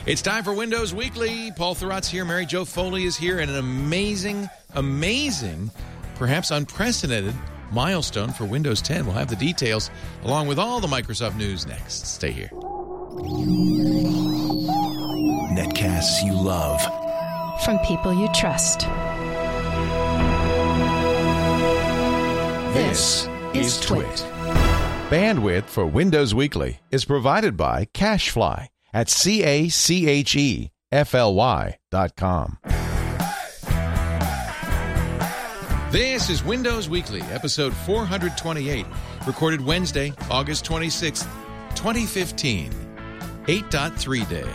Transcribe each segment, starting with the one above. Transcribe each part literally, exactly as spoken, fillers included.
It's time for Windows Weekly. Paul Thurrott's here. Mary Jo Foley is here. And an amazing, amazing, perhaps unprecedented milestone for Windows ten. We'll have the details along with all the Microsoft news next. Stay here. Netcasts you love. From people you trust. This is Twit. Bandwidth for Windows Weekly is provided by CacheFly at C A C H E F L Y dot com. This is Windows Weekly, episode four twenty-eight, recorded Wednesday, August twenty-sixth, twenty fifteen, eight point three day.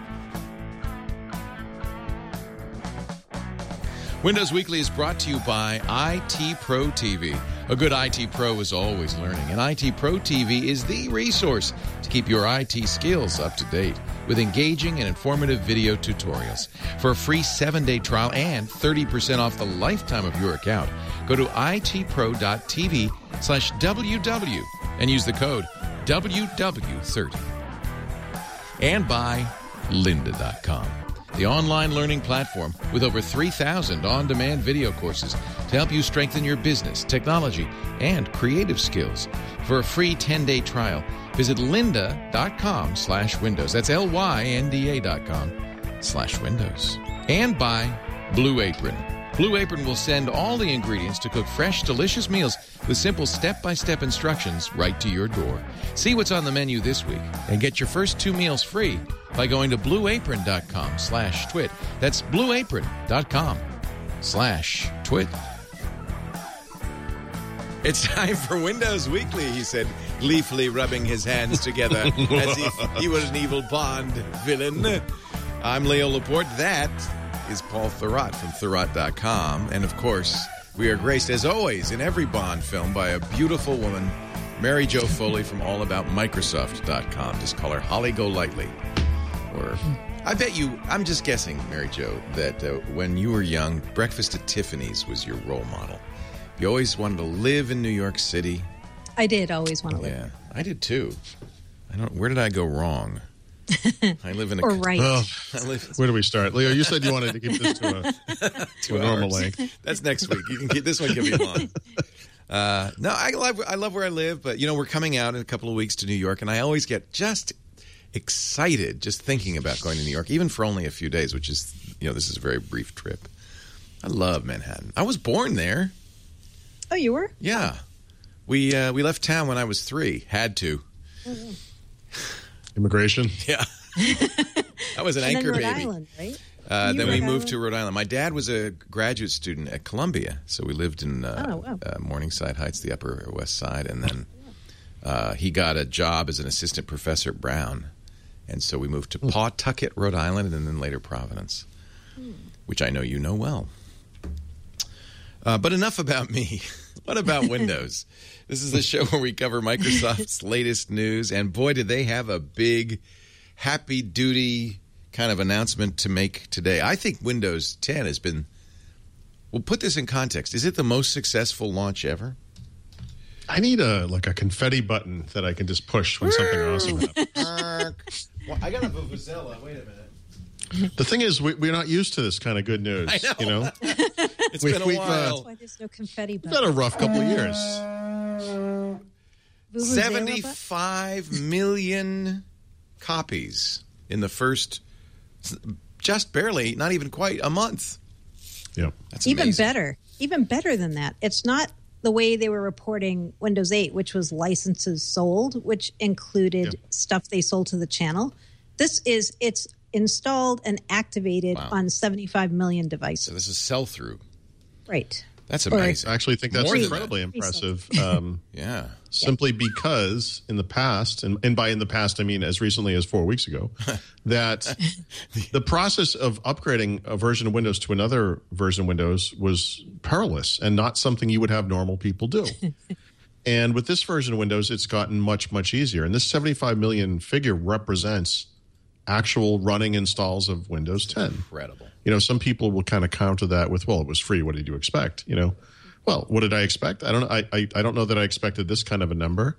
Windows Weekly is brought to you by I T Pro T V. A good I T pro is always learning, and I T Pro T V is the resource to keep your I T skills up to date with engaging and informative video tutorials. For a free seven-day trial and thirty percent off the lifetime of your account, go to itpro.tv slash WW and use the code W W thirty. And by lynda dot com. The online learning platform with over three thousand on-demand video courses to help you strengthen your business, technology, and creative skills. For a free ten-day trial, visit lynda.com slash windows. That's L-Y-N-D-A dot com slash windows. And by Blue Apron. Blue Apron will send all the ingredients to cook fresh, delicious meals with simple step-by-step instructions right to your door. See what's on the menu this week and get your first two meals free by going to blueapron.com slash twit. That's blueapron.com slash twit. It's time for Windows Weekly, he said, gleefully rubbing his hands together as if he were an evil Bond villain. I'm Leo Laporte. That is Paul Thurrott from Thurrott dot com. And, of course, we are graced, as always, in every Bond film by a beautiful woman, Mary Jo Foley from all about microsoft dot com. Just call her Holly Golightly. Or I bet you, I'm just guessing, Mary Jo, that uh, when you were young, Breakfast at Tiffany's was your role model. You always wanted to live in New York City. I did always want to live. Yeah, I did too. I don't. Where did I go wrong? I live in a. Or right. Well, I live, where do we start, Leo? You said you wanted to keep this to a to a normal length. That's next week. You can keep this one. Can be long. Uh, no, I love I love where I live, but you know we're coming out in a couple of weeks to New York, and I always get just excited just thinking about going to New York, even for only a few days, which is you know this is a very brief trip. I love Manhattan. I was born there. Oh, you were? Yeah, we uh, we left town when I was three. Had to. Mm-hmm. Immigration. Yeah, I was an and anchor then Rhode baby. Island, right? Uh, then we Rhode moved Island? to Rhode Island. My dad was a graduate student at Columbia, so we lived in uh, Oh, wow. uh, Morningside Heights, the Upper West Side, and then uh, he got a job as an assistant professor at Brown, and so we moved to Pawtucket, Rhode Island, and then later Providence, hmm. which I know you know well. Uh, but enough about me. What about Windows? This is the show where we cover Microsoft's latest news, and boy, did they have a big, happy-duty kind of announcement to make today. I think Windows ten has been, we'll put this in context. Is it the most successful launch ever? I need a like a confetti button that I can just push when something awesome happens. Well, I got a Vuvuzela. Wait a minute. The thing is, we, we're not used to this kind of good news. I know. You know, It's We- been a we've, uh, while. That's why there's no confetti it's button. been a rough couple of years. Vuvuzela button? seventy-five million copies in the first, just barely, not even quite a month. Yeah. That's Even amazing. better. Even better than that. It's not the way they were reporting Windows eight, which was licenses sold, which included Yeah. stuff they sold to the channel. This is, it's installed and activated Wow. on seventy-five million So devices. this is sell-through. Right. That's Or- amazing. I actually think that's More than incredibly that. impressive. Um, Yeah. simply because in the past, and, and by in the past I mean as recently as four weeks ago, that the process of upgrading a version of Windows to another version of Windows was perilous and not something you would have normal people do. And with this version of Windows, it's gotten much, much easier. And this seventy-five million figure represents actual running installs of Windows ten. Incredible. You know, some people will kind of counter that with, well, it was free. What did you expect? You know, well, what did I expect? I don't know. I, I, I don't know that I expected this kind of a number.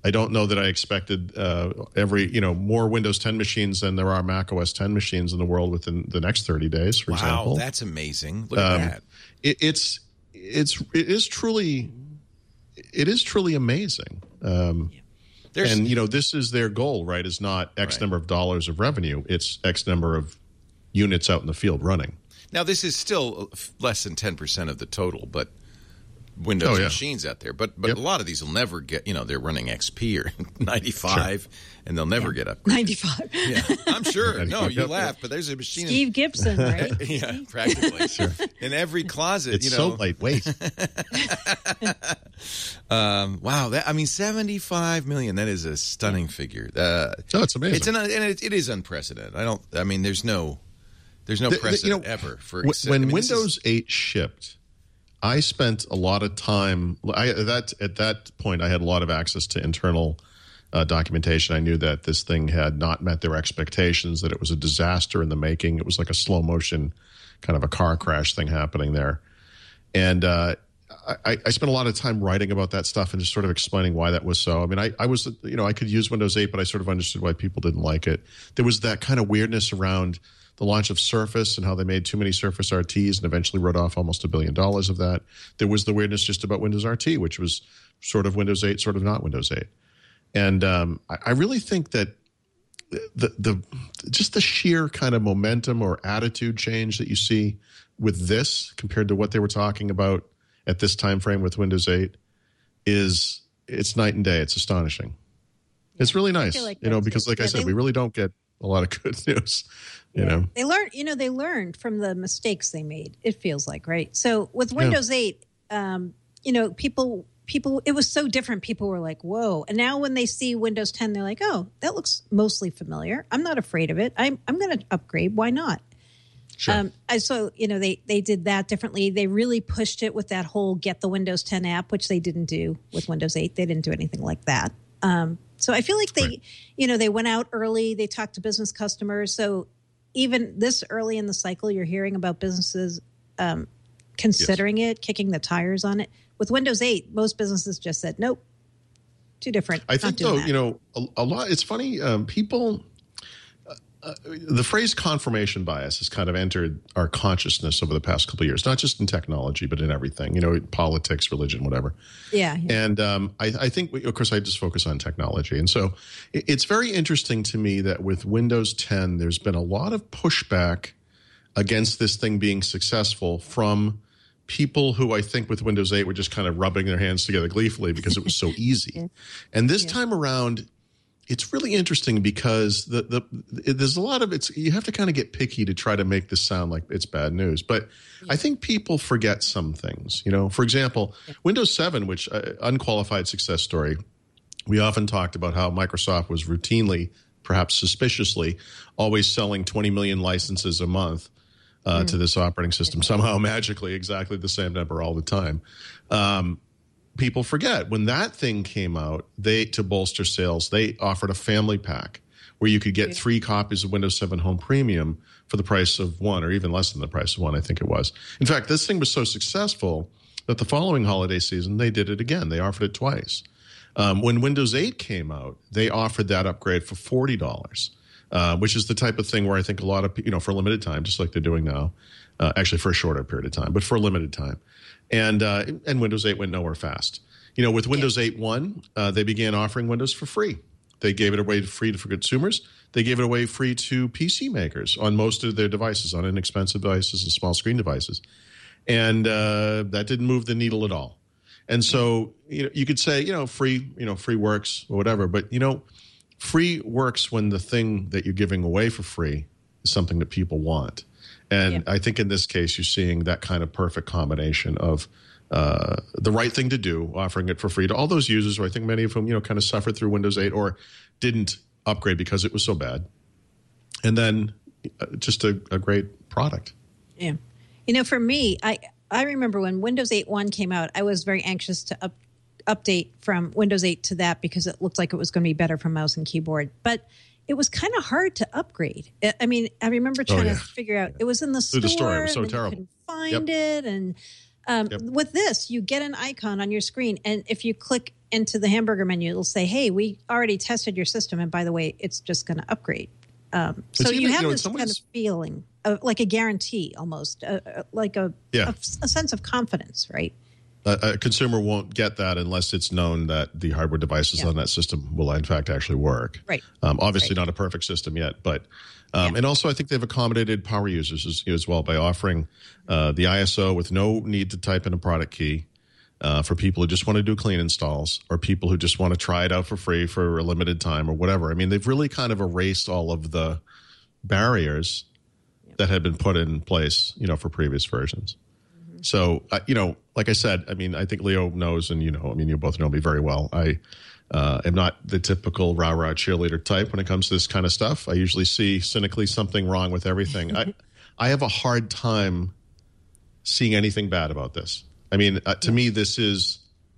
I don't know that I expected uh, every, you know, more Windows ten machines than there are Mac O S ten machines in the world within the next thirty days, for wow, example. Wow, that's amazing. Look at um, that. It, it's, it's, it is truly, it is truly amazing. Um, yeah. And, you know, this is their goal, right, is not X right. number of dollars of revenue. It's X number of units out in the field running. Now, this is still less than ten percent of the total, but Windows oh, yeah. machines out there. But but yep. a lot of these will never get, you know, they're running X P or ninety-five, sure. and they'll never yeah. get upgraded. ninety-five. Yeah, I'm sure. No, you laugh, but there's a machine. Steve in, Gibson, right? Yeah, practically. Sure. In every closet, it's you know. so lightweight. um, wow, that I mean, seventy-five million. That is a stunning figure. Uh, no, it's amazing. It's an, and it, it is unprecedented. I don't. I mean, there's no, there's no the, precedent the, you know, ever for when, when I mean, Windows is, eight shipped. I spent a lot of time. I, that at that point, I had a lot of access to internal uh, documentation. I knew that this thing had not met their expectations. That it was a disaster in the making. It was like a slow motion, kind of a car crash thing happening there. And uh, I, I spent a lot of time writing about that stuff and just sort of explaining why that was so. I mean, I, I was, you know, I could use Windows eight, but I sort of understood why people didn't like it. There was that kind of weirdness around the launch of Surface and how they made too many Surface R Ts and eventually wrote off almost a billion dollars of that. There was the weirdness just about Windows R T, which was sort of Windows eight, sort of not Windows eight. And um, I, I really think that the the just the sheer kind of momentum or attitude change that you see with this compared to what they were talking about at this time frame with Windows eight is it's night and day. It's astonishing. It's really nice, like you know, because like yeah, I said, they, we really don't get a lot of good news. You yeah. know, they learned. You know, they learned from the mistakes they made. It feels like, right? So with Windows yeah. eight, um, you know, people, people, it was so different. People were like, "Whoa!" And now when they see Windows ten, they're like, "Oh, that looks mostly familiar. I'm not afraid of it. I'm, I'm going to upgrade. Why not?" Sure. Um, I, so you know, they they did that differently. They really pushed it with that whole get the Windows ten app, which they didn't do with Windows eight. They didn't do anything like that. Um, so I feel like they, right. you know, they went out early. They talked to business customers. So even this early in the cycle, you're hearing about businesses um, considering yes. it, kicking the tires on it. With Windows eight, most businesses just said, nope, too different. I think, though, that. you know, a, a lot, it's funny, um, people, uh, uh, the phrase confirmation bias has kind of entered our consciousness over the past couple of years, not just in technology, but in everything, you know, politics, religion, whatever. Yeah. yeah. And um, I, I think, we, of course, I just focus on technology. And so it, it's very interesting to me that with Windows ten, there's been a lot of pushback against this thing being successful from people who I think with Windows eight were just kind of rubbing their hands together gleefully because it was so easy. yeah. And this yeah. time around, it's really interesting because the, the there's a lot of it's you have to kind of get picky to try to make this sound like it's bad news. But yeah. I think people forget some things. You know, for example, yeah. Windows seven, which uh, unqualified success story, we often talked about how Microsoft was routinely, perhaps suspiciously, always selling twenty million licenses a month uh, mm. to this operating system, somehow magically exactly the same number all the time. Um, People forget when that thing came out, they to bolster sales, they offered a family pack where you could get three copies of Windows seven Home Premium for the price of one, or even less than the price of one, I think it was. In fact, this thing was so successful that the following holiday season, they did it again. They offered it twice. Um, when Windows eight came out, they offered that upgrade for forty dollars, uh, which is the type of thing where I think a lot of, you know, for a limited time, just like they're doing now, uh, actually for a shorter period of time, but for a limited time. And uh, and Windows eight went nowhere fast. You know, with Windows eight point one, uh, they began offering Windows for free. They gave it away free for consumers. They gave it away free to P C makers on most of their devices, on inexpensive devices and small screen devices. And uh, that didn't move the needle at all. And so, you know, you could say, you know, free, you know, free works or whatever. But, you know, free works when the thing that you're giving away for free is something that people want. And yeah. I think in this case, you're seeing that kind of perfect combination of uh, the right thing to do, offering it for free to all those users who I think many of whom, you know, kind of suffered through Windows eight or didn't upgrade because it was so bad. And then uh, just a, a great product. Yeah. You know, for me, I, I remember when Windows eight point one came out, I was very anxious to up, update from Windows eight to that because it looked like it was going to be better for mouse and keyboard. But it was kind of hard to upgrade. I mean, I remember trying oh, yeah. to figure out, it was in the store, the store. It was so and terrible. you couldn't find yep. it. And Um, Yep. With this, you get an icon on your screen, and if you click into the hamburger menu, it'll say, "Hey, we already tested your system, and by the way, it's just going to upgrade." Um, so even, you have you know, in this some kind ways- of feeling, of, like a guarantee, almost, uh, uh, like a, Yeah. a a sense of confidence, right? A, a consumer won't get that unless it's known that the hardware devices Yeah. on that system will, in fact, actually work. Right. Um, obviously, Right. not a perfect system yet, but um, Yeah. and also I think they've accommodated power users as, as well by offering uh, the I S O with no need to type in a product key uh, for people who just want to do clean installs or people who just want to try it out for free for a limited time or whatever. I mean, they've really kind of erased all of the barriers that had been put in place, you know, for previous versions. Mm-hmm. So, uh, you know, like I said, I mean, I think Leo knows, and you know, I mean, you both know me very well. I uh, am not the typical rah rah cheerleader type when it comes to this kind of stuff. I usually see cynically something wrong with everything. I, I have a hard time seeing anything bad about this. I mean, uh, to me, this is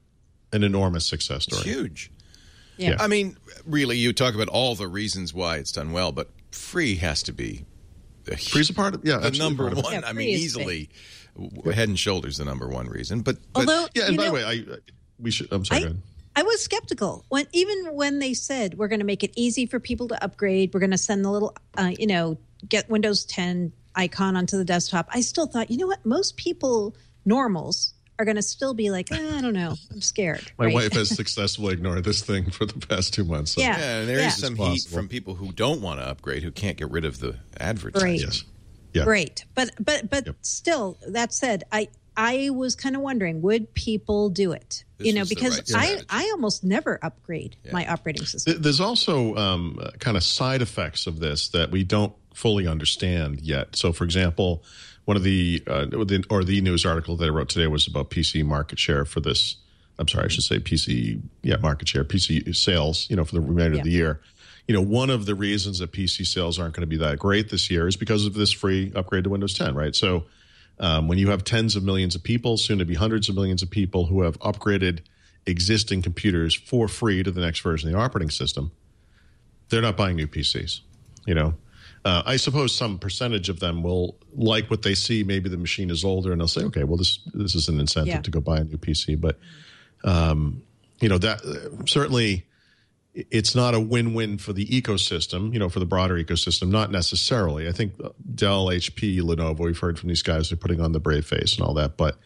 an enormous success story. It's huge. Yeah. Yeah. I mean, really, you talk about all the reasons why it's done well, but free has to be the, Free's a part of, yeah, the absolutely number part of it. one. Yeah, I free mean, is easily, w head and shoulders the number one reason. But, but Although, Yeah, and you by know, the way, I we should. I'm sorry. I- go ahead. I was skeptical when even when they said we're going to make it easy for people to upgrade. We're going to send the little, uh, you know, get Windows ten icon onto the desktop. I still thought, you know what, most people, normals, are going to still be like, eh, I don't know, I'm scared. My right? wife has successfully ignored this thing for the past two months. So. Yeah. yeah, and there is Yeah. some It's heat possible. from people who don't want to upgrade, who can't get rid of the advertising. Right. Yes. Yeah. Great, but but but Yep. still, that said, I I was kind of wondering, would people do it? This you know, was the because right I strategy. I almost never upgrade my operating system. Th- There's also um, uh, kind of side effects of this that we don't fully understand yet. So, for example, one of the, uh, the or the news article that I wrote today was about P C market share for this. I'm sorry, I should say P C, yeah, market share, P C sales, you know, for the remainder Yeah. of the year. You know, one of the reasons that P C sales aren't going to be that great this year is because of this free upgrade to Windows ten, right? So, um, when you have tens of millions of people, soon to be hundreds of millions of people who have upgraded existing computers for free to the next version of the operating system, they're not buying new P Cs. You know, uh, I suppose some percentage of them will like what they see. Maybe the machine is older, and they'll say, "Okay, well, this this is an incentive Yeah. to go buy a new P C." But um, you know, that uh, certainly it's not a win-win for the ecosystem. You know, for the broader ecosystem, not necessarily. I think Dell, H P, Lenovo. We've heard from these guys who are putting on the brave face and all that, but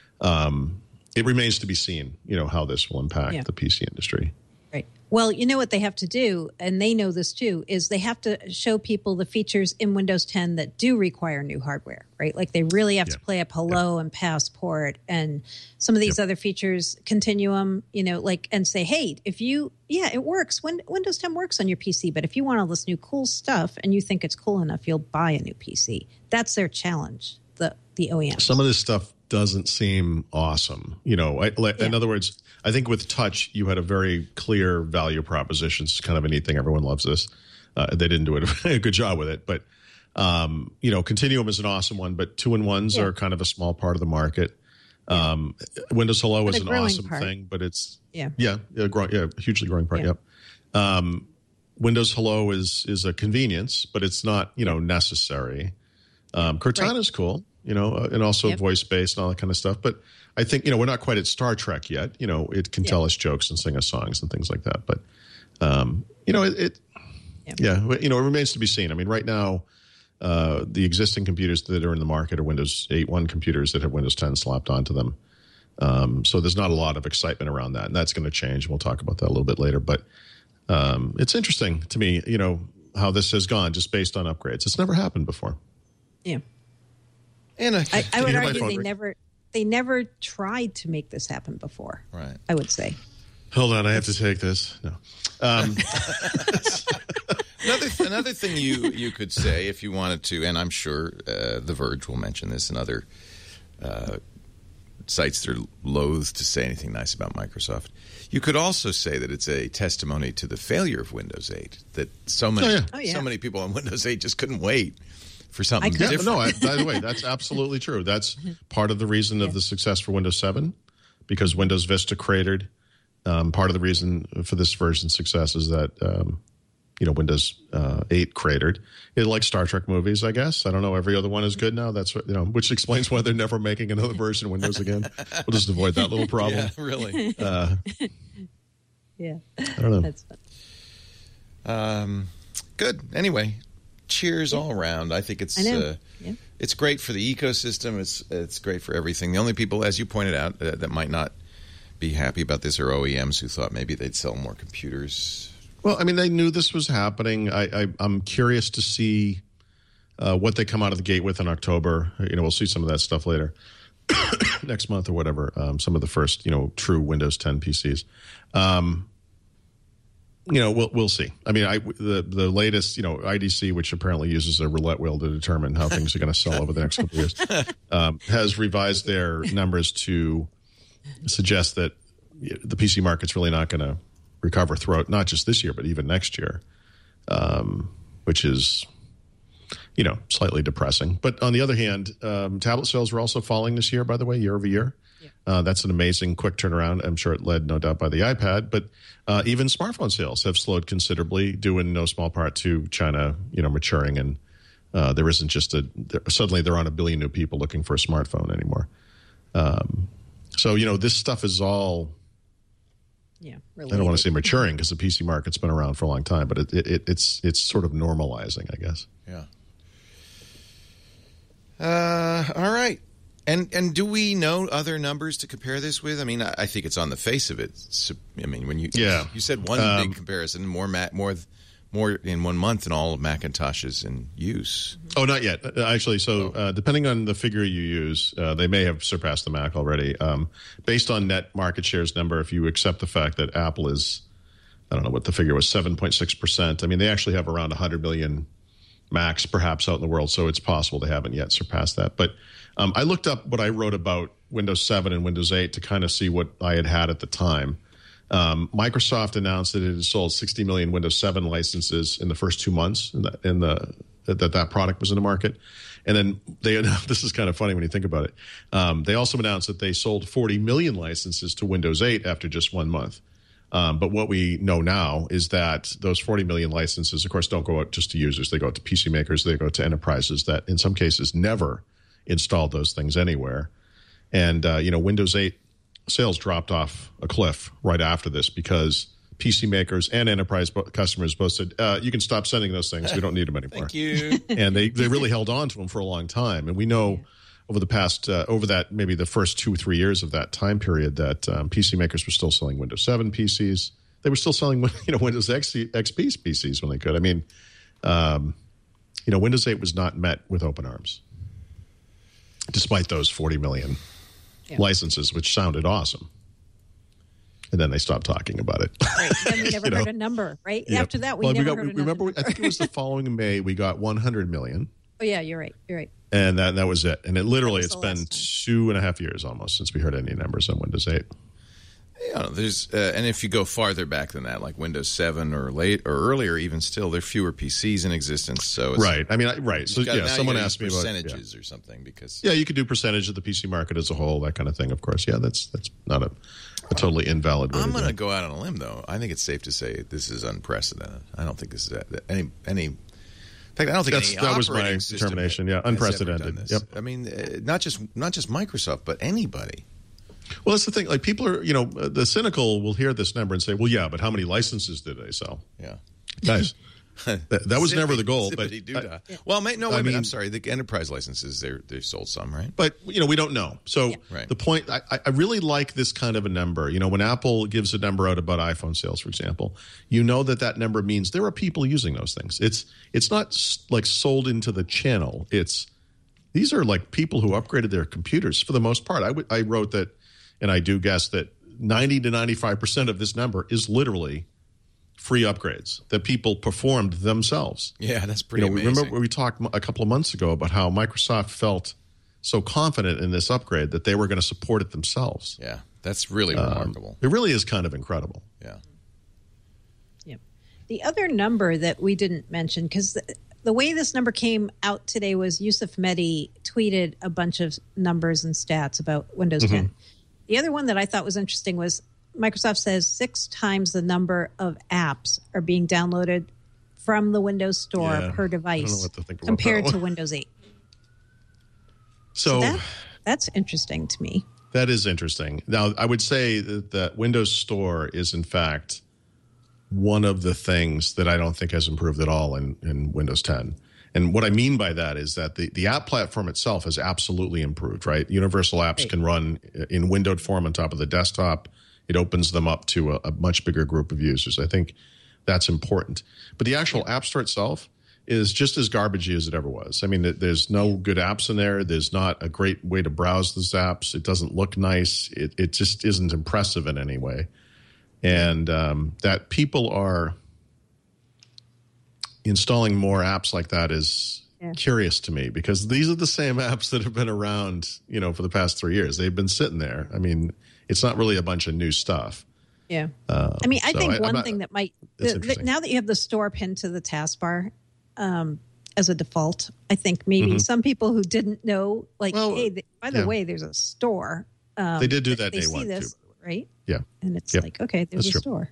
um, it remains to be seen. You know, how this will impact Yeah. the P C industry. Right. Well, you know what they have to do, and they know this too, is they have to show people the features in Windows ten that do require new hardware, right? Like they really have Yeah. to play up Hello and Passport and some of these other features, Continuum, you know, like, and say, hey, if you, yeah, it works. Win- Windows ten works on your P C, but if you want all this new cool stuff and you think it's cool enough, you'll buy a new P C. That's their challenge, the, the O E M. Some of this stuff doesn't seem awesome. You know, I, like, in Yeah. other words, I think with Touch, you had a very clear value proposition. It's kind of a neat thing. Everyone loves this. Uh, they didn't do it a good job with it, but um, you know, Continuum is an awesome one. But two in ones Yeah. are kind of a small part of the market. Um, Windows Hello But is a an growing awesome part. thing, but it's Yeah. yeah, yeah, grow, yeah, hugely growing part. Yeah. Yep. Um, Windows Hello is is a convenience, but it's not you know necessary. Um, Cortana Right. is cool, you know, uh, and also Yep. voice based and all that kind of stuff. But I think you know we're not quite at Star Trek yet. You know, it can Yeah. tell us jokes and sing us songs and things like that. But um, you know, it, it Yeah. yeah, you know, it remains to be seen. I mean, right now, uh, the existing computers that are in the market are Windows eight point one computers that have Windows ten slapped onto them. Um, so there's not a lot of excitement around that, and that's going to change. We'll talk about that a little bit later. But um, it's interesting to me, you know, how this has gone just based on upgrades. It's never happened before. Yeah. And a, I, I you would hear my argue phone they ring? never, they never tried to make this happen before. right. I would say. Hold on, I have to take this. No. Um, Another another thing you you could say if you wanted to, and I'm sure uh, The Verge will mention this, and other uh, sites that are loath to say anything nice about Microsoft. You could also say that it's a testimony to the failure of Windows eight. That so many Oh, yeah. Oh, yeah. so many people on Windows eight just couldn't wait for something I yeah, different. no, I, by the way, that's absolutely true. That's part of the reason of the success for Windows seven, because Windows Vista cratered. Um, part of the reason for this version's success is that, um, you know, Windows uh, eight cratered. It like Star Trek movies, I guess. I don't know. Every other one is good now. That's what, you know, which explains why they're never making another version of Windows again. We'll just avoid that little problem. Yeah, really. Uh, yeah. I don't know. That's fun. Um, good. Anyway, cheers all around. I think it's I know. Uh, Yeah. it's great for the ecosystem. It's it's great for everything. The only people, as you pointed out, uh, that might not be happy about this are O E Ms who thought maybe they'd sell more computers. Well, I mean, they knew this was happening. I, I, I'm curious to see uh, what they come out of the gate with in October. You know, we'll see some of that stuff later, next month or whatever. Um, some of the first, you know, true Windows ten P Cs. Um, you know, we'll we'll see. I mean, I the the latest, you know, I D C, which apparently uses a roulette wheel to determine how things are going to sell over the next couple of years, um, has revised their numbers to suggest that the P C market's really not going to recover throughout not just this year, but even next year, um, which is, you know, slightly depressing. But on the other hand, um, tablet sales were also falling this year, by the way, year over year. Yeah. Uh, that's an amazing quick turnaround. I'm sure it led, no doubt, by the iPad. But uh, even smartphone sales have slowed considerably, due in no small part to China, you know, maturing. And uh, there isn't just a there, suddenly there aren't a billion new people looking for a smartphone anymore. Um, so, you know, this stuff is all. Yeah, I don't want to say maturing because the P C market's been around for a long time, but it, it, it's it's sort of normalizing, I guess. Yeah. Uh, all right. And and do we know other numbers to compare this with? I mean, I, I think it's on the face of it. So, I mean, when you yeah. you said one um, big comparison, more ma- more more in one month than all of Macintosh's in use. Oh, not yet. Uh, Actually, so uh, depending on the figure you use, uh, they may have surpassed the Mac already. Um, based on net market shares number, if you accept the fact that Apple is, I don't know what the figure was, seven point six percent. I mean, they actually have around one hundred million Macs perhaps out in the world, so it's possible they haven't yet surpassed that. But um, I looked up what I wrote about Windows seven and Windows eight to kind of see what I had had at the time. Um, Microsoft announced that it had sold sixty million Windows seven licenses in the first two months in the, in the that that product was in the market. And then they this is kind of funny when you think about it. Um, they also announced that they sold forty million licenses to Windows eight after just one month. Um, but what we know now is that those forty million licenses, of course, don't go out just to users. They go out to P C makers. They go to enterprises that in some cases never installed those things anywhere. And, uh, you know, Windows eight sales dropped off a cliff right after this because P C makers and enterprise bo- customers both said, uh, you can stop sending those things. We don't need them anymore. Thank you. And they, they really held on to them for a long time. And we know over the past, uh, over that, maybe the first two, three years of that time period that um, P C makers were still selling Windows seven P Cs. They were still selling, you know, Windows X P P Cs when they could. I mean, um, you know, Windows eight was not met with open arms, despite those forty million yeah. licenses, which sounded awesome. And then they stopped talking about it. Right. Then we never heard know? a number, right? Yep. After that, we well, never we got, heard we, remember, number. I think it was the following May, we got one hundred million. Oh, yeah, you're right. You're right. And that, that was it. And it literally, it's been two and a half years almost since we heard any numbers on Windows eight. Yeah, there's uh, and if you go farther back than that, like Windows seven or late or earlier, even still, there are fewer P Cs in existence. So it's, right, I mean, I, right. So got, yeah, someone asked me about percentages yeah. or something because yeah, you could do percentage of the P C market as a whole, that kind of thing. Of course, yeah, that's that's not a, a totally invalid. I'm to going to go out on a limb, though. I think it's safe to say this is unprecedented. I don't think this is any any. In fact, I don't think That's, any that was my system determination. Yeah, unprecedented. Yep. I mean, uh, not just not just Microsoft, but anybody. Well, that's the thing. Like, people are, you know, uh, the cynical will hear this number and say, "Well, yeah, but how many licenses did they sell?" Yeah, guys, that, that was never the goal. But I, well, may, no, wait I a minute. mean, I'm sorry. The enterprise licenses, they they sold some, right? But you know, we don't know. So yeah. right. the point, I, I really like this kind of a number. You know, when Apple gives a number out about iPhone sales, for example, you know that that number means there are people using those things. It's it's not like sold into the channel. It's these are like people who upgraded their computers for the most part. I, w- I wrote that. And I do guess that ninety to ninety-five percent of this number is literally free upgrades that people performed themselves. Yeah, that's pretty you know, amazing. Remember we talked a couple of months ago about how Microsoft felt so confident in this upgrade that they were going to support it themselves. Yeah, that's really um, remarkable. It really is kind of incredible. Yeah. Yeah. The other number that we didn't mention, because the, the way this number came out today was Yusuf Mehdi tweeted a bunch of numbers and stats about Windows Mm-hmm. ten. The other one that I thought was interesting was Microsoft says six times the number of apps are being downloaded from the Windows Store Yeah, per I don't know device what to think about compared that to one. Windows eight. So, So that, that's interesting to me. that is interesting. Now, I would say that the Windows Store is, in fact, one of the things that I don't think has improved at all in, in Windows ten. And what I mean by that is that the, the app platform itself has absolutely improved, right? Universal apps Right. can run in windowed form on top of the desktop. It opens them up to a, a much bigger group of users. I think that's important. But the actual App Store itself is just as garbagey as it ever was. I mean, there's no good apps in there. There's not a great way to browse those apps. It doesn't look nice. It, it just isn't impressive in any way. And um, that people are installing more apps like that is Yeah. curious to me, because these are the same apps that have been around, you know, for the past three years. They've been sitting there. I mean, it's not really a bunch of new stuff. Yeah. I mean, I so think I- I'm one not- thing that might, That's the, the, interesting. now that you have the store pinned to the taskbar um, as a default, I think maybe Mm-hmm. some people who didn't know, like, Well, hey, th- by the yeah. way, there's a store. Um, They did do that they day see one, this, too. right? Yeah. And it's Yep. like, okay, there's That's a true. store.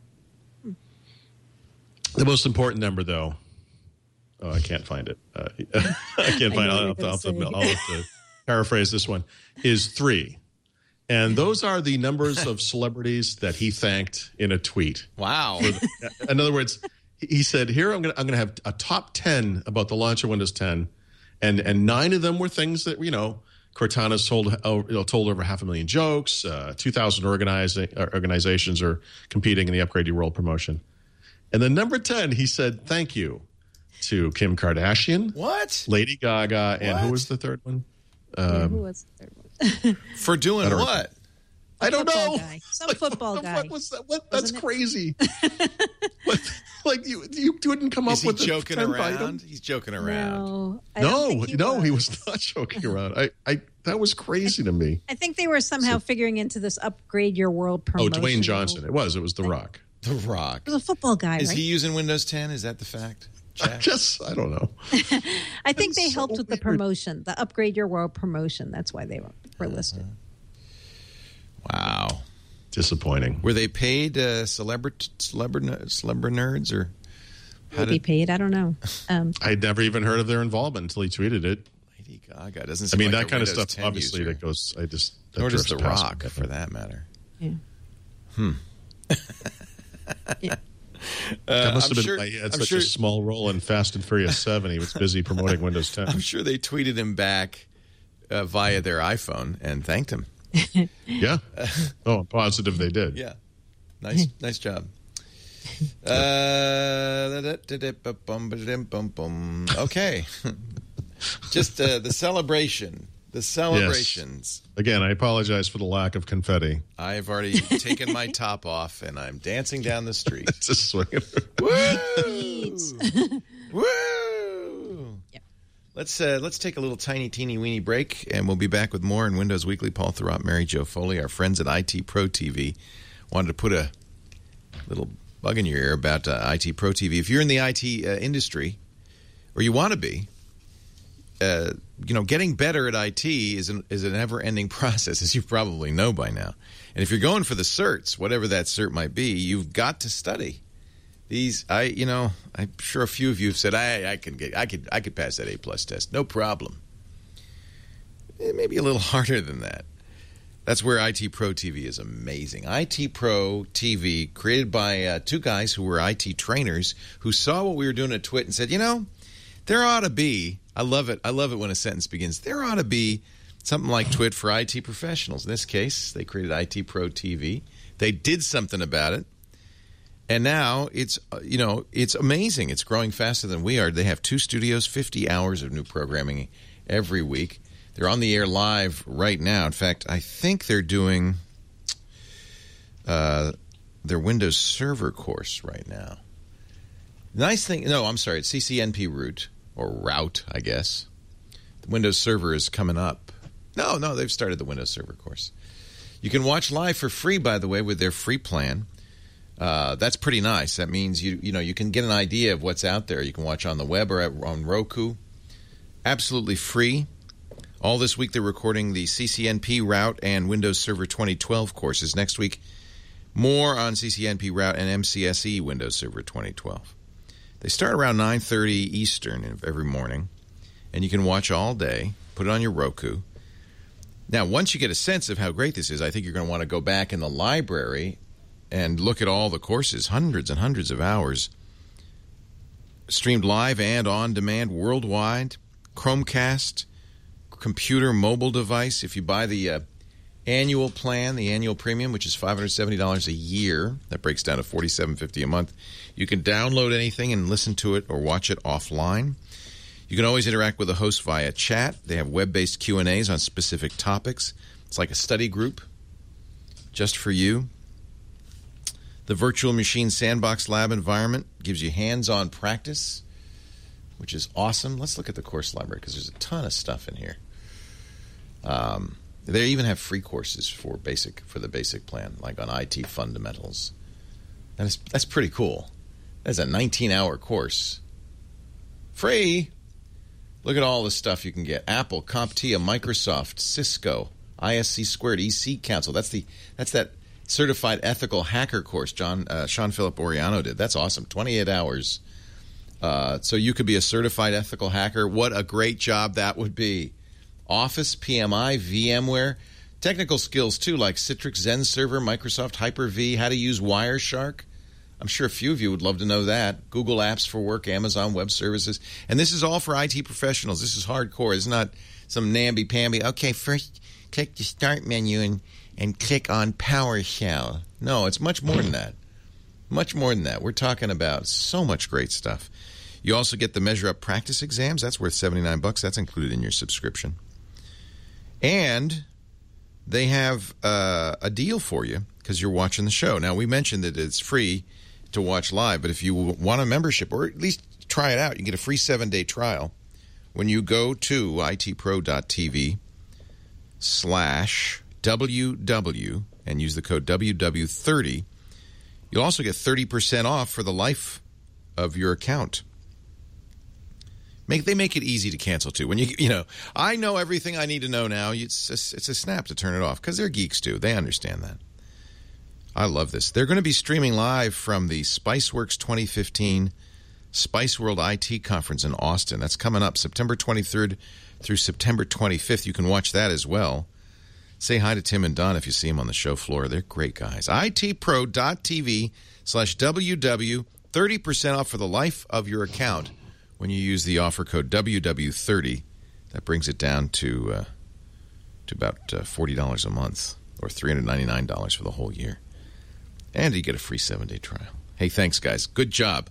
The most important number, though, oh, I can't find it. Uh, I can't I find it. know I'll, what have to, you're I'll, have to, gonna say. I'll have to paraphrase this one, is three. And those are the numbers of celebrities that he thanked in a tweet. Wow. In other words, he said, here, I'm going to I'm going to have a top ten about the launch of Windows ten. And and nine of them were things that, you know, Cortana's told, uh, you know, told over half a million jokes. Uh, two thousand organizing, uh, organizations are competing in the Upgrade Your World promotion. And then number ten, he said, thank you to Kim Kardashian, What? Lady Gaga, and who What? was the third one? Yeah, who was the third one? For doing don't what? I don't Football know. guy. Some football what, guy. What was that? What? That's Wasn't it? crazy. what, like you, you didn't come Is up he with the joking tenth around? item? He's joking around. No, I don't No, think he no, was. he was not joking around. I, I, that was crazy to me. I think they were somehow figuring into this upgrade your world Oh, promotion. Dwayne Johnson. It was. It was The Rock. The Rock. He was a football guy, Is right? he using Windows ten? Is that the fact? I Jack? just, I don't know. I think That's they so helped with the weird. promotion, the upgrade your world promotion. That's why they were, were listed. Wow. Disappointing. Were they paid uh, celebrity celebrity celebrity nerds or how Maybe did paid. I don't know. Um, I'd never even heard of their involvement until he tweeted it. Lady Gaga doesn't I seem mean, like that a kind of Windows stuff, ten obviously, user. that goes, I just, that Nor does drifts The past Rock, me. for that matter. yeah. yeah. That must I'm have been sure- why he had I'm such sure- a small role in Fast and Furious seven. He was busy promoting Windows ten. I'm sure they tweeted him back uh, via their iPhone and thanked him. Yeah. Oh, I'm positive they did. Yeah, nice, nice job. Uh, okay, just uh, the celebration, the celebrations. Again, I apologize for the lack of confetti. I've already taken my top off and I'm dancing down the street. Just swinging. Woo! Woo! Yep. Let's uh, let's take a little tiny, teeny, weeny break, and we'll be back with more in Windows Weekly. Paul Thurrott, Mary Jo Foley, our friends at I T Pro T V, wanted to put a little bug in your ear about uh, I T Pro T V. If you're in the I T uh, industry, or you want to be, uh, you know, getting better at I T is an, is a never-ending process, as you probably know by now. And if you're going for the certs, whatever that cert might be, you've got to study. These, I, you know, I'm sure a few of you have said, I, I can get, I could, I could pass that A plus test, no problem. It may be a little harder than that. That's where I T Pro T V is amazing. I T Pro T V, created by uh, two guys who were I T trainers who saw what we were doing at Twit and said, you know, there ought to be, I love it, I love it when a sentence begins, there ought to be something like Twit for I T professionals. In this case, they created I T Pro T V. They did something about it. And now it's, uh, you know, it's amazing. It's growing faster than we are. They have two studios, fifty hours of new programming every week. They're on the air live right now. In fact, I think they're doing uh, their Windows Server course right now. Nice thing, no, I'm sorry, it's C C N P Root, or Route, I guess. The Windows Server is coming up. No, no, they've started the Windows Server course. You can watch live for free, by the way, with their free plan. Uh, that's pretty nice. That means you you know you can get an idea of what's out there. You can watch on the web or at, on Roku. Absolutely free. All this week they're recording the C C N P Route and Windows Server twenty twelve courses. Next week, more on C C N P Route and M C S E Windows Server twenty twelve. They start around nine thirty Eastern every morning, and you can watch all day. Put it on your Roku. Now, once you get a sense of how great this is, I think you're going to want to go back in the library and look at all the courses, hundreds and hundreds of hours, streamed live and on demand worldwide, Chromecast, computer, mobile device. If you buy the uh, annual plan, the annual premium, which is five hundred seventy dollars a year, that breaks down to forty-seven fifty a month, you can download anything and listen to it or watch it offline. You can always interact with the host via chat. They have web-based Q and A's on specific topics. It's like a study group just for you. The Virtual Machine Sandbox Lab environment gives you hands-on practice, which is awesome. Let's look at the course library because there's a ton of stuff in here. Um, they even have free courses for basic for the basic plan, like on I T fundamentals. That is, that's pretty cool. That's a nineteen-hour course. Free. Look at all the stuff you can get. Apple, CompTIA, Microsoft, Cisco, I S C Squared, E C Council. That's the that's that certified ethical hacker course John uh, Sean Philip Oriano did. That's awesome. twenty-eight hours. Uh, so you could be a certified ethical hacker. What a great job that would be. Office, P M I, VMware, technical skills too, like Citrix Zen Server, Microsoft Hyper-V, how to use Wireshark. I'm sure a few of you would love to know that. Google Apps for Work, Amazon Web Services. And this is all for I T professionals. This is hardcore. It's not some namby-pamby. Okay, first click the Start menu and, and click on PowerShell. No, it's much more than that. Much more than that. We're talking about so much great stuff. You also get the Measure Up practice exams. That's worth seventy-nine bucks. That's included in your subscription. And they have uh, a deal for you because you're watching the show. Now, we mentioned that it's free to watch live, but if you want a membership, or at least try it out, you can get a free seven-day trial when you go to itpro.tv slash WW and use the code W W thirty. You'll also get thirty percent off for the life of your account. Make, they make it easy to cancel, too. When you, you know, I know everything I need to know now. It's a, it's a snap to turn it off because they're geeks, too. They understand that. I love this. They're going to be streaming live from the SpiceWorks twenty fifteen Spice World I T Conference in Austin. That's coming up September twenty-third through September twenty-fifth. You can watch that as well. Say hi to Tim and Don if you see them on the show floor. They're great guys. itpro.tv slash WW. thirty percent off for the life of your account when you use the offer code W W thirty. That brings it down to, uh, to about uh, forty dollars a month or three hundred ninety-nine dollars for the whole year. And you get a free seven-day trial. Hey, thanks, guys. Good job.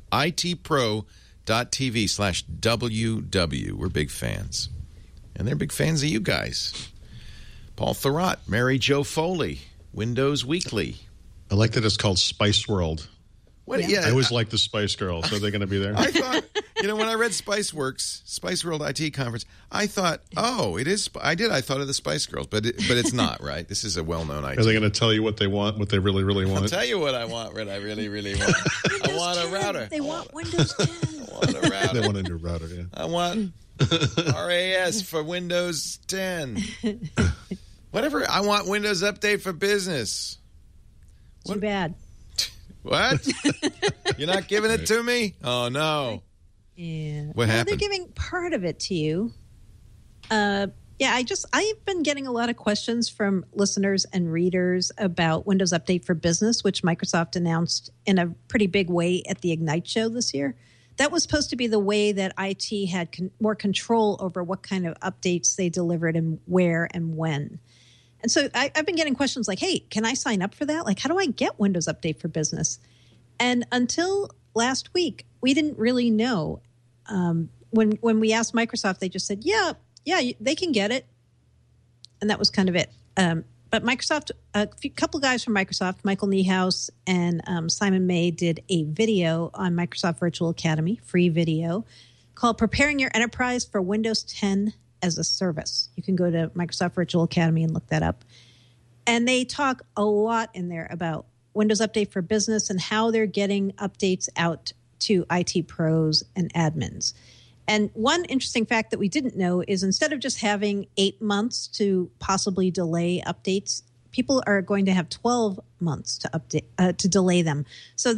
itpro.tv slash WW. We're big fans. And they're big fans of you guys. Paul Thurrott, Mary Jo Foley, Windows Weekly. I like that it's called Spice World. What, yeah. yeah, I always like the Spice Girls. Are they going to be there? I thought, you know, when I read SpiceWorks, Spice World I T Conference, I thought, oh, it is. I did. I thought of the Spice Girls, but it, but it's not, right? This is a well-known I T. Are they going to tell you what they want, what they really, really want? I'll tell you what I want, what I really, really want. I want a router. They want Windows ten. I want a router. They want a new router, yeah. I want R A S for Windows ten. Whatever. I want Windows Update for Business. Too what? Bad. What? You're not giving it to me? Oh, no. Yeah. What well, happened? They're giving part of it to you. Uh, yeah, I just, I've been getting a lot of questions from listeners and readers about Windows Update for Business, which Microsoft announced in a pretty big way at the Ignite show this year. That was supposed to be the way that I T had con- more control over what kind of updates they delivered and where and when. And so I, I've been getting questions like, hey, can I sign up for that? Like, how do I get Windows Update for Business? And until last week, we didn't really know. Um, when when we asked Microsoft, they just said, yeah, yeah, they can get it. And that was kind of it. Um, but Microsoft, a few, couple guys from Microsoft, Michael Niehaus and um, Simon May, did a video on Microsoft Virtual Academy, free video, called Preparing Your Enterprise for Windows ten as a Service. You can go to Microsoft Virtual Academy and look that up. And they talk a lot in there about Windows Update for Business and how they're getting updates out to I T pros and admins. And one interesting fact that we didn't know is instead of just having eight months to possibly delay updates, people are going to have twelve months to update uh, to delay them. So this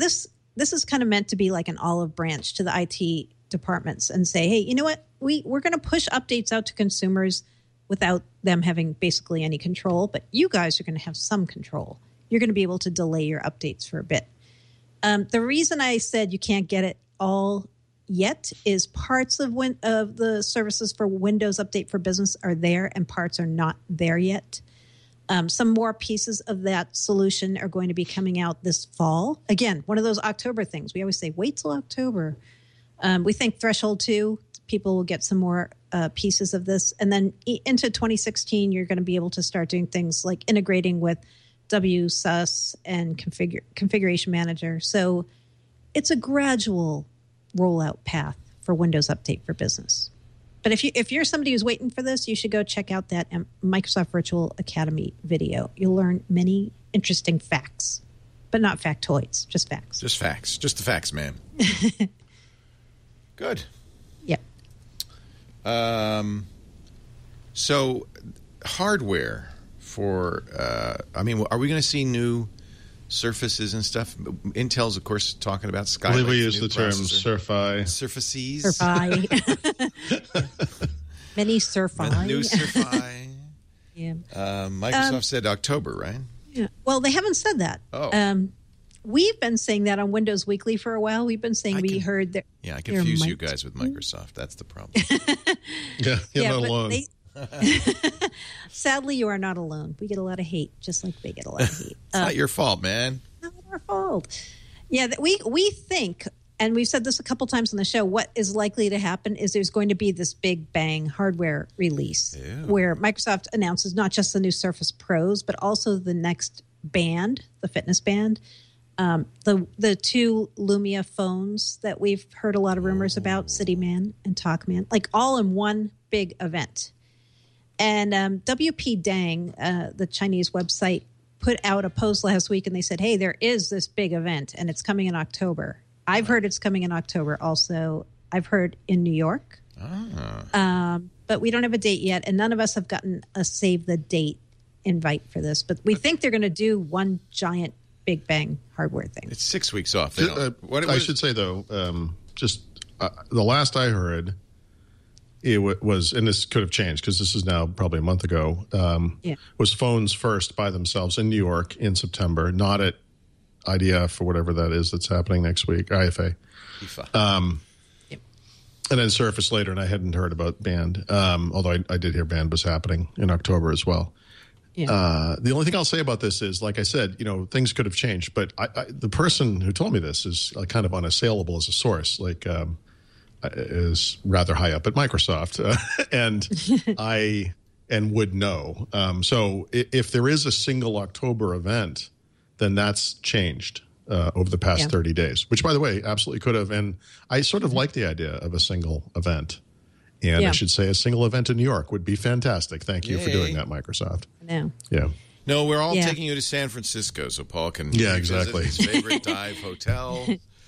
this is kind of meant to be like an olive branch to the I T departments and say, hey, you know what? We, we're going to push updates out to consumers without them having basically any control. But you guys are going to have some control. You're going to be able to delay your updates for a bit. Um, the reason I said you can't get it all yet is parts of win- of the services for Windows Update for Business are there and parts are not there yet. Um, some more pieces of that solution are going to be coming out this fall. Again, one of those October things. We always say, wait till October. Um, we think Threshold two, people will get some more uh, pieces of this. And then e- into twenty sixteen, you're going to be able to start doing things like integrating with W S U S and configure, Configuration Manager. So it's a gradual rollout path for Windows Update for Business. But if you if you're somebody who's waiting for this, you should go check out that um, Microsoft Virtual Academy video. You'll learn many interesting facts, but not factoids, just facts. Just facts. Just the facts, ma'am. Good. Yep. Um. So, hardware for. Uh, I mean, are we going to see new Surfaces and stuff? Intel's, of course, talking about Skylake. I believe we use the term processor. Surfi. Surfaces. Surfi. Many Surfi. New Surfi. Yeah. Uh, Microsoft Um, said October, right? Yeah. Well, they haven't said that. Oh. Um, we've been saying that on Windows Weekly for a while. We've been saying I we can- heard that. Yeah, I there confuse you might- guys with Microsoft. That's the problem. Yeah, you're not but alone. they- Sadly, you are not alone. We get a lot of hate, just like they get a lot of hate. It's not your fault, man. Not our fault. Yeah, that we we think, and we've said this a couple times on the show, what is likely to happen is there's going to be this big bang hardware release Ew. where Microsoft announces not just the new Surface Pros, but also the next band, the fitness band, um, the the two Lumia phones that we've heard a lot of rumors about, CityMan and TalkMan, like all in one big event. And um, W P Dang, uh, the Chinese website, put out a post last week and they said, hey, there is this big event and it's coming in October. I've heard it's coming in October also. I've heard in New York. Ah. Um, but we don't have a date yet. And none of us have gotten a save the date invite for this. But we think they're going to do one giant Big Bang hardware thing. It's six weeks off. They don't- Uh, what- I what- should say, though, um, just uh, the last I heard, it w- was, and this could have changed because this is now probably a month ago, um, Yeah. was phones first by themselves in New York in September, not at I D F or whatever that is that's happening next week, I F A. I F A. Um, And then Surface later, and I hadn't heard about Band, um, although I, I did hear Band was happening in October as well. Yeah. Uh, the only thing I'll say about this is, like I said, you know, things could have changed, but I, I, the person who told me this is uh, kind of unassailable as a source, like um, is rather high up at Microsoft, uh, and I and would know. Um, so if, if there is a single October event, then that's changed uh, over the past Yeah. thirty days, which, by the way, absolutely could have. And I sort of like the idea of a single event. And Yeah. I should say a single event in New York would be fantastic. Thank you for Yay. doing that, Microsoft. No. Yeah. No, we're all Yeah. taking you to San Francisco so Paul can Yeah, revisit exactly. his favorite dive hotel.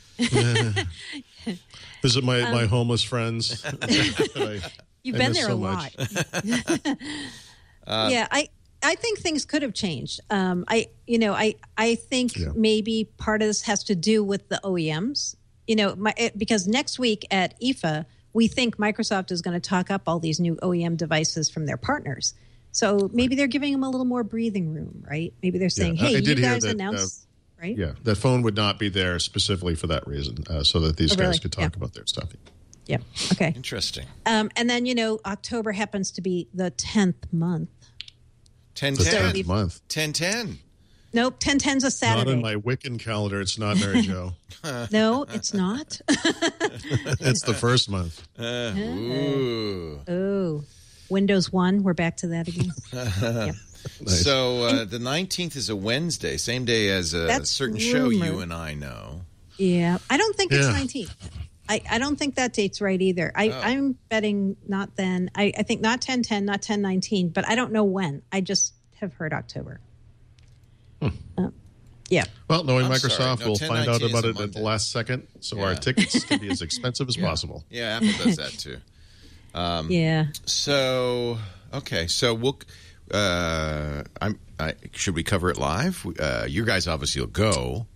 Visit my, Um, my homeless friends. that I- You've I been miss there so a much. lot. yeah, I I think things could have changed. Um, I you know I I think Yeah. maybe part of this has to do with the O E Ms. You know, my, it, because next week at I F A, we think Microsoft is going to talk up all these new O E M devices from their partners. So maybe they're giving them a little more breathing room, right? Maybe they're saying, Yeah, I- "Hey, I you did hear guys that, announced." Right? Yeah, that phone would not be there specifically for that reason, uh, so that these Oh, guys really? could talk Yeah. about their stuff. Yeah. Okay. Interesting. Um, and then you know, October happens to be the tenth month. ten The ten. tenth month. ten ten. Nope, ten ten's a Not Saturday. on my Wiccan calendar. It's not, Mary Jo. No, it's not. It's the first month. Uh, ooh. Oh, Windows one. We're back to that again. Yep. Nice. So uh, the nineteenth is a Wednesday, same day as a That's certain show rumor. you and I know. Yeah, I don't think it's Yeah. nineteenth. I, I don't think that date's right either. I, Oh. I'm betting not then. I, I think not ten ten, not ten nineteen, but I don't know when. I just have heard October. Uh, yeah. Well, knowing I'm Microsoft, sorry. No, we'll ten find out nineteen is about a it at Monday. the last second, so Yeah. our tickets can be as expensive as possible. Yeah, Apple does that too. Um, Yeah. So okay, so we'll. Uh, I'm. I, should we cover it live? Uh, you guys obviously will go.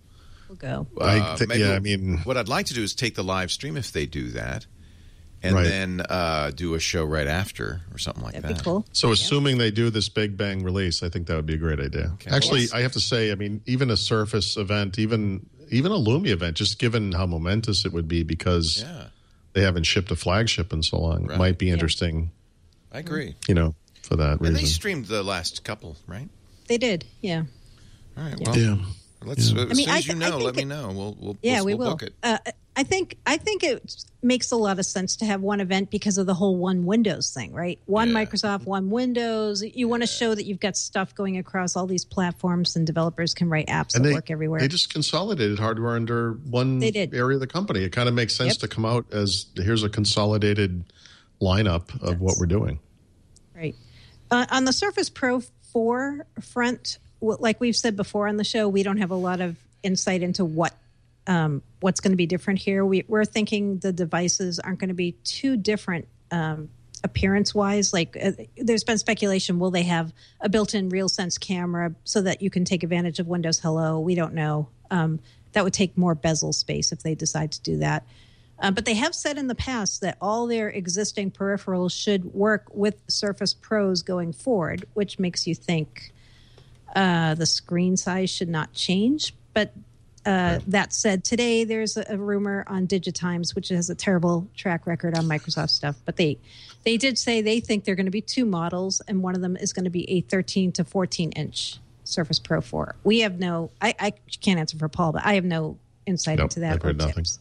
We'll go. I think, Uh, maybe yeah, I mean, what I'd like to do is take the live stream if they do that, and Right. then uh, do a show right after or something like That'd that. be cool. so assuming they do this big bang release, I think that would be a great idea. Okay. Actually, Yes. I have to say, I mean, even a Surface event, even even a Lumia event, just given how momentous it would be because Yeah, they haven't shipped a flagship in so long, Right. might be interesting, I agree. you know, for that And they reason. streamed the last couple, right? They did, yeah. All right. Well, Yeah. let's. Yeah. Uh, as I mean, soon I as you th- I know, think let me it- know. We'll. we'll Yeah, we'll, we we'll will. book it. Uh, I think I think it makes a lot of sense to have one event because of the whole one Windows thing, right? One Yeah. Microsoft, one Windows. You want to show that you've got stuff going across all these platforms, and developers can write apps And that they, work everywhere. they just consolidated hardware under one They did. area of the company. It kind of makes sense Yep. to come out as here's a consolidated lineup of what we're doing. Right. Uh, on the Surface Pro four front, w- like we've said before on the show, we don't have a lot of insight into what um, what's going to be different here. We, we're thinking the devices aren't going to be too different um, appearance-wise. Like uh, there's been speculation, will they have a built-in RealSense camera so that you can take advantage of Windows Hello? We don't know. Um, that would take more bezel space if they decide to do that. Uh, but they have said in the past that all their existing peripherals should work with Surface Pros going forward, which makes you think uh, the screen size should not change. But uh, that said, today there's a, a rumor on Digitimes, which has a terrible track record on Microsoft stuff. But they they did say they think there are going to be two models, and one of them is going to be a thirteen to fourteen inch Surface Pro four. We have no, I, I can't answer for Paul, but I have no insight Nope, into that. I've heard or nothing. tips.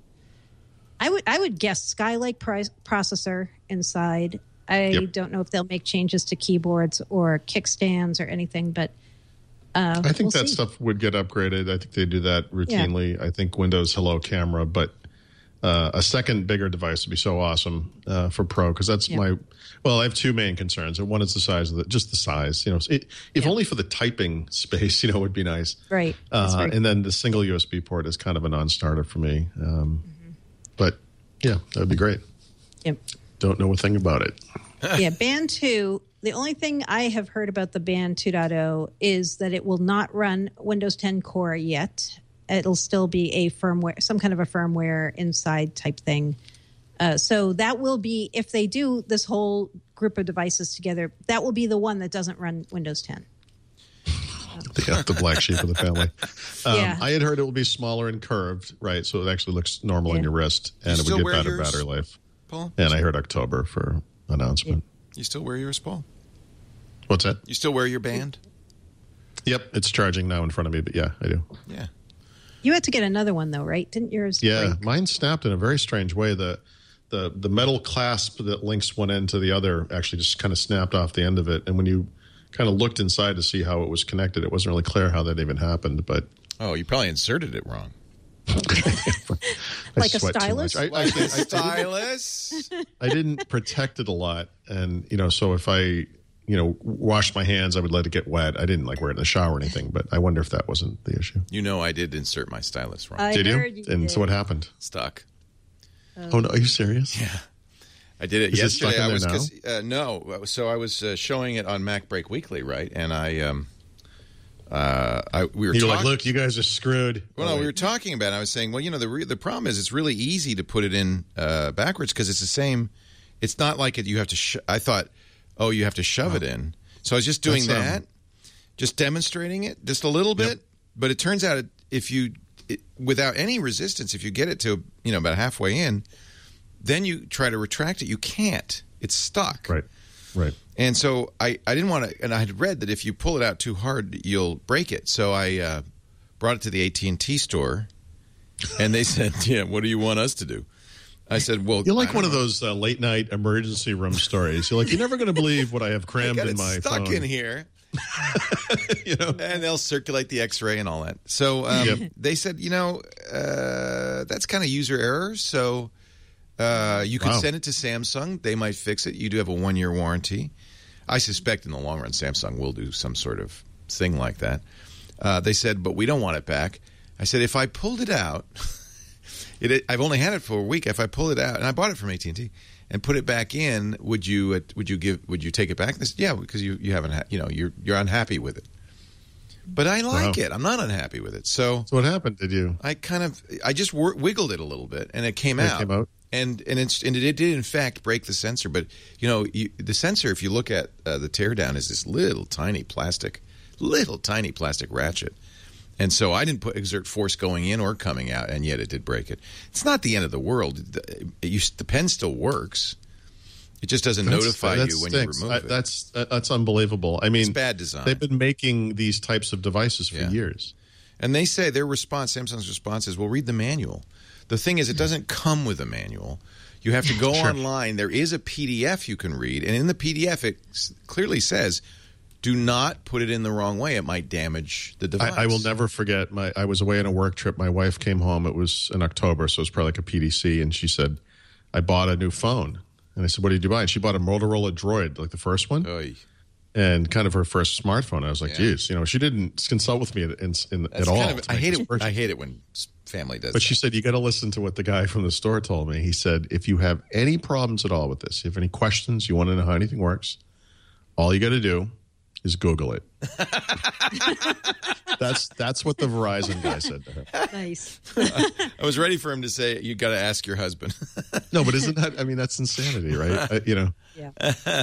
I would I would guess Skylake pri- processor inside. I Yep. don't know if they'll make changes to keyboards or kickstands or anything, but uh, I think we'll that see. stuff would get upgraded. I think they do that routinely. I think Windows Hello Camera, but uh, a second bigger device would be so awesome uh, for Pro because that's Yeah. my. Well, I have two main concerns, and one is the size of the just the size. You know, it, if Yeah. only for the typing space, you know, would be nice. Right. That's Uh, right. and then the single U S B port is kind of a non-starter for me. Um, Mm-hmm. But yeah, that would be great. Yep. Don't know a thing about it. yeah, Band two, the only thing I have heard about the Band two point oh is that it will not run Windows ten Core yet. It'll still be a firmware, some kind of a firmware inside type thing. Uh, so that will be, if they do this whole group of devices together, that will be the one that doesn't run Windows ten. the, the black sheep of the family. Um, Yeah. I had heard it will be smaller and curved, right? So it actually looks normal on Yeah. your wrist, You and it still would get wear better yours? battery life. Paul, And I heard October for announcement. you still wear yours, Paul? What's that? You still wear your band? Yep, it's charging now in front of me, but yeah, I do. Yeah. You had to get another one though, right? Didn't yours? Yeah, break? mine snapped in a very strange way. The the the metal clasp that links one end to the other actually just kind of snapped off the end of it. And when you kind of looked inside to see how it was connected, it wasn't really clear how that even happened. But Oh, you probably inserted it wrong. I Like a sweat too stylus? much. I, I, Like I- I a stylus. I didn't protect it a lot, and you know, so if I, you know, washed my hands, I would let it get wet. I didn't like wear it in the shower or anything, but I wonder if that wasn't the issue. You know, I did insert my stylus wrong. I Did you? heard you And did. so what happened? Stuck. Oh no, are you serious? Yeah. I did it Is it stuck yesterday. in I there was 'cause, uh, no. So I was uh, showing it on Mac Break Weekly, right? And I, um, uh, I we were You're talking. like, look, you guys are screwed. Well, Oh, no, we wait. were talking about it. I was saying, well, you know, the re- the problem is it's really easy to put it in uh, backwards because it's the same. It's not like it. You have to. Sh- I thought, oh, you have to shove it in. So I was just doing That's, um, that, just demonstrating it, just a little bit. Yep. But it turns out, it, if you, it, without any resistance, if you get it to you know about halfway in, then you try to retract it. You can't. It's stuck. Right, right. And so I, I didn't want to, and I had read that if you pull it out too hard, you'll break it. So I uh, brought it to the A T and T store, and they said, yeah, what do you want us to do? I said, well, You're like I one don't of know. those uh, late night emergency room stories. You're like, you're never going to believe what I have I crammed got in it my stuck phone. in here. You know, And they'll circulate the X-ray and all that. So um, Yep. they said, you know, uh, that's kind of user error. So uh, you could Wow. send it to Samsung. They might fix it. You do have a one-year warranty. I suspect in the long run, Samsung will do some sort of thing like that. Uh, they said, but we don't want it back. I said, if I pulled it out, it, I've only had it for a week. If I pull it out, and I bought it from A T and T, and put it back in, would you uh, would you give would you take it back? They said, yeah, because you, you haven't ha- you know you're you're unhappy with it. But I like Wow. it. I'm not unhappy with it. So, So what happened? Did you? I kind of, I just wor- wiggled it a little bit, and it came It out. came out? And and, it's, and it did, in fact, break the sensor. But, you know, you, the sensor, if you look at uh, the teardown, is this little tiny plastic, little tiny plastic ratchet. And so I didn't put exert force going in or coming out, and yet it did break it. It's not the end of the world. The, it, you, the pen still works. It just doesn't That's- notify that you when stinks. you remove I, it. That's that, that's unbelievable. I mean, It's bad design. They've been making these types of devices for Yeah. years. And they say their response, Samsung's response is, well, read the manual. The thing is, it doesn't come with a manual. You have to go Sure. online. There is a P D F you can read. And in the P D F, it s- clearly says, do not put it in the wrong way. It might damage the device. I, I will never forget. My I was away on a work trip. My wife came home. It was in October, so it was probably like a P D C, and she said, "I bought a new phone." And I said, "What did you buy?" And she bought a Motorola Droid, like the first one, Oy. and kind of her first smartphone. I was like, Yeah. "Geez," you know, she didn't consult with me in, in, in, That's at all. kind of- to I make hate this it. purchase. I hate it when s- family does But that. she said, you got to listen to what the guy from the store told me. He said, if you have any problems at all with this, if you have any questions, you want to know how anything works, all you got to do is Google it. that's that's what the Verizon guy said to her. Nice. I was ready for him to say, you got to ask your husband. No, but isn't that, I mean, that's insanity, right? Uh, you know, Yeah.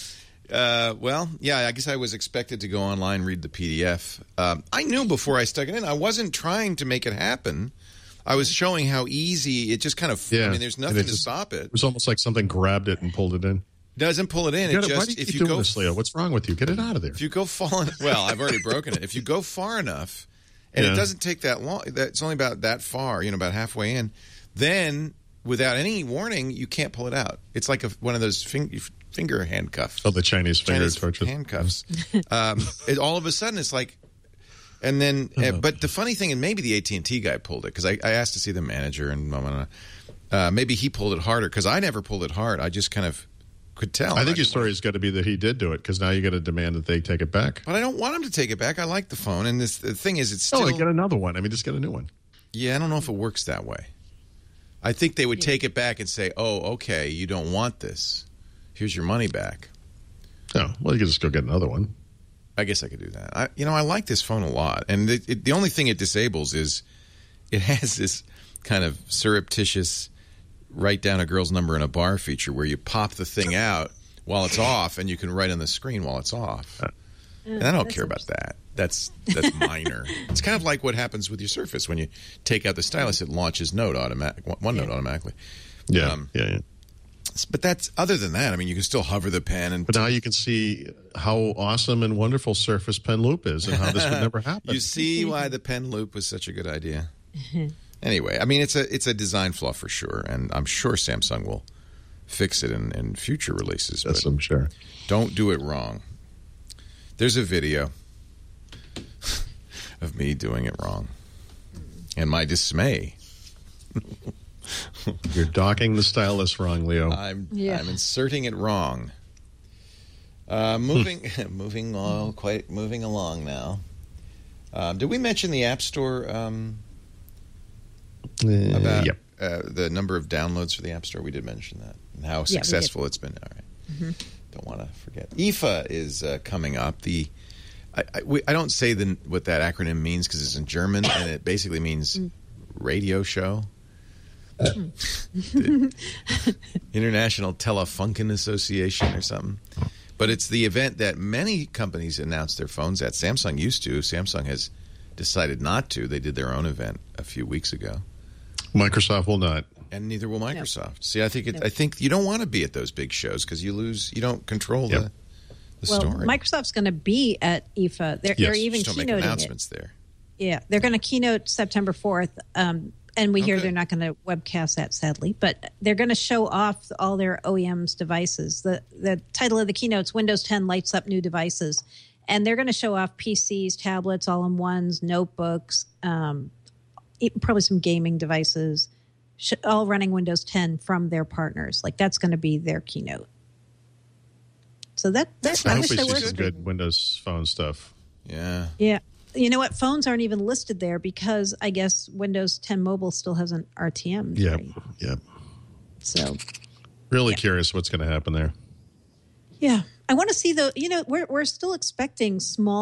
Uh, well, yeah, I guess I was expected to go online, read the P D F. Um, I knew before I stuck it in. I wasn't trying to make it happen. I was showing how easy it just kind of. yeah. I mean, there's And nothing it to just- stop it. It was almost like something grabbed it and pulled it in. Doesn't pull it in. You It gotta- just why do you if keep you doing go this, Leo? What's wrong with you? Get it out of there. if you go far. Well, I've already broken it. If you go far enough, and Yeah. it doesn't take that long. That it's only about that far. You know, about halfway in. Then, without any warning, you can't pull it out. It's like a, one of those fing, finger handcuffs. Oh, the Chinese finger Chinese torture. handcuffs. um, it, all of a sudden, it's like, and then, uh, but the funny thing, and maybe the A T and T guy pulled it because I, I asked to see the manager, and uh, maybe he pulled it harder because I never pulled it hard. I just kind of could tell. I think your just story has got to be that he did do it because now you got to demand that they take it back. But I don't want him to take it back. I like the phone, and this the thing is, it's still. Oh, like, get another one. I mean, just get a new one. Yeah, I don't know if it works that way. I think they would take it back and say, "Oh, okay, you don't want this. Here's your money back." Oh, well, you can just go get another one. I guess I could do that. I, you know, I like this phone a lot, and it, it, the only thing it disables is it has this kind of surreptitious write down a girl's number in a bar feature where you pop the thing out while it's off, and you can write on the screen while it's off. And I don't care about that. That's that's minor. It's kind of like what happens with your Surface when you take out the stylus; it launches Note automatic, one Note automatically. Yeah, Um, yeah, yeah. But that's other than that. I mean, you can still hover the pen, and But now you can see how awesome and wonderful Surface Pen Loop is and how this would never happen. you see why the pen loop was such a good idea. Anyway, I mean, it's a it's a design flaw for sure, and I'm sure Samsung will fix it in, in future releases. Yes, but I'm sure. don't do it wrong. There's a video of me doing it wrong, and my dismay. You're docking the stylus wrong, Leo. I'm Yeah. I'm inserting it wrong. Uh, moving moving on, quite moving along now. Um, did we mention the App Store um, Uh, about yep. uh, the number of downloads for the App Store? We did mention that and how we successful it's been. All right, Mm-hmm. don't want to forget. I F A is uh, coming up. The I, I, we, I don't say the, what that acronym means because it's in German and it basically means radio show. The International Telefunken Association or something. But it's the event that many companies announce their phones at. Samsung used to. Samsung has decided not to. They did their own event a few weeks ago. Microsoft will not. And neither will Microsoft. See, I think it, I think you don't want to be at those big shows because you lose, you don't control Yep. the, the Well, story. Microsoft's going to be at I F A. They're, Yes. they're even Just don't make keynoting announcements it. there. Yeah, they're going to keynote September fourth. Um, and we hear Okay. they're not going to webcast that, sadly. But they're going to show off all their O E M's devices. The the title of the keynote's Windows ten lights up new devices. And they're going to show off P Cs, tablets, all-in-ones, notebooks, um, e- probably some gaming devices, sh- all running Windows ten from their partners. Like, that's going to be their keynote. So that, that's I I hope wish we there see were some good Windows Phone stuff. Yeah. Yeah. You know what? Phones aren't even listed there because I guess Windows ten Mobile still hasn't R T M'd. Yep, Right? yep. So, Really curious what's going to happen there. yeah. I want to see the, you know, we're, we're still expecting small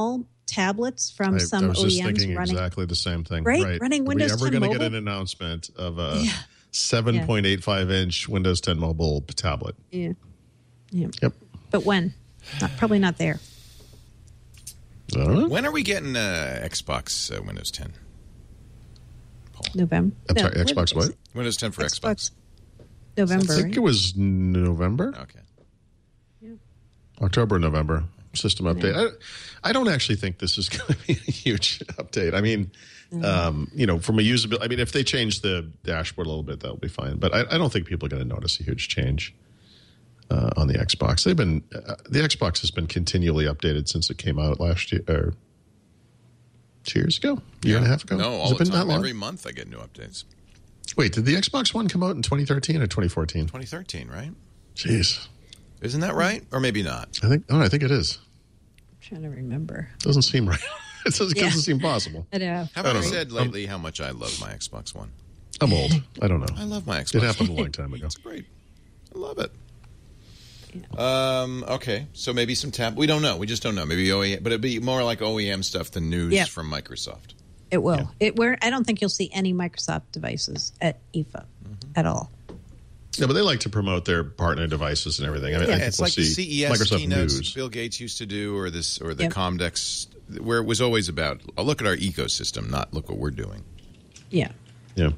tablets from I, some I was O E Ms just thinking running exactly the same thing. Right? Right. Running Are Windows we ever ten going to get mobile? an announcement of a Yeah. seven point eight five inch Windows ten mobile tablet? Yeah. Yeah. Yep. But when? Not, probably not there. I don't know. When are we getting uh, Xbox uh, Windows ten? November. I'm No, sorry, when Xbox is what? it? Windows ten for Xbox. Xbox. November. I think right? it was November, Okay. October, November system update. I, I don't actually think this is going to be a huge update. I mean, um, you know, from a usability, I mean, if they change the dashboard a little bit, that'll be fine. But I, I don't think people are going to notice a huge change uh, on the Xbox. They've been uh, the Xbox has been continually updated since it came out last year, or two years ago, a year and a half ago. No, Has all it the been that time. long? Every month I get new updates. Wait, did the Xbox One come out in twenty thirteen or twenty fourteen? twenty thirteen, right? Jeez, Isn't that right? Or maybe not. I think. Oh, I think it is. I'm trying to remember. Doesn't seem right. It doesn't, Yeah. doesn't seem possible. I know. Have I I, don't know. said lately how much I love my Xbox One? I'm old. I don't know. I love my Xbox It One. happened a long time ago. It's great. I love it. Um, okay, so maybe some tab. We don't know. We just don't know. Maybe O E M, but it'd be more like O E M stuff than news Yeah. from Microsoft. It will. It where I don't think you'll see any Microsoft devices at I F A Mm-hmm. at all. Yeah, but they like to promote their partner devices and everything. I mean, I Yeah, think it's we'll like the see C E S Microsoft keynotes News. Bill Gates used to do, or this, or the Yep. Comdex, where it was always about, oh, look at our ecosystem, not look what we're doing. Yeah. Yeah.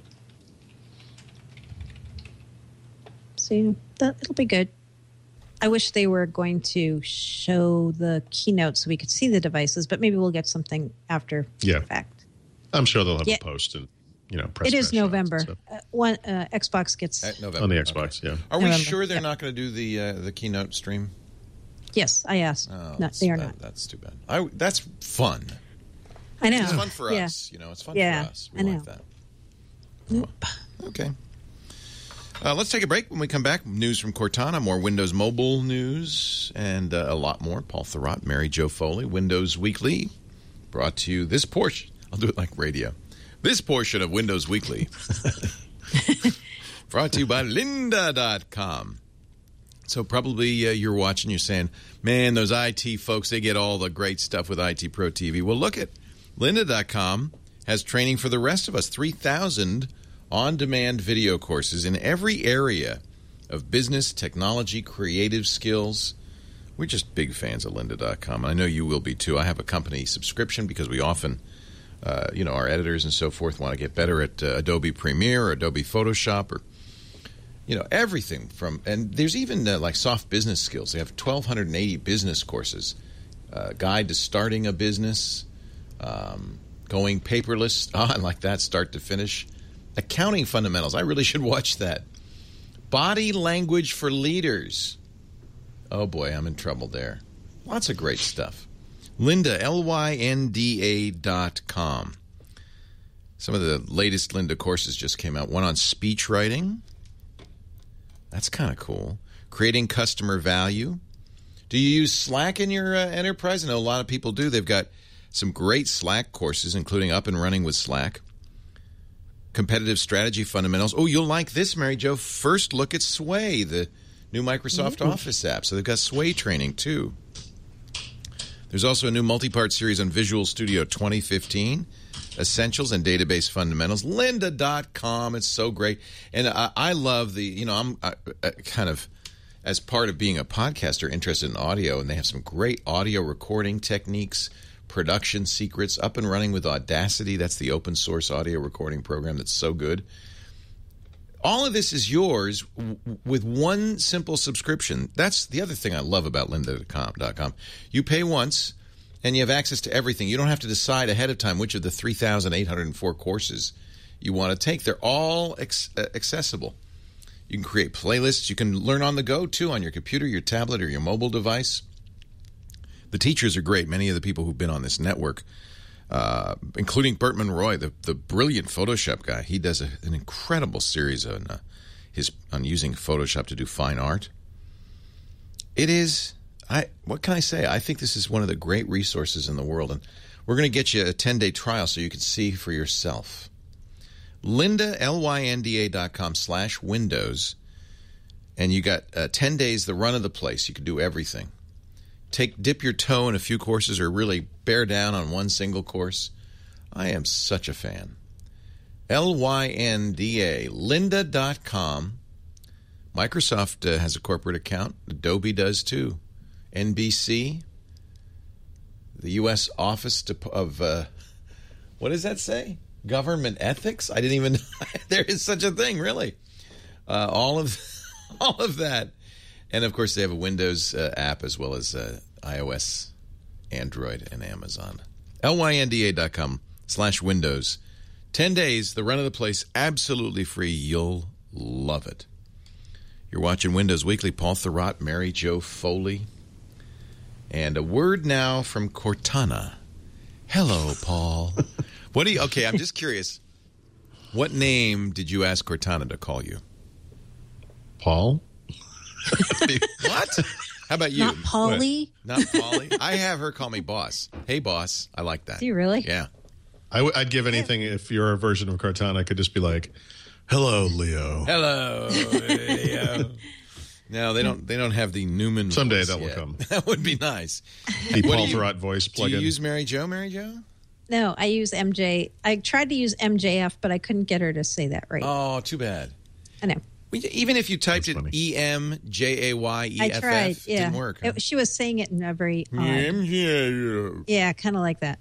So that it'll be good. I wish they were going to show the keynote so we could see the devices, but maybe we'll get something after Yeah. the fact. I'm sure they'll have Yeah. a post and, you know, press It is match shots and November. stuff. Uh, one uh, Xbox gets At November. On the Okay. Xbox, yeah. Are we November, sure they're yep. not going to do the uh, the keynote stream? yes. I asked. Oh, no, that's- they are that- not. That's too bad. I, that's fun. I know. It's fun for yeah. us. You know, it's fun Yeah, for us. We I know. like that. Okay. Uh, let's take a break. When we come back, news from Cortana, more Windows Mobile news, and uh, a lot more. Paul Thurrott, Mary Jo Foley, Windows Weekly, brought to you this portion. I'll do it like radio. This portion of Windows Weekly, brought to you by lynda dot com. So probably uh, you're watching, you're saying, man, those I T folks, they get all the great stuff with I T Pro T V. Well, look at lynda dot com has training for the rest of us, three thousand on-demand video courses in every area of business, technology, creative skills. We're just big fans of lynda dot com. I know you will be too. I have a company subscription because we often, uh, you know, our editors and so forth want to get better at uh, Adobe Premiere or Adobe Photoshop or, you know, everything from, and there's even uh, like soft business skills. They have twelve eighty business courses, uh, guide to starting a business, um, going paperless, ah, I like that, start to finish. Accounting fundamentals. I really should watch that. Body language for leaders. Oh, boy, I'm in trouble there. Lots of great stuff. Lynda, L Y N D A dot com. Some of the latest Lynda courses just came out. One on speech writing. That's kind of cool. Creating customer value. Do you use Slack in your uh, enterprise? I know a lot of people do. They've got some great Slack courses, including Up and Running with Slack. Competitive strategy fundamentals. Oh, you'll like this, Mary Jo. First look at Sway, the new Microsoft mm-hmm. Office app. So they've got Sway training, too. There's also a new multi-part series on Visual Studio twenty fifteen, Essentials and Database Fundamentals. lynda dot com. It's so great. And I, I love the, you know, I'm I, I kind of, as part of being a podcaster, interested in audio, and they have some great audio recording techniques, production secrets, Up and Running with Audacity. That's the open source audio recording program that's so good. All of this is yours w- with one simple subscription. That's the other thing I love about lynda dot com. You pay once, and you have access to everything. You don't have to decide ahead of time which of the three thousand eight hundred four courses you want to take. They're all ex- uh, accessible. You can create playlists. You can learn on the go, too, on your computer, your tablet, or your mobile device. The teachers are great. Many of the people who've been on this network, uh, including Burt Monroy, the, the brilliant Photoshop guy. He does a, an incredible series on uh, his on using Photoshop to do fine art. It is, I what can I say? I think this is one of the great resources in the world, and we're going to get you a ten-day trial so you can see for yourself. Lynda, L Y N D A dot com slash Windows, and you got uh, ten days, the run of the place. You can do everything. take dip your toe in a few courses or really bear down on one single course, I am such a fan. L Y N D A, lynda dot com. Microsoft uh, has a corporate account. Adobe does too. N B C, the U S Office of, uh, what does that say? Government Ethics? I didn't even know there is such a thing, really. Uh, all of all of that. And, of course, they have a Windows uh, app as well as uh, iOS, Android, and Amazon. L Y N D A dot com slash Windows. Ten days, the run of the place, absolutely free. You'll love it. You're watching Windows Weekly. Paul Thurrott, Mary Jo Foley. And a word now from Cortana. Hello, Paul. What do you... Okay, I'm just curious. What name did you ask Cortana to call you? Paul? What? How about you? Not Paulie? Not Paulie? I have her call me boss. Hey, boss. I like that. Do you really? Yeah. I w- I'd give anything if your version of Cortana could just be like, hello, Leo. Hello, Leo. No, they don't. They don't have the Newman. Someday voice that will yet. come. That would be nice. The What Paul do you- Thurrott voice Do plug-in. you use Mary Jo? Mary Jo? No, I use M J. I tried to use M J F, but I couldn't get her to say that right. Oh, too bad. I know. We- Even if you typed That's it funny. E M J A Y E I F F, tried. it Yeah, didn't work. Huh? It- she was saying it in a very odd. Yeah. Yeah, kind of like that.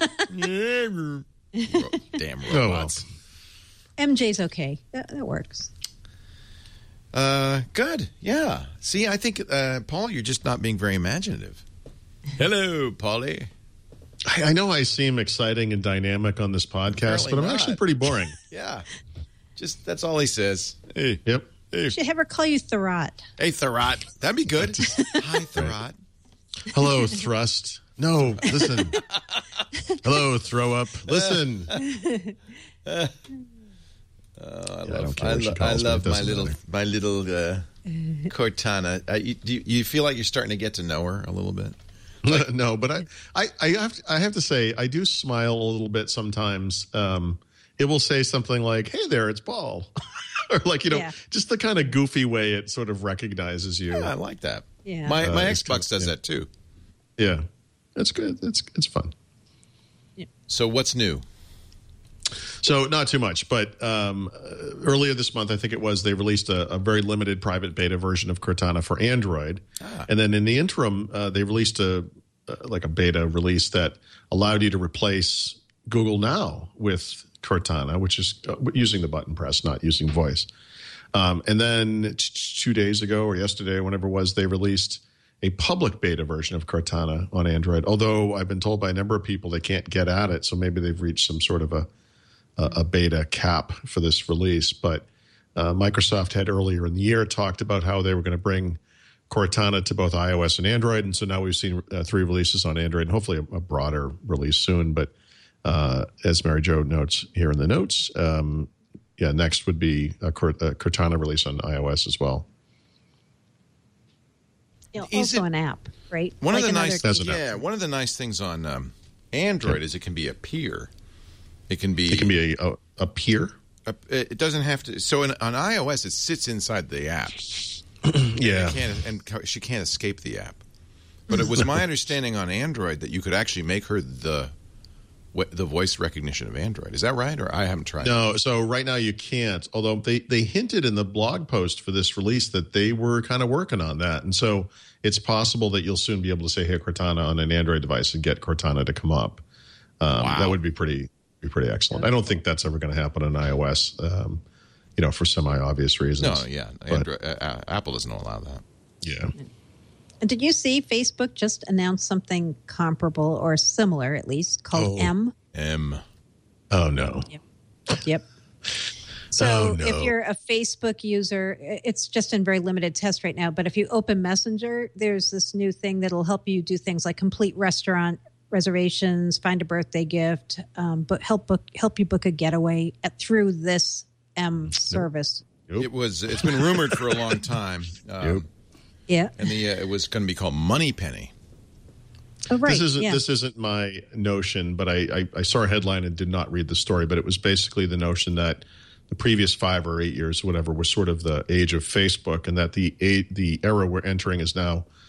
Damn Oh, well. robots. M J's okay. That, that works. Uh, good. Yeah. See, I think, uh, Paul, you're just not being very imaginative. Hello, Paulie. I, I know I seem exciting and dynamic on this podcast, Apparently but I'm not. actually pretty boring. Yeah. Just, that's all he says. Hey. Yep. Hey. Should have her call you Thurrott. Hey, Thurrott. That'd be good. Hi, Thurrott. Hello, Thrust. No, listen. Hello, Throw Up. Listen. Oh, I I love, don't care I, what she lo- I calls me. love It my doesn't little, matter. my little uh, Cortana. Uh, you, do you, you feel like you're starting to get to know her a little bit? No, but I, I, I, have to, I have to say, I do smile a little bit sometimes. Um, it will say something like, hey there, it's Paul. Or like, you know, Yeah. just the kind of goofy way it sort of recognizes you. Yeah, I like that. Yeah. My Uh, my it's Xbox good, does yeah. that too. Yeah. It's good. It's, it's fun. So what's new? So not too much, but um, uh, earlier this month, I think it was, they released a, a very limited private beta version of Cortana for Android, Ah. and then in the interim, uh, they released a uh, like a beta release that allowed you to replace Google Now with Cortana, which is uh, using the button press, not using voice. Um, and then t- two days ago or yesterday, whenever it was, they released a public beta version of Cortana on Android. Although I've been told by a number of people they can't get at it, so maybe they've reached some sort of a a, a beta cap for this release. But uh, Microsoft had earlier in the year talked about how they were going to bring Cortana to both iOS and Android, and so now we've seen uh, three releases on Android, and hopefully a, a broader release soon. But uh, as Mary Jo notes here in the notes, um, yeah, next would be a, Cort- a Cortana release on iOS as well. You know, Is also it- an app, right? One Like of the another- nice, That's an app. yeah, one of the nice things on um, Android is it can be a peer. It can be. It can be a, a, a peer. a- it doesn't have to. So in, on iOS, it sits inside the app. Yeah. It can't, and co- she can't escape the app. But it was my understanding on Android that you could actually make her the the voice recognition of Android. Is that right? Or I haven't tried. No, so right now you can't. Although they, they hinted in the blog post for this release that they were kind of working on that. And so it's possible that you'll soon be able to say, hey, Cortana on an Android device and get Cortana to come up. Um, Wow. That would be pretty be pretty excellent. I don't think that's ever going to happen on iOS, um, you know, for semi-obvious reasons. No, yeah. But, Android, uh, uh, Apple doesn't allow that. yeah. And did you see Facebook just announced something comparable or similar, at least, called Oh. M? M. Oh, no. Yep. So Oh, no. if you're a Facebook user, it's just in very limited test right now. But if you open Messenger, there's this new thing that'll help you do things like complete restaurant reservations, find a birthday gift, um, but help book help you book a getaway at, through this M service. Yep. It was. It's been rumored for a long time. Um, Yep. Yeah. And the uh, it was going to be called Moneypenny. Oh, right. This isn't yeah. this isn't my notion, but I, I, I saw a headline and did not read the story. But it was basically the notion that the previous five or eight years, whatever, was sort of the age of Facebook, and that the a- the era we're entering is now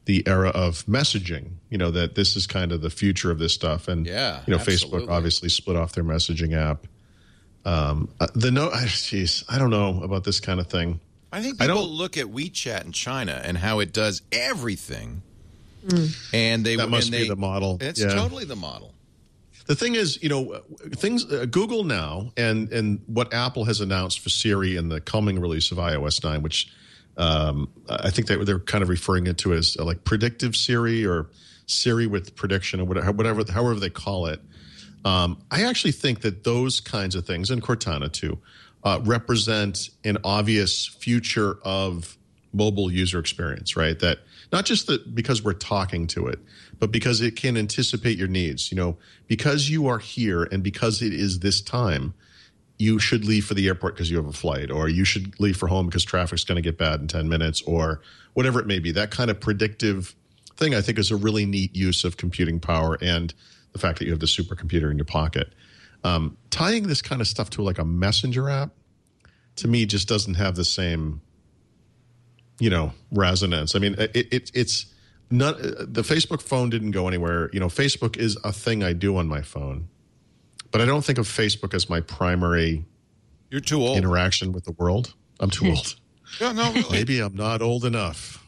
the era of messaging. You know, that this is kind of the future of this stuff. And yeah, you know, absolutely. Facebook obviously split off their messaging app. Um, uh, the no, jeez, I don't know about this kind of thing. I think people I don't, look at WeChat in China and how it does everything, mm. and they that must and be they, the model. It's yeah. totally the model. The thing is, you know, things uh, Google now and and what Apple has announced for Siri in the coming release of iOS nine, which um, I think they, they're kind of referring it to as uh, like predictive Siri or Siri with prediction or whatever, whatever however they call it. Um, I actually think that those kinds of things, and Cortana too, uh, represent an obvious future of mobile user experience, right? That not just that because we're talking to it, but because it can anticipate your needs. You know, because you are here and because it is this time, you should leave for the airport because you have a flight, or you should leave for home because traffic's going to get bad in ten minutes, or whatever it may be. That kind of predictive thing, I think, is a really neat use of computing power and the fact that you have the supercomputer in your pocket. Um, tying this kind of stuff to like a messenger app, to me, just doesn't have the same, you know, resonance. I mean, it, it, it's not the Facebook phone didn't go anywhere. You know, Facebook is a thing I do on my phone, but I don't think of Facebook as my primary. You're too old. Interaction with the world. I'm too old. No, no, really. Maybe I'm not old enough.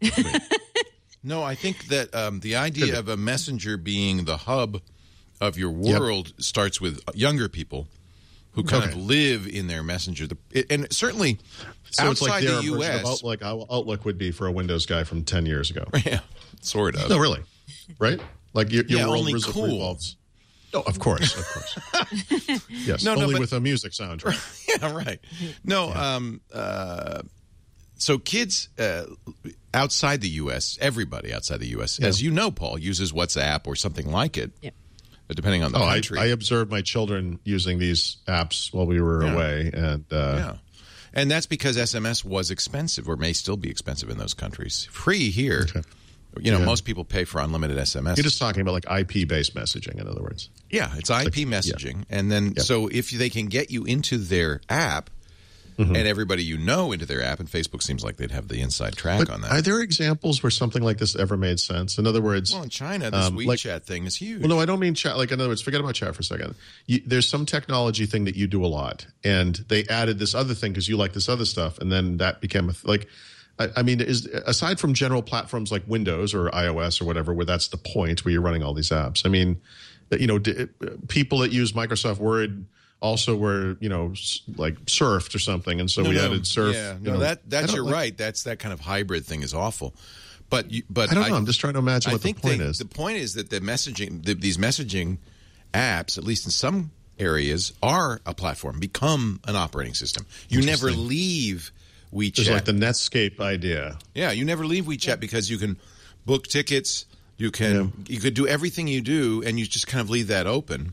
No, I think that um, the idea of a messenger being the hub of your world yep. starts with younger people who kind okay. of live in their messenger. And certainly so outside it's like the U S. Outlook, Outlook would be for a Windows guy from ten years ago. Yeah, sort of. No, really. Right? Like your, your yeah, world only res- cool. revolves. No, of course, of course. Yes, no, no, only but, with a music soundtrack. Yeah, right. No, yeah. um, uh, so kids uh, outside the U S, everybody outside the U S, yeah. as you know, Paul, uses WhatsApp or something like it, yep. depending on the oh, country. I, I observed my children using these apps while we were yeah. away. and uh, Yeah. And that's because S M S was expensive, or may still be expensive in those countries. Free here. Okay. You know, yeah. most people pay for unlimited S M S. You're just talking about like I P-based messaging, in other words. Yeah, it's I P like, messaging. Yeah. And then, yeah. so if they can get you into their app, mm-hmm. and everybody you know into their app, and Facebook seems like they'd have the inside track but on that. Are there examples where something like this ever made sense? In other words... Well, in China, this um, WeChat like, thing is huge. Well, no, I don't mean chat. Like, in other words, forget about chat for a second. You, there's some technology thing that you do a lot, and they added this other thing because you like this other stuff, and then that became a... Like, I, I mean, is aside from general platforms like Windows or iOS or whatever, where that's the point, where you're running all these apps, I mean, you know, people that use Microsoft Word... also were, you know, like surfed or something, and so no, we no, added surf. Yeah, you no, know, that that's you're like, right. That's that kind of hybrid thing is awful. But you, but I don't know. I, I'm just trying to imagine I what the point they, is. The point is that the messaging, the, these messaging apps, at least in some areas, are a platform, become an operating system. You never leave WeChat. It's like the Netscape idea. Yeah, you never leave WeChat yeah. because you can book tickets. You can yeah. you could do everything you do, and you just kind of leave that open.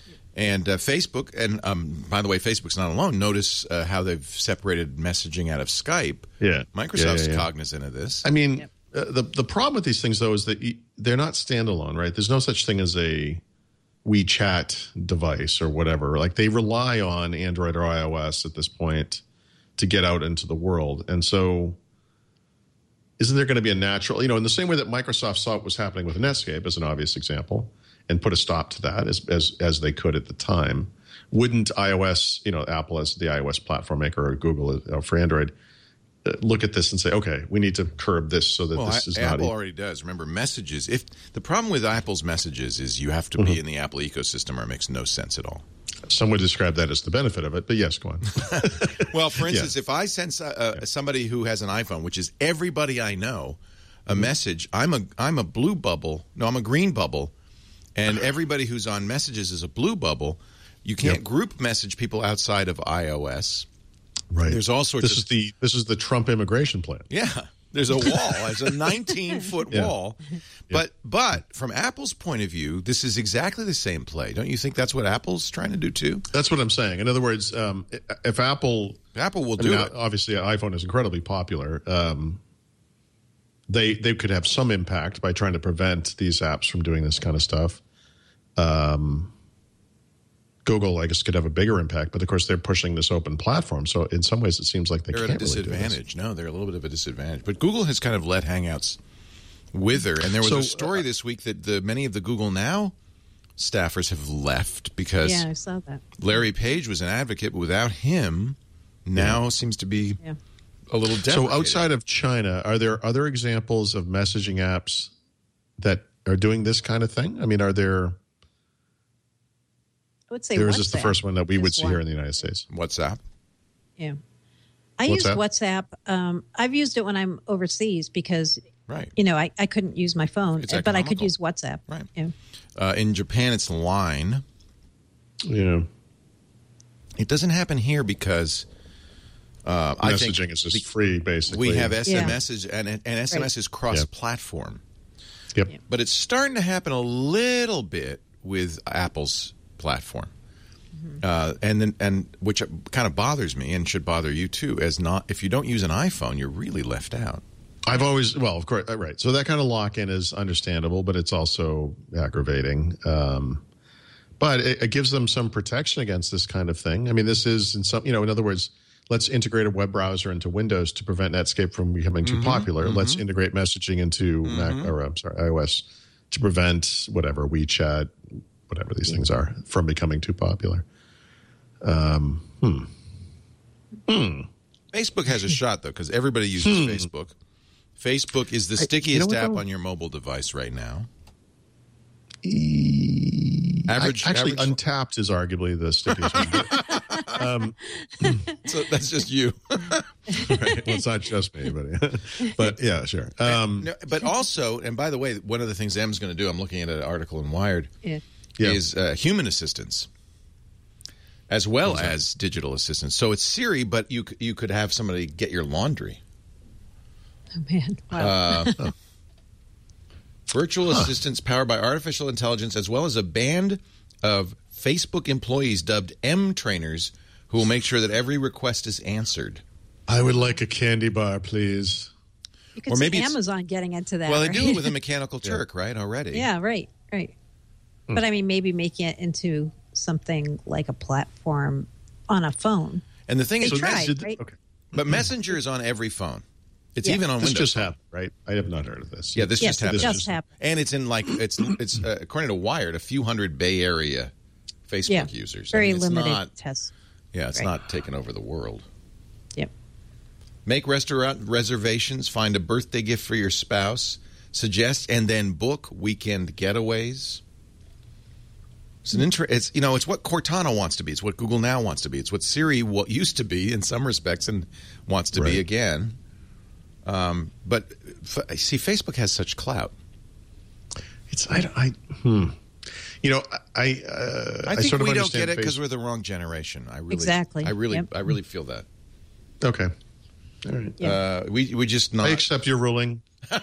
And uh, Facebook, and um, by the way, Facebook's not alone. Notice uh, how they've separated messaging out of Skype. Yeah, Microsoft's yeah, yeah, yeah. cognizant of this. I mean, yep. uh, the the problem with these things though is that you, they're not standalone, right? There's no such thing as a WeChat device or whatever. Like they rely on Android or iOS at this point to get out into the world, and so isn't there going to be a natural, you know, in the same way that Microsoft saw what was happening with Netscape as an obvious example, and put a stop to that as, as as they could at the time. Wouldn't iOS, you know, Apple as the iOS platform maker or Google uh, for Android, uh, look at this and say, okay, we need to curb this so that well, this is I, not... Apple e- already does. Remember, messages. If the problem with Apple's messages is you have to mm-hmm. be in the Apple ecosystem or it makes no sense at all. Some would describe that as the benefit of it, but yes, go on. Well, for instance, yeah. if I send uh, somebody who has an iPhone, which is everybody I know, a mm-hmm. message, I'm a I'm a blue bubble. No, I'm a green bubble. And everybody who's on messages is a blue bubble. You can't yep. group message people outside of iOS. Right. There's all sorts this of... Is the, this is the Trump immigration plan. Yeah. There's a wall. There's a nineteen-foot yeah. wall. But yeah. but from Apple's point of view, this is exactly the same play. Don't you think that's what Apple's trying to do too? That's what I'm saying. In other words, um, if Apple... Apple will I do mean, it. Obviously, an iPhone is incredibly popular. Um, they they could have some impact by trying to prevent these apps from doing this kind of stuff. Um, Google, I guess, could have a bigger impact, but of course they're pushing this open platform. So in some ways, it seems like they they're can't at a disadvantage. Really do this. No, they're a little bit of a disadvantage. But Google has kind of let Hangouts wither. And there was So, a story this week that the many of the Google Now staffers have left because Yeah, I saw that. Larry Page was an advocate, but without him, now yeah. seems to be yeah. a little deprecated. So outside of China, are there other examples of messaging apps that are doing this kind of thing? I mean, are there... I would say Or WhatsApp. is this the first one that we would see one. here in the United States? WhatsApp? Yeah. I WhatsApp? use WhatsApp. Um, I've used it when I'm overseas because, right. you know, I, I couldn't use my phone, It's but I could economical. use WhatsApp. Right. Yeah. Uh, in Japan, it's Line. Yeah. It doesn't happen here because uh, I think Messaging is just free, basically. we have S M Yeah. S and, and S M S Right. is cross-platform. Yep. Yep. But it's starting to happen a little bit with Apple's platform. Uh, and then, and which kind of bothers me and should bother you too. As not, if you don't use an iPhone, you're really left out. I've always, well, of course, right. So that kind of lock-in is understandable, but it's also aggravating. Um, but it, it gives them some protection against this kind of thing. I mean, this is in some, you know, in other words, let's integrate a web browser into Windows to prevent Netscape from becoming too Mm-hmm, popular. mm-hmm. Let's integrate messaging into Mm-hmm. Mac, or I'm sorry, iOS to prevent whatever WeChat, whatever these things are, from becoming too popular. Um, hmm. Hmm. Facebook has a shot though because everybody uses Facebook. Facebook is the I- you stickiest know what, app though? on your mobile device right now. E- Average- I- actually, average- Untapped is arguably the stickiest one. um, So that's just you. right. Well, it's not just me, but but yeah, sure. Um, No, but also, and by the way, one of the things M's going to do, I'm looking at an article in Wired, Yeah. Yeah. is uh, human assistance as well as digital assistance. So it's Siri, but you c- you could have somebody get your laundry. Oh, man. Wow. Uh, virtual assistants powered by artificial intelligence, as well as a band of Facebook employees dubbed M trainers who will make sure that every request is answered. I would like a candy bar, please. you could or see maybe it's- Amazon getting into that. Well, they right? do it with a Mechanical Turk, right, already. Yeah, right, right. But I mean, maybe making it into something like a platform on a phone. And the thing They is, tried, Did- right? Okay. but Messenger is on every phone. It's Yeah. even on This Windows. just happened, right? I have not heard of this. Yeah, this Yes, just it happened. just happened. And it's in like it's it's uh, according to Wired, a few hundred Bay Area Facebook Yeah, users. very I mean, it's limited Not, tests. yeah, it's Right. not taking over the world. Yep. Make restaurant reservations. Find a birthday gift for your spouse. Suggest and then book weekend getaways. It's an inter- It's you know it's what Cortana wants to be. It's what Google Now wants to be. It's what Siri what used to be in some respects and wants to Right. be again. Um, but f- see, Facebook has such clout. It's I. I hmm. You know, I. Uh, I I think sort of we don't understand get it because face- we're the wrong generation. I really, Exactly. I really, Yep. I really feel that. Okay. All right. Yeah. Uh, we we just not. I accept your ruling.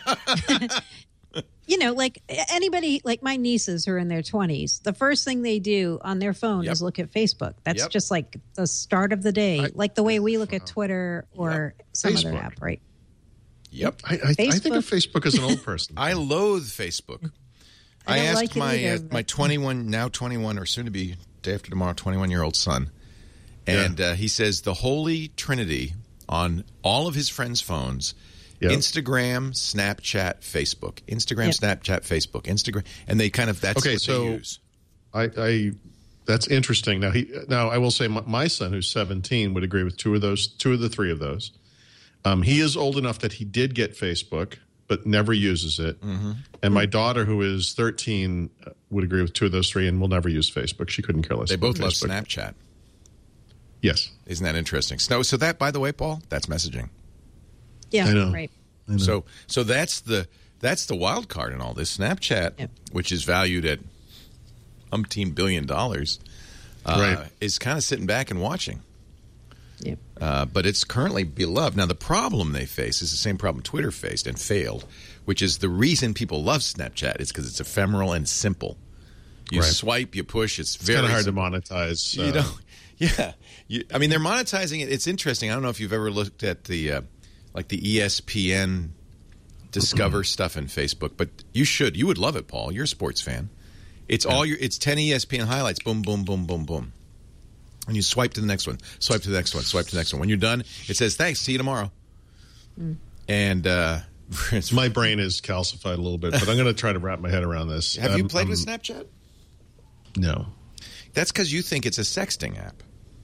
You know, like anybody, like my nieces who are in their twenties, the first thing they do on their phone Yep. is look at Facebook. That's Yep. just like the start of the day, I- like the way we look at Twitter or some other Facebook. app, right? Yep. I, I, I think of Facebook as an old person. I loathe Facebook. I I, don't asked like it my either, uh, but- my twenty-one now twenty-one or soon to be day after tomorrow twenty-one year old son, and uh, he says the Holy Trinity on all of his friends' phones. Yep. Instagram, Snapchat, Facebook. Instagram, Yep. Snapchat, Facebook. Instagram, and they kind of that's Okay, what so- they use. I, I that's interesting. Now he now I will say my, my son who's seventeen would agree with two of those, two of the three of those. Um, he is old enough that he did get Facebook, but never uses it. Mm-hmm. And my daughter, who is thirteen, uh, would agree with two of those three and will never use Facebook. She couldn't care less. They both about love Facebook. Snapchat. Yes, Isn't that interesting? So, so that, by the way, Paul, that's messaging. Yeah, I know. right. So, so that's the that's the wild card in all this. Snapchat, Yep. which is valued at umpteen billion dollars, uh, Right. is kind of sitting back and watching. Yep. Uh, but it's currently beloved. Now, the problem they face is the same problem Twitter faced and failed, which is the reason people love Snapchat is because it's ephemeral and simple. You Right. swipe, you push. It's it's very kind of hard simple. to monetize. You uh, know, yeah. You, I mean, they're monetizing it. It's interesting. I don't know if you've ever looked at the uh, like the E S P N Discover stuff in Facebook, but you should. You would love it, Paul. You're a sports fan. It's all your. It's ten E S P N highlights. Boom, boom, boom, boom, boom. And you swipe to the next one. Swipe to the next one. Swipe to the next one. When you're done, it says thanks. See you tomorrow. Mm. And uh, My brain is calcified a little bit, but I'm going to try to wrap my head around this. Have um, you played um, with Snapchat? No. That's because you think it's a sexting app.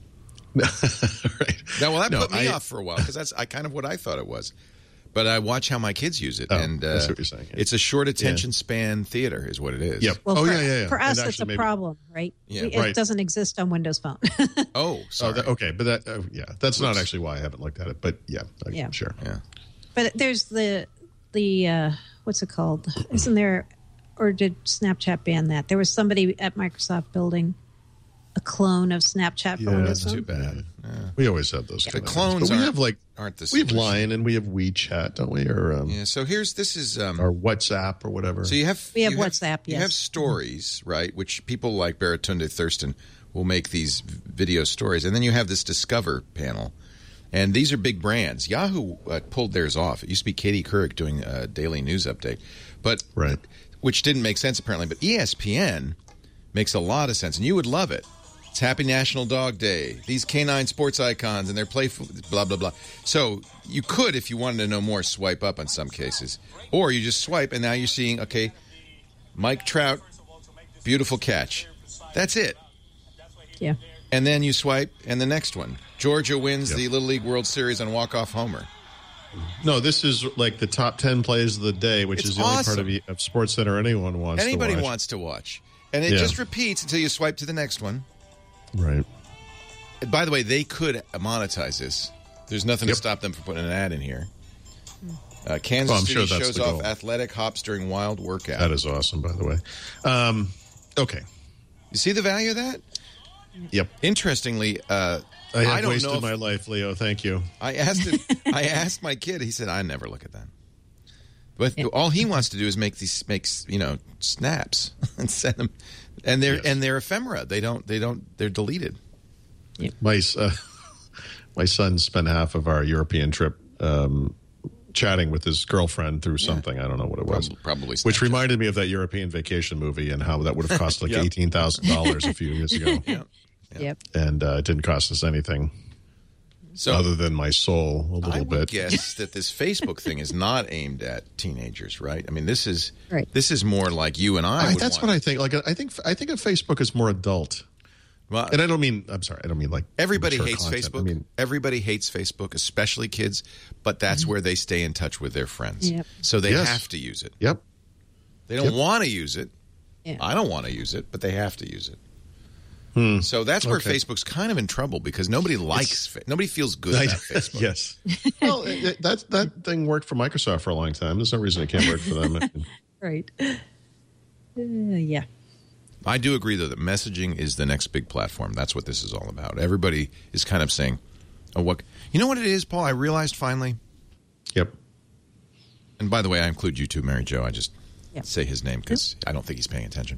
Right. Now, well, that no, put me I, off for a while because that's I kind of what I thought it was. But I watch how my kids use it, oh, and uh, that's what you're saying. Yeah. It's a short attention yeah. span theater, is what it is. Yep. Well, oh for, yeah, yeah, yeah. For us, and it's a maybe, problem, right? Yeah, we, right. It doesn't exist on Windows Phone. oh, sorry. Oh, that, okay, but that uh, yeah, that's Oops. not actually why I haven't looked at it. But yeah, I, yeah, sure. Yeah. But there's the the uh, what's it called? Isn't there, or did Snapchat ban that? There was somebody at Microsoft building a clone of Snapchat for yeah, Windows that's Phone. too bad. Yeah. We always have those. Yeah. Kind The of clones but we aren't, have like aren't the we have solution. Line and we have WeChat, don't we? Or um, yeah. So here's this is um, or WhatsApp or whatever. So you have we have you WhatsApp. Have, yes. You have stories, right? Which people like Baratunde Thurston will make these video stories, and then you have this Discover panel, and these are big brands. Yahoo uh, pulled theirs off. It used to be Katie Couric doing a daily news update, but right, which didn't make sense apparently. But E S P N makes a lot of sense, and you would love it. It's Happy National Dog Day. These canine sports icons and their playful blah, blah, blah. So you could, if you wanted to know more, swipe up on some cases. Or you just swipe, and now you're seeing, okay, Mike Trout, beautiful catch. That's it. Yeah. And then you swipe, and the next one. Georgia wins yep. the Little League World Series on walk-off homer. No, this is like the top ten plays of the day, which it's is the awesome. only part of, of SportsCenter anyone wants Anybody to watch. wants to watch. And it yeah. just repeats until you swipe to the next one. Right. By the way, they could monetize this. There's nothing yep. to stop them from putting an ad in here. Uh, Kansas well, I'm City sure that's shows the off goal. athletic hops during wild workout. That is awesome, by the way. Um, okay. You see the value of that? Yep. Interestingly, uh, I have I don't wasted know if, my life, Leo. Thank you. I asked it, I asked my kid. He said, "I never look at that." But yeah. all he wants to do is make these makes you know snaps and send them, and they're yes. and they're ephemera. They don't they don't they're deleted. Yep. My uh, my son spent half of our European trip um, chatting with his girlfriend through something. Yeah. I don't know what it was. Probably, probably which reminded me of that European Vacation movie and how that would have cost like yep. eighteen thousand dollars a few years ago. Yep. Yep. Yep. And uh, it didn't cost us anything. So, other than my soul, a little I would bit. guess that this Facebook thing is not aimed at teenagers, right? I mean, this is right. this is more like you and I. I would that's want. what I think. Like, I think I think of Facebook as more adult. Well, and I don't mean. I'm sorry. I don't mean like everybody mature hates content. Facebook. I mean, everybody hates Facebook, especially kids. But that's mm-hmm. where they stay in touch with their friends. Yep. So they yes. have to use it. Yep. They don't yep. want to use it. Yeah. I don't want to use it, but they have to use it. Hmm. So that's where okay. Facebook's kind of in trouble because nobody likes fa- nobody feels good about Facebook. Yes. Well, it, it, that that thing worked for Microsoft for a long time. There's no reason it can't work for them. Right. Uh, yeah. I do agree, though, that messaging is the next big platform. That's what this is all about. Everybody is kind of saying, "Oh, what?" You know what it is, Paul? I realized finally. Yep. And by the way, I include you too, Mary Jo. I just yep. say his name because yep. I don't think he's paying attention.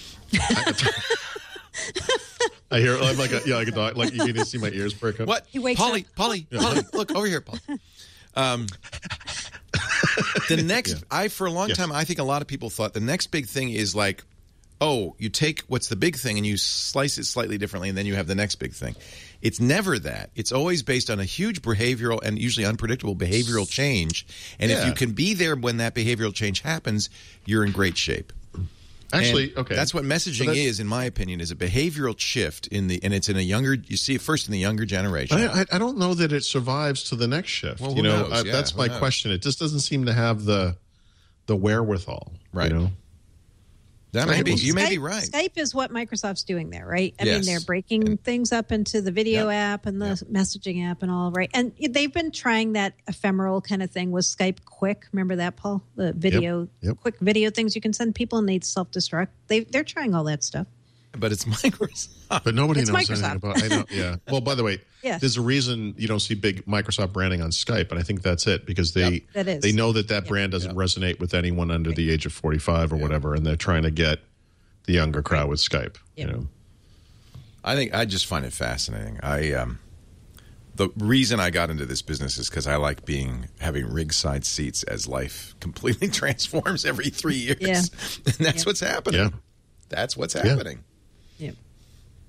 I hear I'm like a yeah like a dog like you can see my ears perk up. What? He wakes Polly, up. Polly, Polly, look over here, Polly. Um, the next, yeah. I for a long yes. time, I think a lot of people thought the next big thing is like, oh, you take what's the big thing and you slice it slightly differently, and then you have the next big thing. It's never that. It's always based on a huge behavioral and usually unpredictable behavioral change. And yeah. if you can be there when that behavioral change happens, you're in great shape. Actually, and okay. That's what messaging so is, in my opinion, is a behavioral shift in the, and it's in a younger. You see it first in the younger generation. I, I, I don't know that it survives to the next shift. Well, who you know, knows? I, Yeah, that's who my knows? question. It just doesn't seem to have the the wherewithal. Right. You know? That may be. You may be Skype- right. Skype is what Microsoft's doing there, right? I Yes. mean, they're breaking And- things up into the video Yep. app and the Yep. messaging app and all, right? And they've been trying that ephemeral kind of thing with Skype Quick. Remember that, Paul? The video, Yep. quick video things you can send people and they self-destruct. They, they're trying all that stuff. But it's Microsoft. But nobody It's knows Microsoft. anything about. I know. Yeah. Well, by the way, Yeah. there's a reason you don't see big Microsoft branding on Skype, and I think that's it because they Yep. That is. they know that that Yep. brand doesn't Yep. resonate with anyone under the age of forty-five or Yep. whatever, and they're trying to get the younger crowd with Skype. Yep. You know. I think I just find it fascinating. I um, the reason I got into this business is because I like being having rig side seats as life completely transforms every three years, Yeah. and that's Yep. what's happening. Yeah. That's what's Yeah. happening. Yep.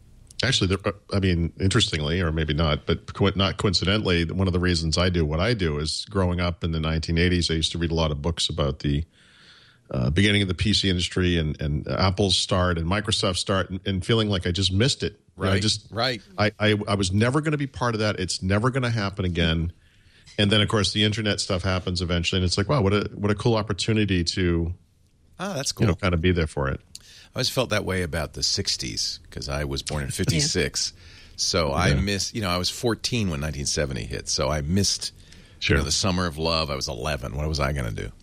Actually, I mean, interestingly, or maybe not, but co- not coincidentally, one of the reasons I do what I do is growing up in the nineteen eighties, I used to read a lot of books about the uh, beginning of the P C industry and, and Apple's start and Microsoft's start, and, and feeling like I just missed it. Right. I just, right. I, I, I was never going to be part of that. It's never going to happen again. And then, of course, the internet stuff happens eventually, and it's like, wow, what a what a cool opportunity to, oh, that's cool. you know, kind of be there for it. I always felt that way about the sixties because I was born in fifty-six. Yeah. So yeah. I missed, you know, I was fourteen when nineteen seventy hit. So I missed sure. you know, the summer of love. I was eleven. What was I going to do?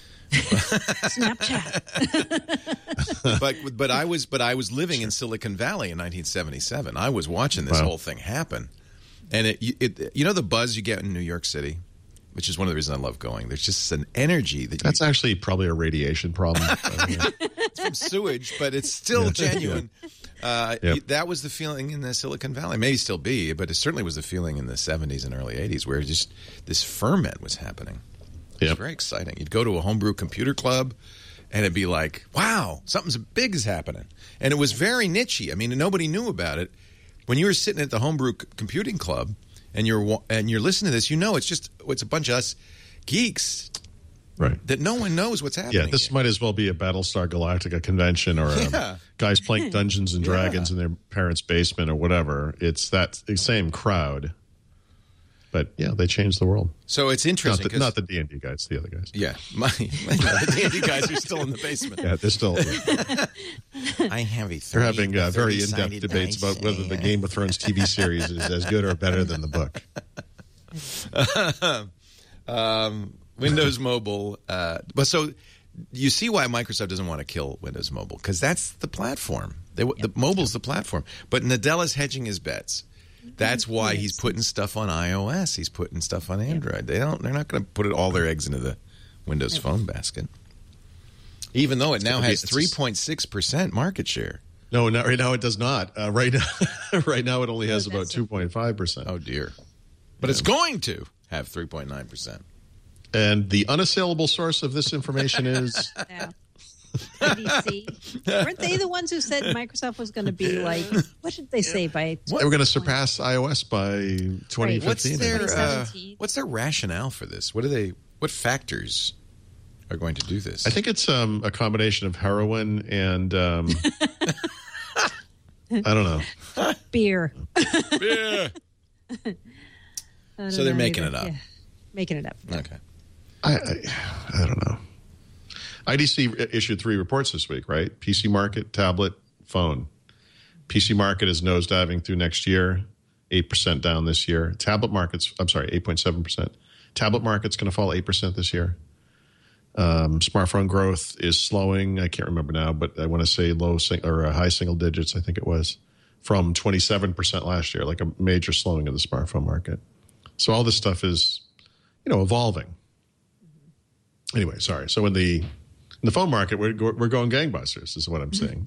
Snapchat. but but I was but I was living in Silicon Valley in nineteen seventy-seven. I was watching this wow. whole thing happen. And it, it you know the buzz you get in New York City, which is one of the reasons I love going. There's just an energy that you, that's actually probably a radiation problem. It's from sewage, but it's still genuine. Uh, yep. That was the feeling in the Silicon Valley. Maybe still be, but it certainly was the feeling in the seventies and early eighties where just this ferment was happening. It was yep. very exciting. You'd go to a homebrew computer club, and it'd be like, wow, something's big is happening. And it was very niche-y. I mean, nobody knew about it. When you were sitting at the homebrew computing club and you're and you're listening to this, you know it's just it's a bunch of us geeks. Right. That no one knows what's happening. Yeah, this here. might as well be a Battlestar Galactica convention or yeah. um, guys playing Dungeons and Dragons yeah. in their parents' basement or whatever. It's that same crowd. But, yeah, they changed the world. So it's interesting. Not the, not the D and D guys, the other guys. Yeah. My, my, the D and D guys are still in the basement. Yeah, they're still. I have a They're having uh, very in-depth debates dice. about whether the Game of Thrones T V series is as good or better than the book. um, Windows Mobile. Uh, but so you see why Microsoft doesn't want to kill Windows Mobile, because that's the platform. They, yep. The mobile's the platform. But Nadella's hedging his bets. That's why he's putting stuff on iOS. He's putting stuff on Android. They don't. They're not going to put it, all their eggs into the Windows Phone basket. Even though it now has three point six percent market share. No, not right now. It does not. Uh, right now, right now it only has about two point five percent. Oh dear! But yeah. It's going to have three point nine percent. And the unassailable source of this information is. Yeah. I D C. Weren't they the ones who said Microsoft was going to be like, what did they say by? What? They were going to surpass iOS by twenty fifteen. What's their uh, what's their rationale for this? What are they? What factors are going to do this? I think it's um, a combination of heroin and um, I don't know, beer. Beer. So they're making either. it up. Yeah. Making it up. Okay. I, I I don't know. I D C issued three reports this week, right? P C market, tablet, phone. P C market is nosediving through next year, eight percent down this year. Tablet market's, I'm sorry, eight point seven percent. Tablet market's going to fall eight percent this year. Um, smartphone growth is slowing. I can't remember now, but I want to say low sing- or high single digits, I think it was, from twenty-seven percent last year, like a major slowing of the smartphone market. So all this stuff is, you know, evolving. Anyway, sorry. So in the In the phone market, we're we're going gangbusters, is what I'm saying.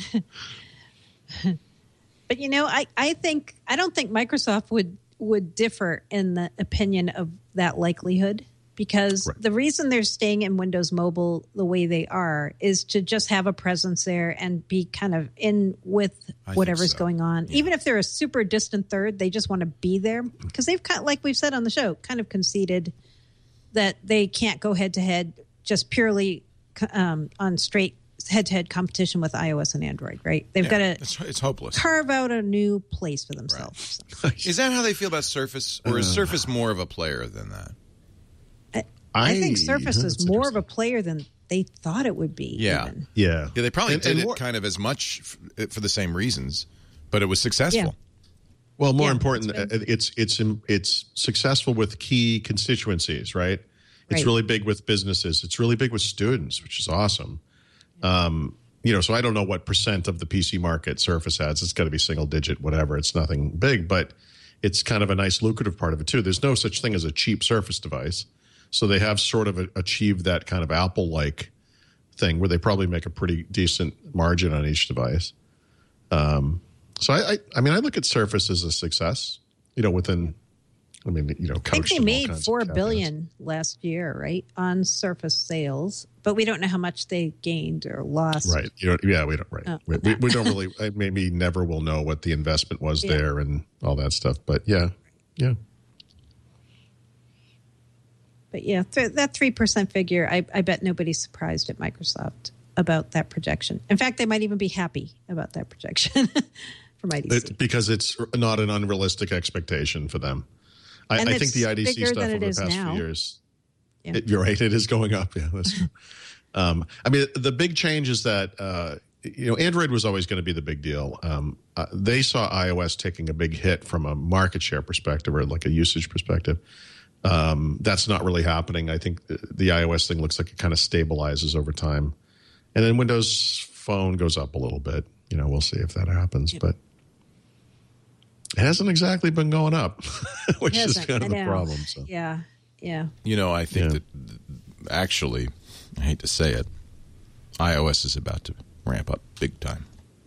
But you know, I, I think I don't think Microsoft would would differ in the opinion of that likelihood, because right. the reason they're staying in Windows Mobile the way they are is to just have a presence there and be kind of in with I whatever's so. going on. Yeah. Even if they're a super distant third, they just want to be there because they've kind of, like we've said on the show, kind of conceded that they can't go head to head just purely. Um, on straight head-to-head competition with iOS and Android, right? They've yeah, got to it's, it's hopeless. carve out a new place for themselves. Right. Is that how they feel about Surface, or is uh, Surface more of a player than that? I, I, I think Surface is more of a player than they thought it would be. Yeah, even. yeah, yeah. They probably and, did and it more, kind of as much f- for the same reasons, but it was successful. Yeah. Well, more yeah, important, it's, it's it's it's successful with key constituencies, right? It's right. really big with businesses. It's really big with students, which is awesome. Um, you know, so I don't know what percent of the P C market Surface has. It's got to be single digit, whatever. It's nothing big, but it's kind of a nice lucrative part of it too. There's no such thing as a cheap Surface device. So they have sort of a, achieved that kind of Apple-like thing where they probably make a pretty decent margin on each device. Um, so I, I, I mean, I look at Surface as a success, you know, within I mean, you know, I think couched they in all made kinds of four caveats. billion last year, right, on Surface sales, but we don't know how much they gained or lost. Right. You know, yeah, we don't. Right. Oh, we, we, we don't really. I maybe never will know what the investment was Yeah. there and all that stuff. But yeah, yeah. But yeah, th- that three percent figure, I, I bet nobody's surprised at Microsoft about that projection. In fact, they might even be happy about that projection from I D C. It, because it's not an unrealistic expectation for them. I, And I it's think the I D C bigger stuff than over it the is past now. few years, Yeah. it, you're right, it is going up. Yeah, that's true. um, I mean, the big change is that, uh, you know, Android was always going to be the big deal. Um, uh, they saw iOS taking a big hit from a market share perspective or like a usage perspective. Um, that's not really happening. I think the, the iOS thing looks like it kind of stabilizes over time. And then Windows Phone goes up a little bit. You know, we'll see if that happens. Yep. But it hasn't exactly been going up, which is kind of the problem. So. Yeah, yeah. You know, I think Yeah. that actually, I hate to say it, iOS is about to ramp up big time.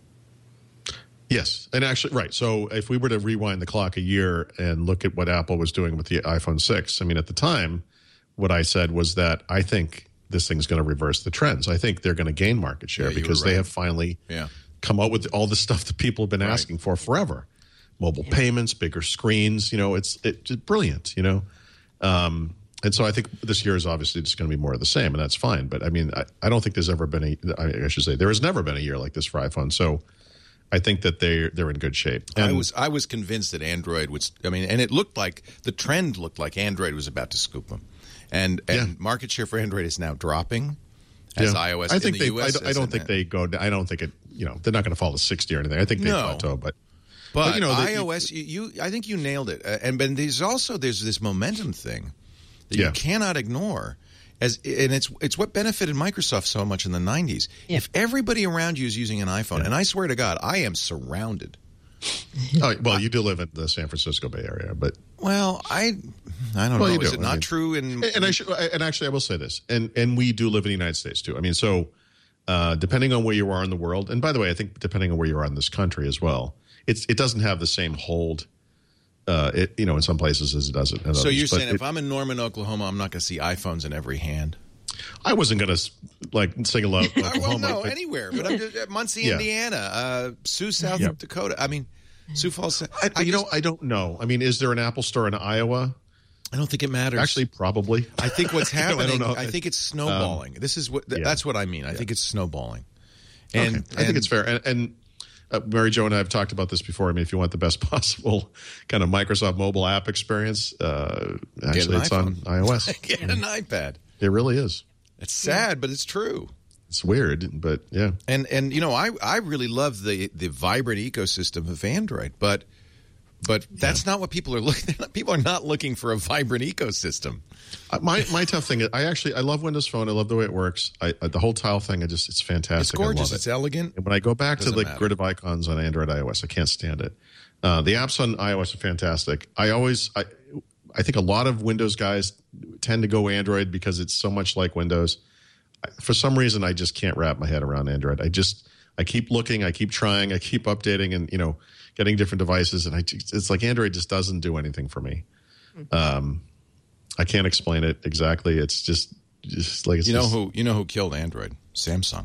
Yes. And actually, right. So if we were to rewind the clock a year and look at what Apple was doing with the iPhone six, I mean, at the time, what I said was that I think this thing's going to reverse the trends. I think they're going to gain market share Yeah, you because were they right. have finally Yeah. come out with all the stuff that people have been Right. asking for forever. Mobile payments, bigger screens, you know, it's it's brilliant, you know. Um, and so I think this year is obviously just going to be more of the same, and that's fine. But I mean, I, I don't think there's ever been a, I should say, there has never been a year like this for iPhone. So I think that they they're in good shape. And I was I was convinced that Android would. I mean, and it looked like the trend looked like Android was about to scoop them, and and Yeah. market share for Android is now dropping as yeah. iOS I think in the they. U S. I, don't- I don't think they go. I don't think it. You know, they're not going to fall to sixty or anything. I think they No. plateau, but. But, But, you know, they- iOS, you, you, I think you nailed it. Uh, and but there's also there's this momentum thing that Yeah. you cannot ignore, as and it's it's what benefited Microsoft so much in the nineties. Yeah. If everybody around you is using an iPhone, and I swear to God, I am surrounded. Oh, well, you do live in the San Francisco Bay Area, but Well, I I don't Well, know. you Is do. it I not mean- true? In and I should, and actually, I will say this, and and we do live in the United States too. I mean, so uh, depending on where you are in the world, and by the way, I think depending on where you are in this country as well, it's it doesn't have the same hold. Uh, it you know in some places as it does in others. so you're But saying it- if I'm in Norman, Oklahoma, I'm not going to see iPhones in every hand? I wasn't going to like sing aloud well, Oklahoma. no, but- anywhere. But I'm just, uh, Muncie, Yeah. Indiana, uh, Sioux, South Yeah. Dakota. I mean, Sioux Falls. I, I you just- know, I don't know. I mean, is there an Apple store in Iowa? I don't think it matters. Actually, probably. I think what's You know, I happening. don't know. I think it's snowballing. this is what. yeah. That's what I mean. I think it's snowballing. And, Okay. I think it's fair. And, and uh, Mary Jo and I have talked about this before. I mean, if you want the best possible kind of Microsoft mobile app experience, uh, actually, it's on iOS. Get an iPad. It really is. It's sad, but it's true. It's weird, but yeah. And and you know, I I really love the the vibrant ecosystem of Android, but but that's not what people are looking. People are not looking for a vibrant ecosystem. Uh, My my tough thing is, I actually I love Windows Phone. I love the way it works. I, uh, the whole tile thing, I just it's fantastic. It's gorgeous. I love it. It's elegant. And when I go back to Doesn't the matter. grid of icons on Android, iOS, I can't stand it. Uh, the apps on iOS are fantastic. I always, I, I think a lot of Windows guys tend to go Android because it's so much like Windows. I- For some reason, I just can't wrap my head around Android. I just, I keep looking, I keep trying, I keep updating, and you know, getting different devices, and I, just- it's like Android just doesn't do anything for me. Um, I can't explain it exactly. It's just, just like it's You know just- who you know who killed Android? Samsung.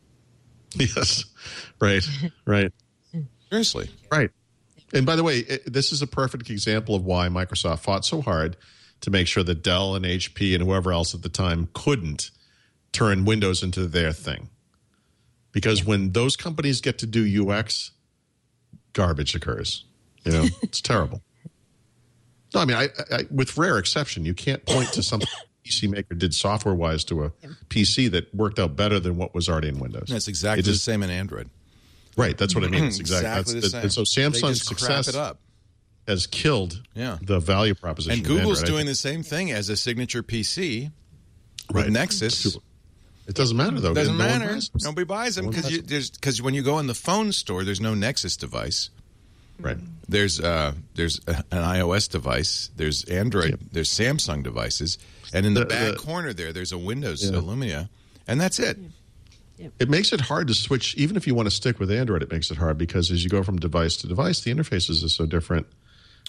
Yes, right, right. Seriously. Right. And by the way, it, this is a perfect example of why Microsoft fought so hard to make sure that Dell and H P and whoever else at the time couldn't turn Windows into their thing. Because when those companies get to do U X, garbage occurs. You know, it's terrible. No, I mean, I, I, with rare exception, you can't point to something a P C maker did software-wise to a P C that worked out better than what was already in Windows. That's exactly It just- the same in Android. Right, that's what I mean. It's exactly, Exactly that's, the and so same. They Samsung's just crap success it up. has killed Yeah. the value proposition. And of Google's Android. I doing think- the same thing as a signature P C with Right. Nexus. It doesn't matter though. Doesn't No one matter. buys them. Nobody buys them No one because buys you, them. there's because when you go in the phone store, there's no Nexus device. Right. There's uh, there's a, an iOS device. There's Android. There's Samsung devices, and in the, The- back the- corner there, there's a Windows Yeah. Lumia, and that's it. It makes it hard to switch, even if you want to stick with Android. It makes it hard because as you go from device to device, the interfaces are so different.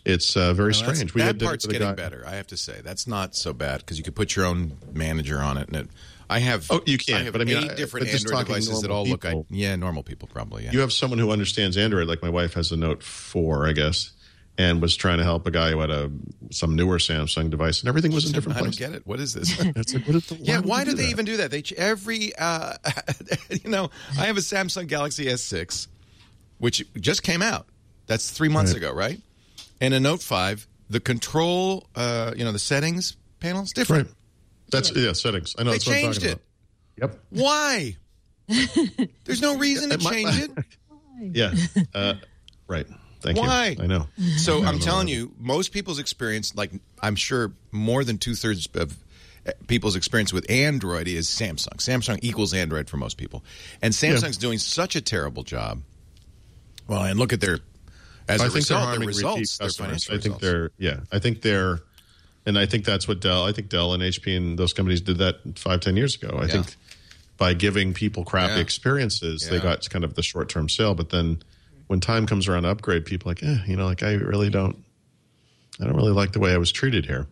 It's uh, very Well, strange. We that had to- part's the getting guy- better. I have to say that's not so bad because you could put your own manager on it, and it, I have. Oh, you can, I have but I mean, eight I- different but just Android talking devices that normal all look. people. I, yeah, normal people probably. Yeah. You have someone who understands Android, like my wife has a Note four, I guess, and was trying to help a guy who had a some newer Samsung device, and everything was in different I don't places. Uh, get it. What is this? It's like, what is the, Yeah, would why you do they that? even do that? They ch- every uh, you know, I have a Samsung Galaxy S six, which just came out. That's three months Right. ago, right? And a Note five, the control, uh, you know, the settings panel is different. Right. That's yeah, settings. I know They that's what I'm changed talking it. about. Yep. Why? There's no reason to My- change it. Yeah. Uh, right. Thank Why? you. I know. So I I'm don't telling know. you, most people's experience, like I'm sure more than two thirds of people's experience with Android is Samsung. Samsung equals Android for most people, and Samsung's doing such a terrible job. Well, and look at their as I a think result, they're their harming results, repeat their customers. financial I think results. they're yeah. I think they're, and I think that's what Dell. I think Dell and H P and those companies did that five ten years ago. I Yeah. think by giving people crappy Yeah. experiences, they Yeah. got kind of the short term sale. But then when time comes around to upgrade, people are like, eh, you know, like I really don't. I don't really like the way I was treated here.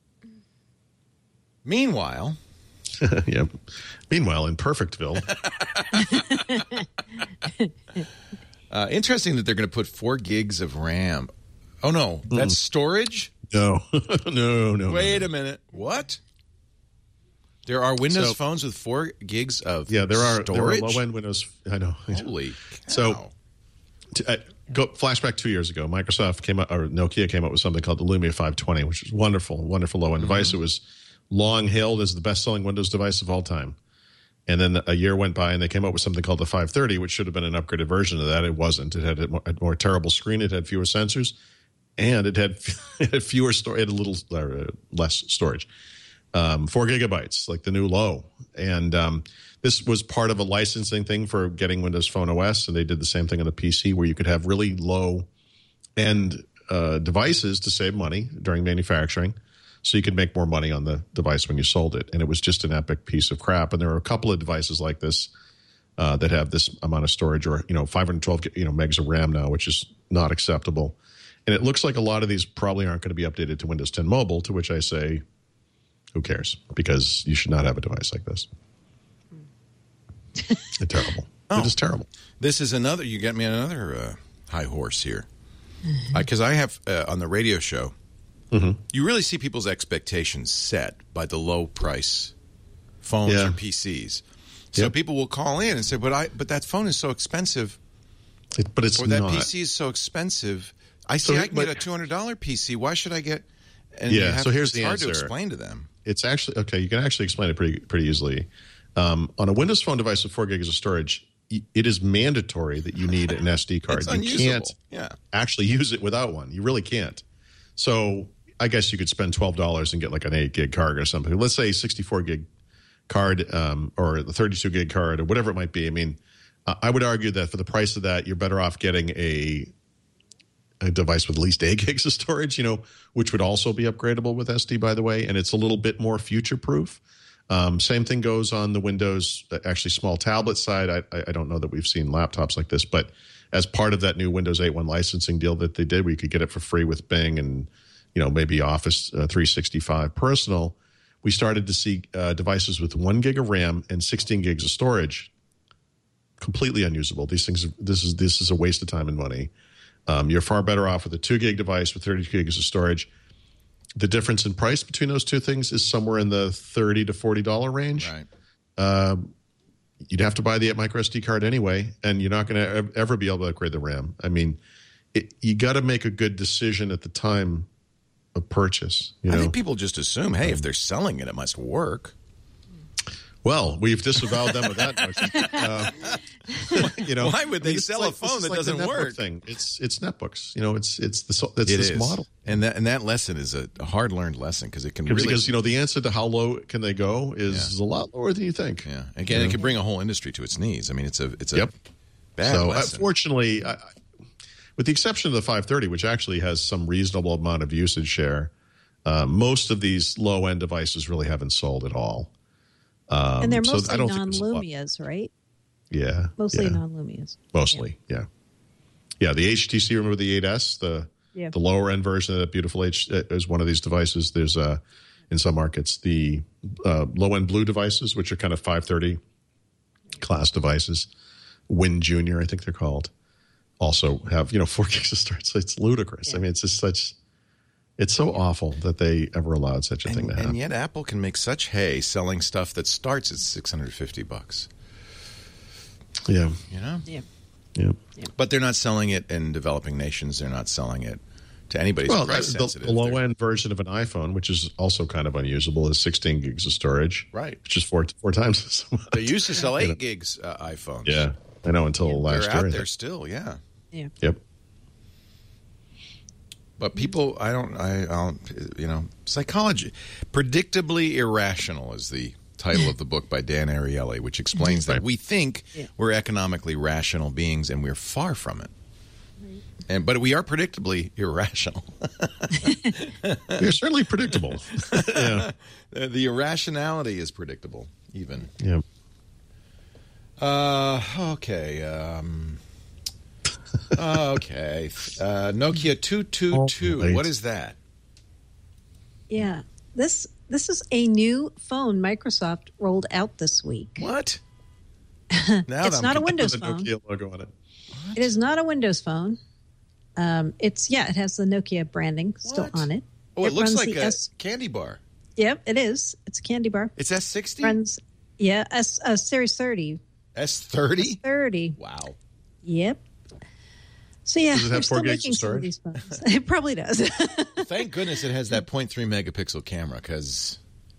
Meanwhile, Yep. Meanwhile, in Perfectville, uh, interesting that they're going to put four gigs of RAM. Oh no, that's storage. no, no, no. Wait no. a minute, what? There are Windows So- phones with four gigs of Yeah, there are storage. there are low end Windows. I know. Holy cow. So- To, uh, go flashback two years ago. Microsoft came out, or Nokia came out with something called the Lumia five twenty, which was wonderful, wonderful low end Mm-hmm. device. It was long hailed as the best selling Windows device of all time. And then a year went by, and they came out with something called the five thirty, which should have been an upgraded version of that. It wasn't. It had a more, a more terrible screen. It had fewer sensors, and it had, it had fewer storage. It had a little uh, less storage. Um, four gigabytes, like the new low. And um, this was part of a licensing thing for getting Windows Phone O S, and they did the same thing on the P C where you could have really low end uh, devices to save money during manufacturing, so you could make more money on the device when you sold it. And it was just an epic piece of crap. And there are a couple of devices like this uh, that have this amount of storage, or you know, five hundred twelve you know megs of RAM now, which is not acceptable. And it looks like a lot of these probably aren't going to be updated to Windows ten Mobile, to which I say, who cares? Because you should not have a device like this. It's terrible. Oh. It is terrible. This is another. You get me another uh, high horse here, because I have uh, on the radio show. Mm-hmm. You really see people's expectations set by the low price phones Yeah. or P Cs. So Yep. people will call in and say, "But I, but that phone is so expensive, It, but it's or that not. P C is so expensive. I see So, I can but- get a two hundred dollar P C. Why should I get?" And Yeah, you have so to- here's it's the hard to answer. explain to them. It's actually okay. You can actually explain it pretty pretty easily. Um, on a Windows Phone device with four gigs of storage, y- it is mandatory that you need an S D card. It's you unusable. can't Yeah. actually use it without one. You really can't. So I guess you could spend twelve dollars and get like an eight gig card or something. Let's say sixty-four gig card um, or the thirty-two gig card or whatever it might be. I mean, uh, I would argue that for the price of that, you're better off getting a a device with at least eight gigs of storage, you know, which would also be upgradable with S D, by the way, and it's a little bit more future proof. Um, same thing goes on the Windows, actually small tablet side. I, I don't know that we've seen laptops like this, but as part of that new Windows eight point one licensing deal that they did, where you could get it for free with Bing and, you know, maybe Office uh, three sixty-five Personal, we started to see uh, devices with one gig of RAM and sixteen gigs of storage completely unusable. These things, this is this is a waste of time and money. Um, you're far better off with a two gig device with thirty-two gigs of storage. The difference in price between those two things is somewhere in the thirty to forty dollar range. Right. Um, you'd have to buy the micro S D card anyway, and you're not going to ever be able to upgrade the RAM. I mean, it, you got to make a good decision at the time of purchase. You I know, think people just assume, hey, if they're selling it, it must work. well, we've disavowed them of that notion. Uh, you know, Why would they I mean, it's sell like- a phone this is that like the doesn't netbook work? Thing. It's it's netbooks. You know, it's it's this it's It this is. model. And that and that lesson is a hard learned lesson because it can Because, really because you know the answer to how low can they go is, Yeah. is a lot lower than you think. yeah. Again, it can bring a whole industry to its knees. I mean, it's a it's a Yep. bad so, lesson. unfortunately, I, I- with the exception of the five thirty, which actually has some reasonable amount of usage share, uh, most of these low end devices really haven't sold at all. Um, and they're so mostly I don't think there's a lot- non-Lumias, right? Yeah, Mostly yeah, non-Lumias. mostly, yeah. yeah, The H T C. Remember the eight S, the Yeah. The lower end version of that Beautiful H is one of these devices. There's uh, in some markets the uh, low end Blue devices, which are kind of five thirty class devices. Win Junior, I think they're called, also have you know four gigs of storage. So it's ludicrous. Yeah. I mean, it's just such. It's so awful that they ever allowed such a and, thing to happen. And yet Apple can make such hay selling stuff that starts at six hundred fifty bucks. Yeah. You know? Yeah. Yeah. But they're not selling it in developing nations. They're not selling it to anybody who's well, price the, sensitive. the low end version of an iPhone, which is also kind of unusable, is sixteen gigs of storage. Right. Which is four four times as much. They used to sell eight you know. gigs uh, iPhones. Yeah. I know until yeah. last they're year. They're out there still, yeah. Yeah. Yep. But people, I don't, I, I don't, you know, psychology, predictably irrational is the title of the book by Dan Ariely, which explains that we think yeah. we're economically rational beings, and we're far from it. Right. And but we are predictably irrational. We're certainly predictable. yeah. The, the irrationality is predictable, even. Yeah. Uh. Okay. Um. Okay. Uh, Nokia two two two. Oh, what is that? Yeah. This this is a new phone Microsoft rolled out this week. What? Now it's not a Windows phone. Nokia logo on it. What? It is not a Windows phone. Um, it's yeah, it has the Nokia branding still what? on it. Oh, it, it looks like a S- candy bar. Yep, it is. It's a candy bar. It's S sixty? Runs, yeah, S uh, Series thirty. S thirty? thirty. Wow. Yep. So yeah, does it have they're four still gigs making of some of storage? these phones. It probably does. Thank goodness it has that point three megapixel camera, because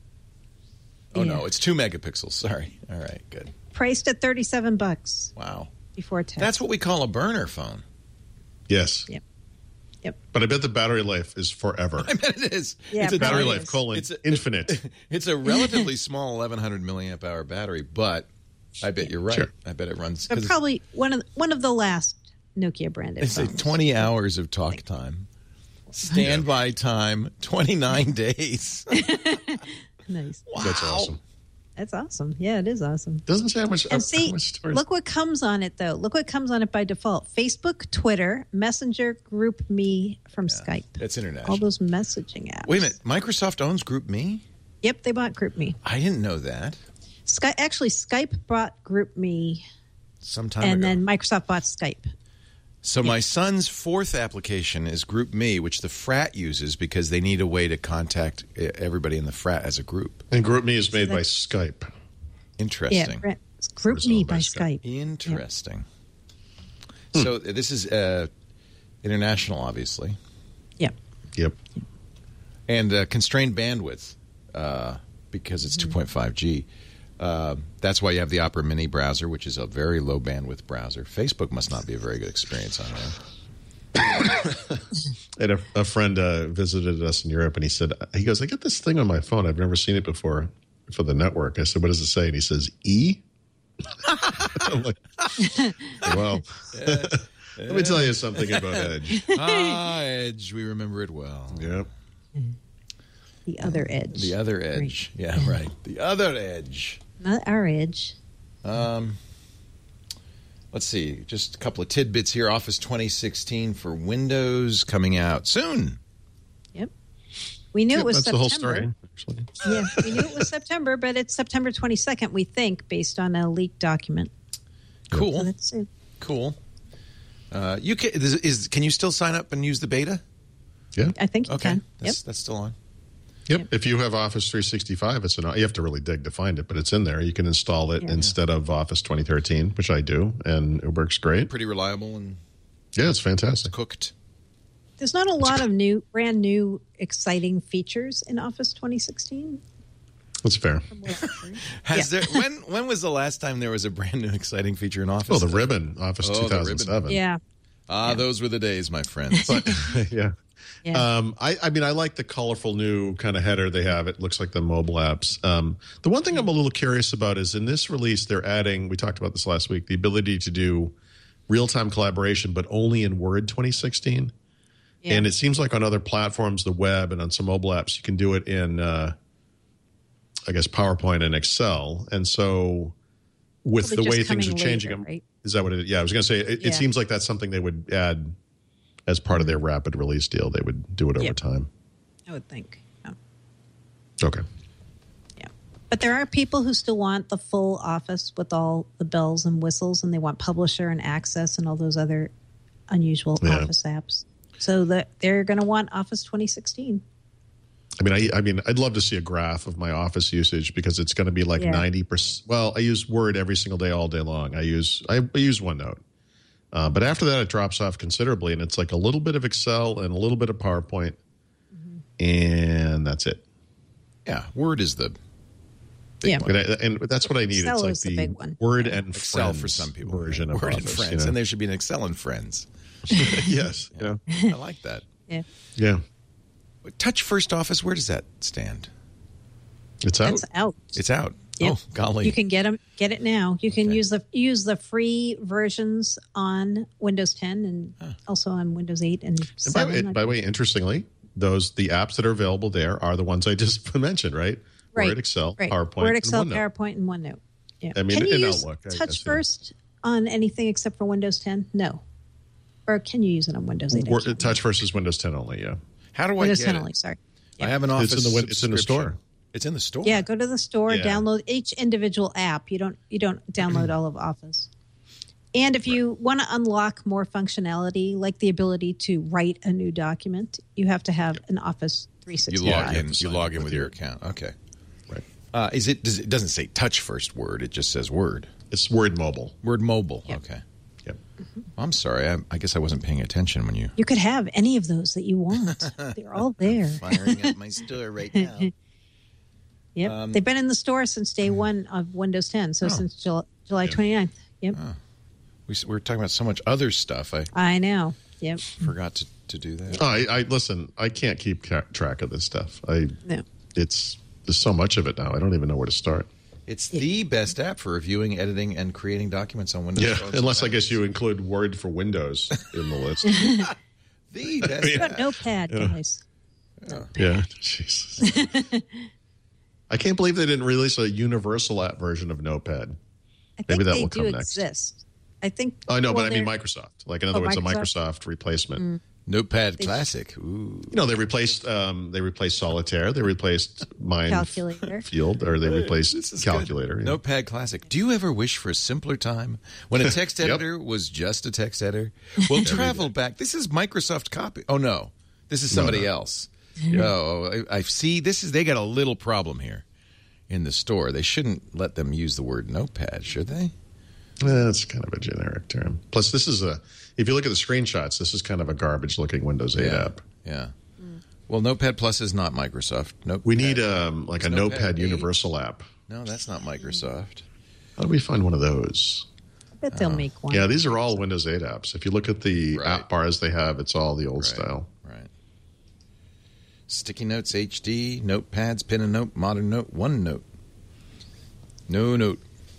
oh yeah. no, it's two megapixels. Sorry. All right, good. Priced at thirty-seven bucks. Wow. Before tax. That's what we call a burner phone. Yes. Yep. Yep. But I bet the battery life is forever. I bet it is. Yeah, it's a battery is. life colon it's a, infinite. It's a relatively small eleven hundred milliamp hour battery, but I bet you're right. Sure. I bet it runs. But probably one of the, one of the last Nokia branded It's phones. like twenty hours of talk time, standby time, twenty-nine days. Nice. Wow. That's awesome. That's awesome. Yeah, it is awesome. Doesn't say how much. And see, how much storage. look what comes on it, though. Look what comes on it by default. Facebook, Twitter, Messenger, GroupMe from Yeah, Skype. that's international. All those messaging apps. Wait a minute. Microsoft owns GroupMe? Yep, they bought GroupMe. I didn't know that. Sky, actually, Skype bought GroupMe, Some time and ago. then Microsoft bought Skype. So my son's fourth application is GroupMe, which the frat uses because they need a way to contact everybody in the frat as a group. And GroupMe is made by Skype. Interesting. Yeah, it's GroupMe by Skype. Interesting. Yeah. So this is uh, international, obviously. Yep. Yep. And uh, constrained bandwidth uh, because it's two point five G. Uh, that's why you have the Opera Mini browser, which is a very low bandwidth browser. Facebook must not be a very good experience on there. And a, a friend uh, visited us in Europe, and he said, he goes, I get this thing on my phone. I've never seen it before for the network. I said, what does it say? And he says, E? I'm like, well, let me tell you something about Edge. Ah, Edge. We remember it well. Yep. The other edge. The other edge. Great. Yeah, right. The other edge. Not our edge. Um, let's see. Just a couple of tidbits here. Office twenty sixteen for Windows coming out soon. Yep. We knew Yep, it was that's September. the whole story, actually. Yeah, we knew it was September, but it's September twenty-second, we think, based on a leaked document. Cool. So let's see. Cool. Uh, you can, is, is, can you still sign up and use the beta? Yeah. I think you Okay. can. That's, Yep. that's still on. Yep. Yep. If you have Office three sixty-five, it's an, you have to really dig to find it, but it's in there. You can install it Yeah. instead of Office twenty thirteen, which I do, and it works great. Pretty reliable and Yeah, it's fantastic. cooked. There's not a lot of new, brand new, exciting features in Office twenty sixteen. That's fair. Has Yeah. there when when was the last time there was a brand new exciting feature in Office? Oh, the ribbon, Office Oh, the two thousand seven. Yeah. Ah, Yeah. those were the days, my friends. But, yeah. Yeah. Um, I, I mean, I like the colorful new kind of header they have. It looks like the mobile apps. Um, the one thing I'm a little curious about is in this release, they're adding, we talked about this last week, the ability to do real-time collaboration, but only in Word twenty sixteen. Yeah. And it seems like on other platforms, the web and on some mobile apps, you can do it in, uh, I guess, PowerPoint and Excel. And so with Probably the way just things are coming changing, later, right? is that what it is? Yeah, I was going to say, it, Yeah. it seems like that's something they would add as part of their rapid release deal, they would do it over Yep. time. I would think. Yeah. Okay. Yeah. But there are people who still want the full Office with all the bells and whistles, and they want Publisher and Access and all those other unusual Yeah. Office apps. So that they're going to want Office twenty sixteen. I mean, I, I mean, I'd love to see a graph of my Office usage because it's going to be like Yeah. ninety percent. Well, I use Word every single day, all day long. I use I, I use OneNote, uh, but after that, it drops off considerably, and it's like a little bit of Excel and a little bit of PowerPoint, mm-hmm. and that's it. Yeah, Word is the big Yeah. one. And, I, and that's what I need. Excel it's like is the the, big one. Word and Excel Friends for some people. version of Word Office. and Friends, you know? and there should be an Excel and Friends. Yes, you know? I like that. Yeah. Yeah, Touch First Office, where does that stand? it's out. That's out. It's out. Yep. Oh, golly. You can get them, get it now. You can Okay. use the use the free versions on Windows ten and also on Windows eight and And by, seven. by the way, interestingly, those the apps that are available there are the ones I just mentioned, right? right. Word, Excel, right. PowerPoint, Word, Excel, and OneNote. PowerPoint, and OneNote. Yeah. I mean, can you in use Outlook, I Touch guess, yeah. First on anything except for Windows ten? No. Or can you use it on Windows eight? I Word, can't Touch versus Windows ten only. Yeah, How do I Windows get ten it? only. Sorry. I have an Office It's in the win- it's in the subscription. store. It's in the store. Yeah, go to the store, Yeah. download each individual app. You don't you don't download all of Office. And if you want to unlock more functionality, like the ability to write a new document, you have to have an Office three You sixty-five. log in. You Sign log up in with with your your- account. Okay. right. Uh, is it? Does it doesn't say Touch First Word? It just says Word. It's Word Mobile. Word Mobile. Yep. Okay. Yep. I'm sorry. I, I guess I wasn't paying attention when you. You could have any of those that you want. They're all there. Firing up my store right now. Yep. Um, They've been in the store since day one of Windows ten, so Oh. since July, July twenty-ninth. Yep. We, s- we were talking about so much other stuff. I I know. Yep. forgot to, to do that. Oh, I, I listen. I can't keep ca- track of this stuff. I No. it's there's so much of it now. I don't even know where to start. It's the best app for reviewing, editing, and creating documents on Windows. Yeah, phones unless I and guess you include Word for Windows in the list. Macs. the best. What about Notepad, guys? Yeah, Jesus. I can't believe they didn't release a universal app version of Notepad. I think Maybe that they will do come next. exist. I think. I know, well, but I mean they're- Microsoft. Like in other Oh, words, Microsoft? a Microsoft replacement. Notepad Classic. Ooh. You know, they replaced um, they replaced Solitaire. They replaced Mind Calculator. Field, or they replaced This is Calculator. good. yeah. Notepad Classic. Do you ever wish for a simpler time when a text Yep. editor was just a text editor? We'll travel back. This is Microsoft copy. Oh no, this is somebody no. else. Oh, I, I see. This is they got a little problem here in the store. They shouldn't let them use the word Notepad, should they? That's kind of a generic term. Plus, this is a. If you look at the screenshots, this is kind of a garbage-looking Windows eight yeah. app. Yeah. Well, Notepad Plus is not Microsoft. Nope. We need um, like a Notepad Notepad eight. Universal app. No, that's not Microsoft. How do we find one of those? I bet they'll make one. Yeah, these are all Windows eight apps. If you look at the Right. app bars they have, it's all the old Right. style. Right. Sticky Notes H D, Notepads, Pen and Note, Modern Note, OneNote. No Note.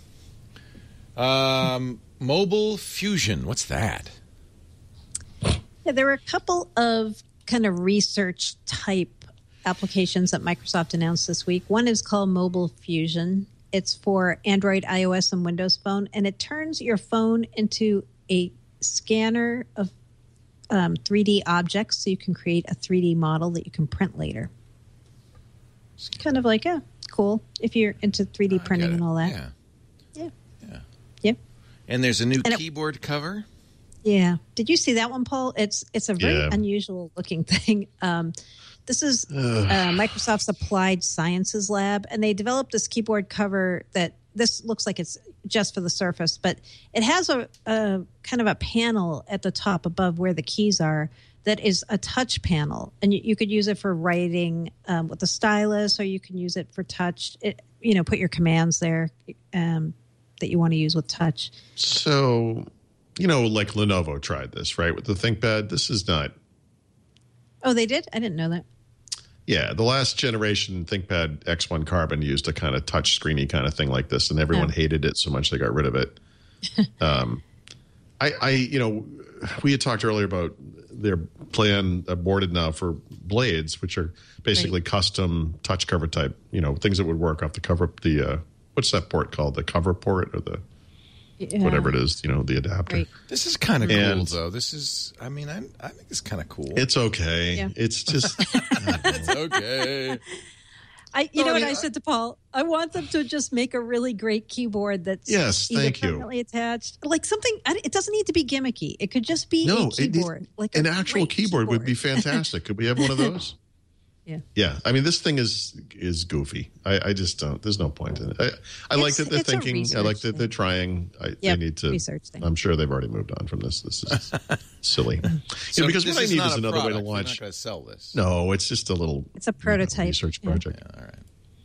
Um, Mobile Fusion. What's that? Yeah, there were a couple of kind of research type applications that Microsoft announced this week. One is called Mobile Fusion. It's for Android, iOS, and Windows Phone, and it turns your phone into a scanner of um, three D objects, so you can create a three D model that you can print later. It's kind of like, yeah, cool if you're into three D I get printing it. and all that. Yeah. Yeah. Yeah. Yeah. And there's a new And it- keyboard cover. Yeah. Did you see that one, Paul? It's it's a very Yeah. unusual looking thing. Um, this is uh, Microsoft's Applied Sciences Lab, and they developed this keyboard cover that this looks like it's just for the Surface, but it has a, a kind of a panel at the top above where the keys are that is a touch panel, and you, you could use it for writing um, with the stylus, or you can use it for touch. It, you know, put your commands there um, that you want to use with touch. So, you know, like Lenovo tried this, right, with the ThinkPad. This is not. Oh, they did? I didn't know that. Yeah, the last generation ThinkPad X one Carbon used a kind of touch screeny kind of thing like this, and everyone Oh. hated it so much they got rid of it. um, I, I, you know, we had talked earlier about their plan aborted now for Blades, which are basically custom touch cover type, you know, things that would work off the cover. The uh, what's that port called? The cover port or the Yeah. whatever it is, you know, the adapter. Right. This is kind of cool, And- though. This is, I mean, I, I think it's kind of cool. It's okay. Yeah. It's just, It's okay. I, you No, know I what mean, I I- said to Paul? I want them to just make a really great keyboard that's Yes, either thank you. permanently attached, like something. I- It doesn't need to be gimmicky. It could just be no, a it needs- keyboard, like an a actual great keyboard, would be fantastic. Could we have one of those? Yeah. Yeah. I mean, this thing is is goofy. I, I just don't. There's no point in it. I, I like It's- that they're it's a thinking. I like research that they're trying. I, Yep, they need to. research thing. I'm sure they've already moved on from this. This is silly. So Yeah, because this what I is need not is a another way product. to You're launch. not going to sell this. No, it's just a little. It's a you know, prototype. research Yeah. project. Yeah, all right.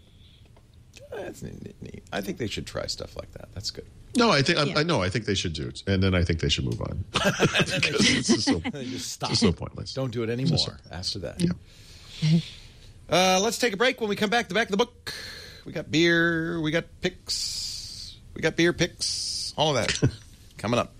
That's neat, neat. I think they should try stuff like that. That's good. No, I think Yeah. I, I know. I think they should do it, and then I think they should move on because it's just so, They just stop. it's so pointless. Don't do it anymore after that. Uh, let's take a break. When we come back, the back of the book, we got beer, we got picks, we got beer picks, all of that coming up.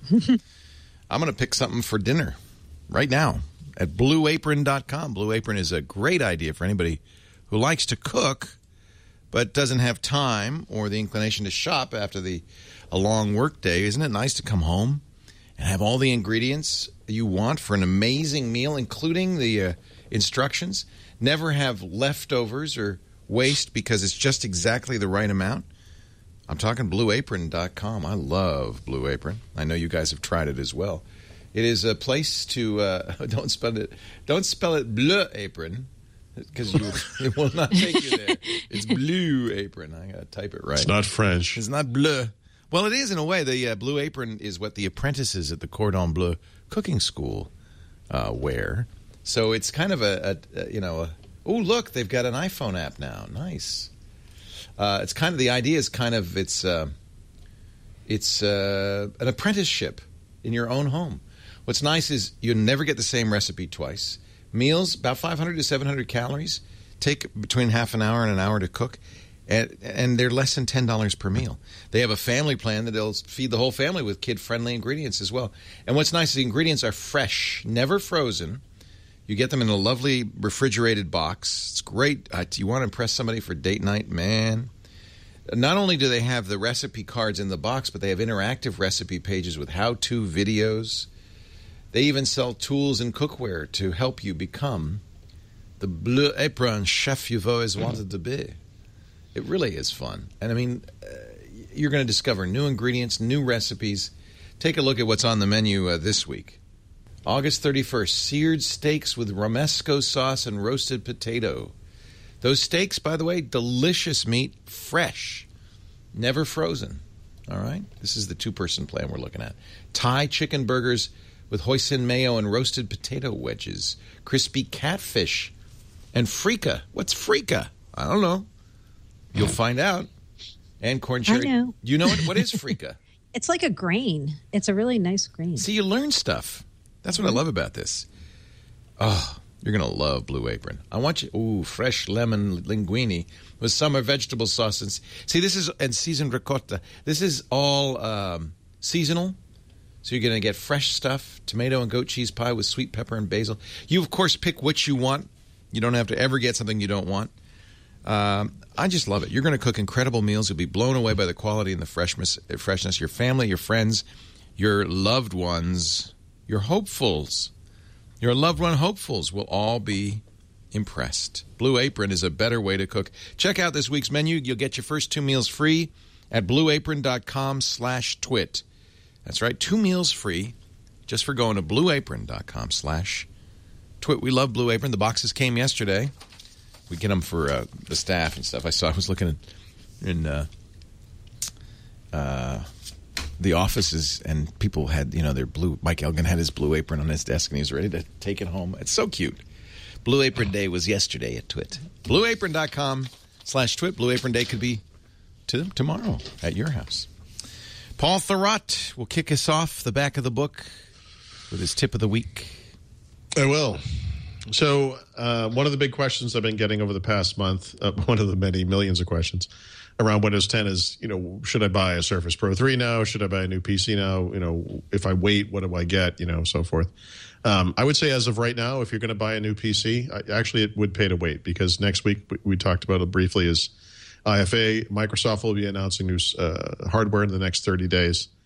I'm going to pick something for dinner right now at blue apron dot com. Blue Apron is a great idea for anybody who likes to cook but doesn't have time or the inclination to shop after the a long work day. Isn't it nice to come home and have all the ingredients you want for an amazing meal, including the uh, instructions? Never have leftovers or waste because it's just exactly the right amount. I'm talking blue apron dot com. I love Blue Apron. I know you guys have tried it as well. It is a place to uh, don't spell it don't spell it Bleu Apron because you it will not take you there. It's Blue Apron. I gotta type it right. It's not French. It's not bleu. Well, it is in a way. The uh, Blue Apron is what the apprentices at the Cordon Bleu cooking school uh, wear. So it's kind of a, a, a you know, a, oh, look, they've got an iPhone app now. Nice. Uh, it's kind of, the idea is kind of, it's, uh, it's uh, an apprenticeship in your own home. What's nice is you never get the same recipe twice. Meals, about five hundred to seven hundred calories. Take between half an hour and an hour to cook. And, and they're less than ten dollars per meal. They have a family plan that they'll feed the whole family with kid-friendly ingredients as well. And what's nice is the ingredients are fresh, never frozen. You get them in a lovely refrigerated box. It's great. Uh, you want to impress somebody for date night? Man. Not only do they have the recipe cards in the box, but they have interactive recipe pages with how-to videos. They even sell tools and cookware to help you become the Bleu Apron chef you've always wanted to be. It really is fun. And, I mean, uh, you're going to discover new ingredients, new recipes. Take a look at what's on the menu uh, this week. August thirty-first, seared steaks with romesco sauce and roasted potato. Those steaks, by the way, delicious meat, fresh, never frozen. All right? This is the two-person plan we're looking at. Thai chicken burgers with hoisin mayo and roasted potato wedges. Crispy catfish and freeka. What's freeka? I don't know. You'll find out. And corn cherry. I know. You know what, what is freeka? It's like a grain. It's a really nice grain. See, you learn stuff. That's what I love about this. Oh, you're going to love Blue Apron. I want you, ooh, fresh lemon linguine with summer vegetable sauce. And, see, this is, and seasoned ricotta. This is all um, seasonal. So you're going to get fresh stuff, tomato and goat cheese pie with sweet pepper and basil. You, of course, pick what you want. You don't have to ever get something you don't want. Um, I just love it. You're going to cook incredible meals. You'll be blown away by the quality and the freshness. Freshness. Your family, your friends, your loved ones, your hopefuls, your loved one hopefuls will all be impressed. Blue Apron is a better way to cook. Check out this week's menu. You'll get your first two meals free at blue apron dot com slash twit. That's right, two meals free just for going to blue apron dot com slash twit. We love Blue Apron. The boxes came yesterday. We get them for uh, the staff and stuff. I saw. I was looking in, in uh, uh, the offices, and people had, you know, their blue. Mike Elgin had his Blue Apron on his desk, and he was ready to take it home. It's so cute. Blue Apron Day was yesterday at Twit. blue apron dot com slash twit. Blue Apron Day could be to tomorrow at your house. Paul Thurrott will kick us off the back of the book with his tip of the week. I will. So uh, one of the big questions I've been getting over the past month, uh, one of the many millions of questions around Windows ten is, you know, should I buy a Surface Pro three now? Should I buy a new P C now? You know, if I wait, what do I get? You know, so forth. Um, I would say as of right now, if you're going to buy a new P C, I, actually it would pay to wait, because next week, we, we talked about it briefly, is I F A. Microsoft will be announcing new uh, hardware in the next thirty days.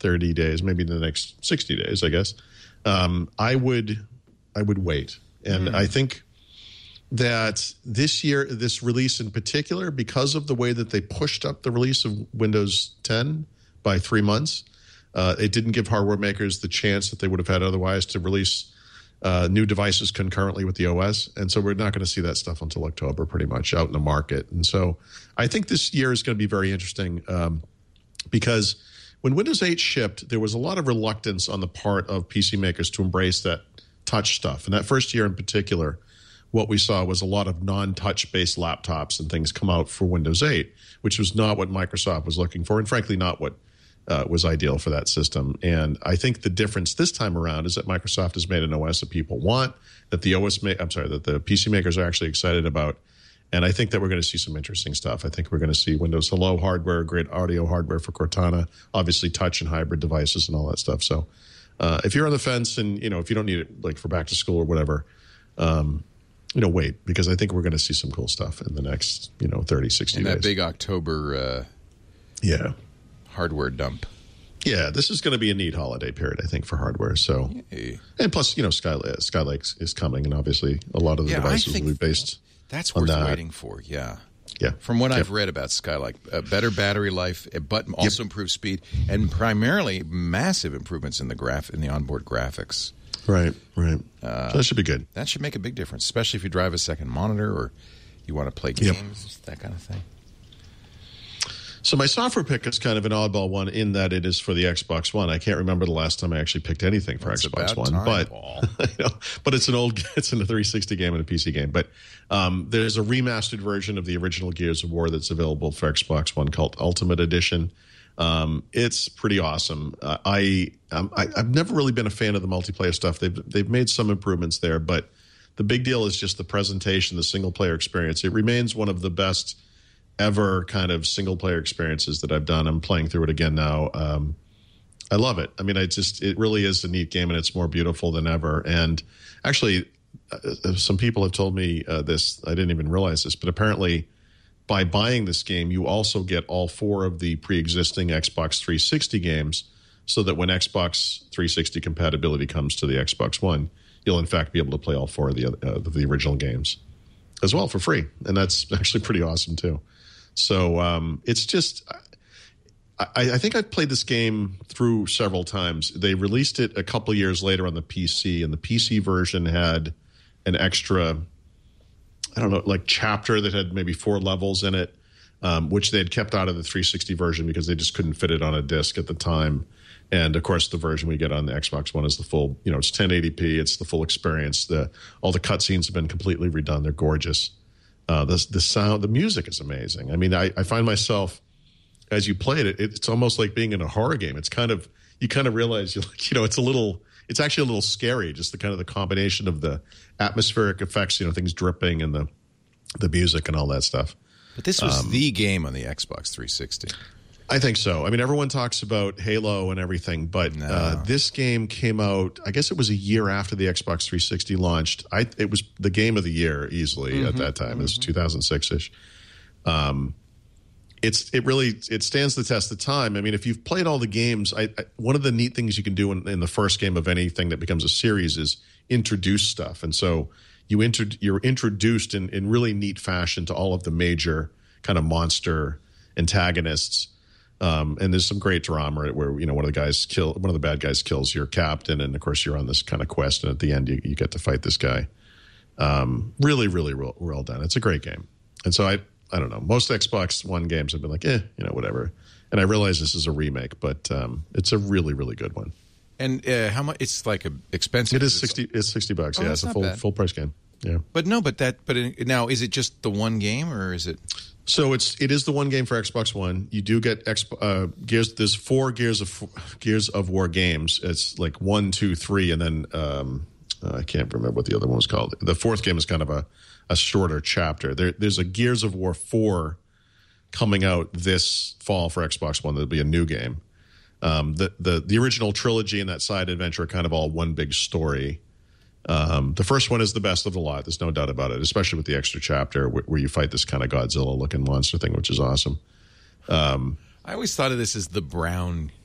thirty days, maybe in the next sixty days, I guess. Um, I would, I would wait, and mm. I think that this year, this release in particular, because of the way that they pushed up the release of Windows ten by three months, uh, it didn't give hardware makers the chance that they would have had otherwise to release uh, new devices concurrently with the O S. And so we're not going to see that stuff until October, pretty much, out in the market. And so I think this year is going to be very interesting um, because when Windows eight shipped, there was a lot of reluctance on the part of P C makers to embrace that touch stuff. And that first year in particular, what we saw was a lot of non-touch based laptops and things come out for Windows eight, which was not what Microsoft was looking for, and frankly not what uh, was ideal for that system. And I think the difference this time around is that Microsoft has made an O S that people want, that the O S, ma- I'm sorry, that the P C makers are actually excited about. And I think that we're going to see some interesting stuff. I think we're going to see Windows Hello hardware, great audio hardware for Cortana, obviously touch and hybrid devices and all that stuff. So uh, if you're on the fence and, you know, if you don't need it like for back to school or whatever, um, you know, wait, because I think we're going to see some cool stuff in the next, you know, thirty, sixty and days. that big October uh, yeah. hardware dump. Yeah, this is going to be a neat holiday period, I think, for hardware. So, Yay. And plus, you know, Sky, Skylake is coming, and obviously a lot of the yeah, devices will be based that's on worth that. waiting for, yeah. Yeah. From what yep. I've read about Skylake, uh, better battery life, but also yep. improved speed, and primarily massive improvements in the graph in the onboard graphics. Right, right. Uh, so that should be good. That should make a big difference, especially if you drive a second monitor or you want to play games, yep. that kind of thing. So my software pick is kind of an oddball one in that it is for the Xbox One. I can't remember the last time I actually picked anything for That's Xbox One, time, but you know, but it's an old, it's in a three sixty game and a P C game. But um, there's a remastered version of the original Gears of War that's available for Xbox One called Ultimate Edition. Um, it's pretty awesome. Uh, I, um, I I've never really been a fan of the multiplayer stuff. They've they've made some improvements there, but the big deal is just the presentation, the single player experience. It remains one of the best ever kind of single player experiences that I've done. I'm playing through it again now. Um, I love it. I mean, I just it really is a neat game, and it's more beautiful than ever. And actually, uh, some people have told me uh, this. I didn't even realize this, but apparently, by buying this game, you also get all four of the pre-existing Xbox three sixty games, so that when Xbox three sixty compatibility comes to the Xbox One, you'll in fact be able to play all four of the uh, of the original games as well for free, and that's actually pretty awesome too. So um, it's just, I, I think I've played this game through several times. They released it a couple years later on the P C, and the P C version had an extra, I don't know, like chapter that had maybe four levels in it, um, which they had kept out of the three sixty version because they just couldn't fit it on a disc at the time. And of course, the version we get on the Xbox One is the full, you know, it's ten eighty p. It's the full experience. The all the cutscenes have been completely redone. They're gorgeous. Uh, the the sound, the music is amazing. I mean, I, I find myself as you play it, it's almost like being in a horror game. It's kind of you kind of realize you like you know it's a little it's actually a little scary. Just the kind of the combination of the atmospheric effects, you know, things dripping and the the music and all that stuff. But this was um, the game on the Xbox three sixty. I think so. I mean, everyone talks about Halo and everything, but no. uh, this game came out, I guess it was a year after the Xbox three sixty launched. I, it was the game of the year easily mm-hmm, at that time. Mm-hmm. It was two thousand six-ish. Um, it's it really it stands the test of time. I mean, if you've played all the games, I, I, one of the neat things you can do in, in the first game of anything that becomes a series is introduce stuff. And so you inter, you're introduced in, in really neat fashion to all of the major kind of monster antagonists. Um, and there's some great drama where, you know, one of the guys kill one of the bad guys kills your captain. And of course, you're on this kind of quest. And at the end, you, you get to fight this guy. Um, really, really well, well done. It's a great game. And so I, I don't know, most Xbox One games have been like, eh, you know, whatever. And I realize this is a remake, but um, it's a really, really good one. And uh, how much? It's like a expensive. It is sixty. It's sixty bucks. Oh, yeah, it's a full bad. full price game. Yeah. But no, but that. But in, now, is it just the one game, or is it? So it's it is the one game for Xbox One. You do get X, uh, Gears. There's four Gears of Gears of War games. It's like one, two, three, and then um, uh, I can't remember what the other one was called. The fourth game is kind of a, a shorter chapter. There, there's a Gears of War four coming out this fall for Xbox One. There'll be a new game. Um, the the the original trilogy and that side adventure are kind of all one big story. Um, the first one is the best of the lot. There's no doubt about it, especially with the extra chapter where, where you fight this kind of Godzilla-looking monster thing, which is awesome. Um, I always thought of this as the brown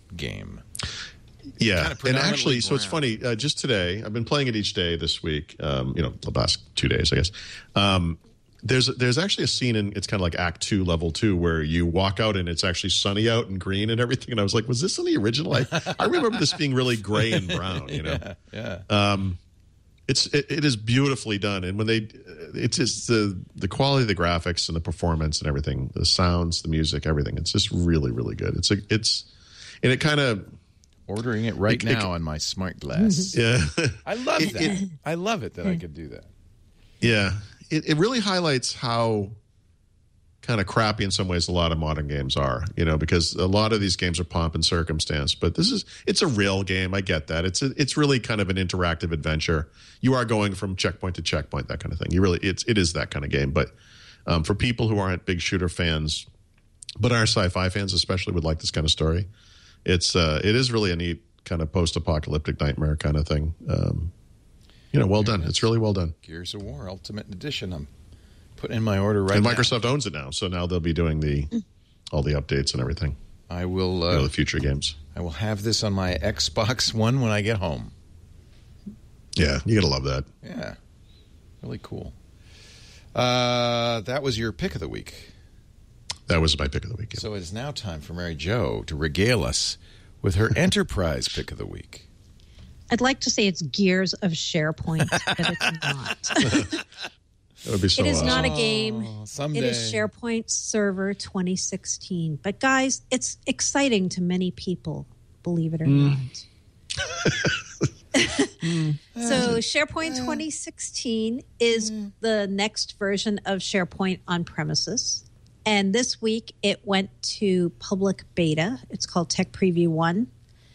game. Yeah, Kind of and actually, predominantly so it's brown. funny. Uh, just today, I've been playing it each day this week. Um, you know, the last two days, I guess. Um, there's there's actually a scene in it's kind of like Act Two, Level Two, where you walk out and it's actually sunny out and green and everything. And I was like, was this in the original? I, I remember this being really gray and brown. You know, Yeah. um, it's it, it is beautifully done, and when they, it's just the the quality of the graphics and the performance and everything, the sounds, the music, everything. It's just really really good. It's a it's, and it kind of. Ordering it right It- it- now on my smart glass. Yeah. I love It- that. it- I love it that I could do that. Yeah, it, it really highlights how kind of crappy in some ways a lot of modern games are, you know, because a lot of these games are pomp and circumstance. But this is it's a real game. I get that. It's a, it's really kind of an interactive adventure. You are going from checkpoint to checkpoint, that kind of thing. You really it's it is that kind of game. But um, for people who aren't big shooter fans, but are sci-fi fans especially, would like this kind of story. It's uh, it is really a neat kind of post-apocalyptic nightmare kind of thing. Um, you know, well done. It's really well done. Gears of War Ultimate Edition. I'm putting in my order right And now. Microsoft owns it now, so now they'll be doing the all the updates and everything. I will. Uh, You know, the future games. I will have this on my Xbox One when I get home. Yeah, you gotta love that. Yeah, really cool. Uh, that was your pick of the week. That was my pick of the week. So it is now time for Mary Jo to regale us with her Enterprise pick of the week. I'd like to say it's Gears of SharePoint, but it's not. That would be so It is awesome. not a game. Someday. It is SharePoint Server twenty sixteen. But guys, it's exciting to many people, believe it or not. So SharePoint twenty sixteen is the next version of SharePoint on premises. And this week it went to public beta. It's called Tech Preview one.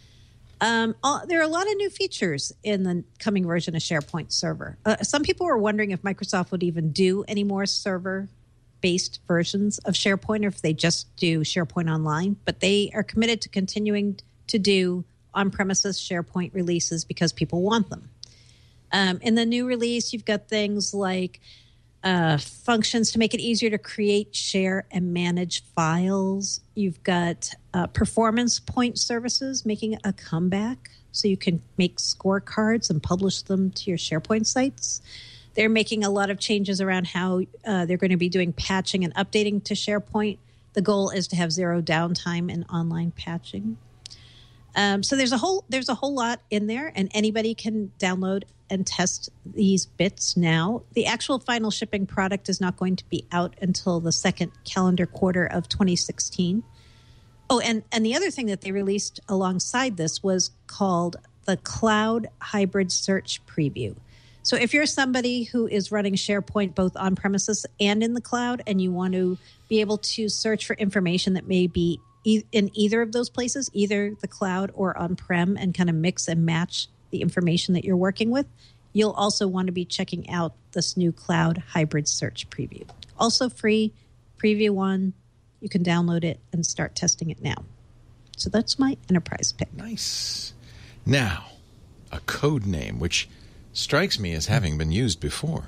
Um, all, there are a lot of new features in the coming version of SharePoint Server. Uh, some people were wondering if Microsoft would even do any more server-based versions of SharePoint or if they just do SharePoint Online. But they are committed to continuing to do on-premises SharePoint releases because people want them. Um, in the new release, you've got things like uh, functions to make it easier to create, share, and manage files. You've got uh, performance point services making a comeback, so you can make scorecards and publish them to your SharePoint sites. They're making a lot of changes around how uh, they're going to be doing patching and updating to SharePoint. The goal is to have zero downtime in online patching. Um, so there's a whole there's a whole lot in there, and anybody can download and test these bits now. The actual final shipping product is not going to be out until the second calendar quarter of twenty sixteen. Oh, and, and the other thing that they released alongside this was called the Cloud Hybrid Search Preview. So if you're somebody who is running SharePoint both on premises and in the cloud, and you want to be able to search for information that may be e- in either of those places, either the cloud or on-prem, and kind of mix and match the information that you're working with, you'll also want to be checking out this new Cloud Hybrid Search Preview. Also free, Preview one. You can download it and start testing it now. So that's my enterprise pick. Nice. Now, a code name which strikes me as having been used before.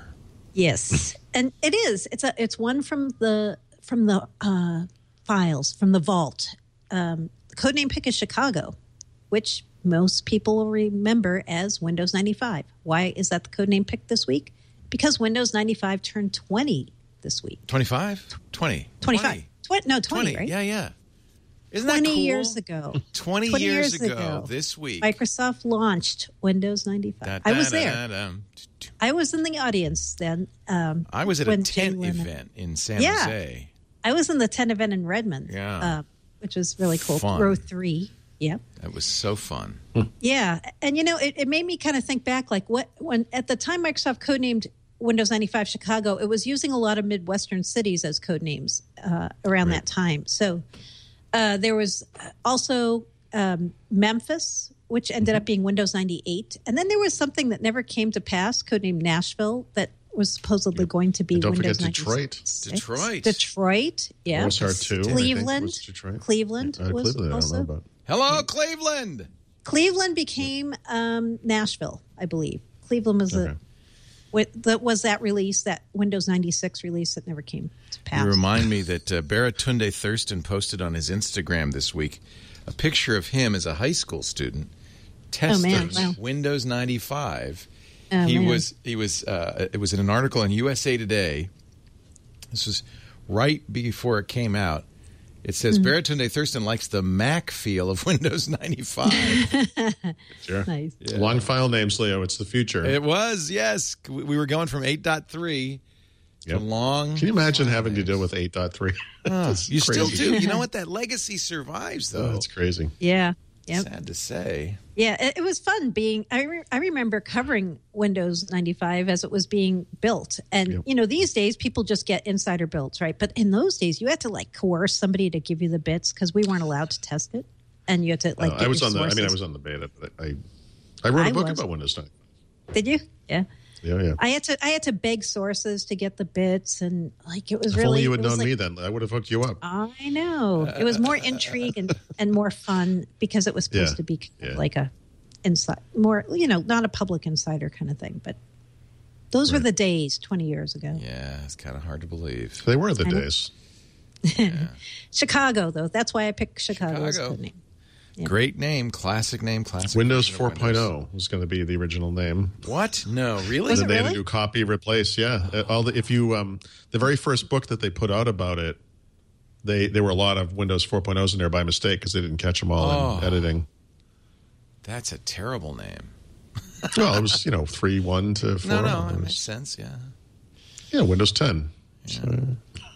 Yes, and it is. It's a. It's one from the from the uh, files from the vault. Um, the codename pick is Chicago, which most people will remember as Windows ninety-five. Why is that the codename pick this week? Because Windows ninety-five turned twenty this week. twenty-five? twenty. twenty-five. Tw- no, twenty, twenty, right? yeah, yeah. Isn't that twenty cool? years ago. twenty, twenty years, years ago, ago, this week. Microsoft launched Windows ninety-five. Da, I was da, there. da, da, da. I was in the audience then. Um, I was at a when tent Jay Leno- event in San Yeah. Jose. I was in the tent event in Redmond, Yeah. uh, which was really cool. Fun. Row three. Yep. That was so fun. Yeah. And, you know, it, it made me kind of think back, like what when at the time Microsoft codenamed Windows ninety-five Chicago, it was using a lot of Midwestern cities as code names uh, around Right. that time. So uh, there was also um, Memphis, which ended Mm-hmm. up being Windows ninety-eight. And then there was something that never came to pass, codenamed Nashville, that was supposedly going to be And don't Windows forget Detroit. ninety-six. Detroit. Detroit, yeah. O S R two, I think, Cleveland. was Detroit. Cleveland Uh, was Cleveland, I don't also. know about. Hello, Cleveland. Cleveland became um, Nashville, I believe. Cleveland was Okay. a what, that was that release, that Windows ninety-six release that never came to pass. You remind me that uh, Baratunde Thurston posted on his Instagram this week a picture of him as a high school student testing man, wow. Windows ninety-five. Oh, he man. was he was uh, it was in an article in U S A Today. This was right before it came out. It says Mm-hmm. Baratunde Thurston likes the Mac feel of Windows ninety-five. Sure. Nice. Yeah. Long file names, Leo. It's the future. It was, yes. We we were going from eight point three Yep. to long. Can you imagine file having to names. deal with eight point three? Oh, That's you still crazy. do. You know what? That legacy survives, Oh, though. that's crazy. Yeah. Yep. Sad to say. Yeah, it, it was fun being. I, re, I remember covering Windows ninety-five as it was being built, and Yep. you know these days people just get insider builds, right? But in those days, you had to like coerce somebody to give you the bits because we weren't allowed to test it, and you had to like. Uh, get I was your on the. I mean, I sources. was on the beta, but I, I wrote a I book was. about Windows nine. Did you? Yeah. Yeah, yeah. I had to. I had to beg sources to get the bits, and like it was If really. only you had it was known like, me then, I would have hooked you up. I know it was more intrigue and, and more fun because it was supposed Yeah. to be kind of Yeah. like a inside, more you know, not a public insider kind of thing. But those were the days twenty years ago. Yeah, it's kind of hard to believe. They were the I know. days. Chicago, though, that's why I picked Chicago, as a Chicago. good name. Great name, classic name, classic. Windows version of four point Windows. oh was going to be the original name. What? No, really? Was And it they had really? to do copy replace. Yeah, Uh, all the, if you um, the very first book that they put out about it, they there were a lot of Windows four point ohs in there by mistake because they didn't catch them all Oh. in editing. That's a terrible name. Well, it was you know three one to four. No, no, It that was- makes sense. Yeah. yeah, Windows ten. So,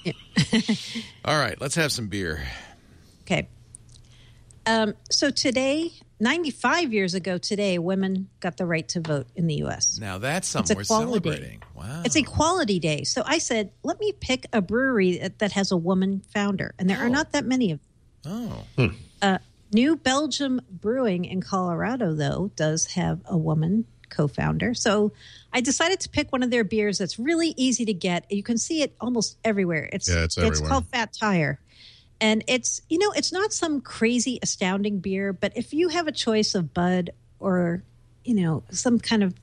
All right, let's have some beer. Okay. Um, so today, ninety-five years ago today, women got the right to vote in the U S. Now that's something we're Equality. celebrating. Wow. It's Equality Day. So I said, let me pick a brewery that, that has a woman founder. And there Oh. are not that many of Oh, them. New Belgium Brewing in Colorado, though, does have a woman co-founder. So I decided to pick one of their beers that's really easy to get. You can see it almost everywhere. It's, Yeah, it's everywhere. called Fat Tire. And it's, you know, it's not some crazy, astounding beer, but if you have a choice of Bud or, you know, some kind of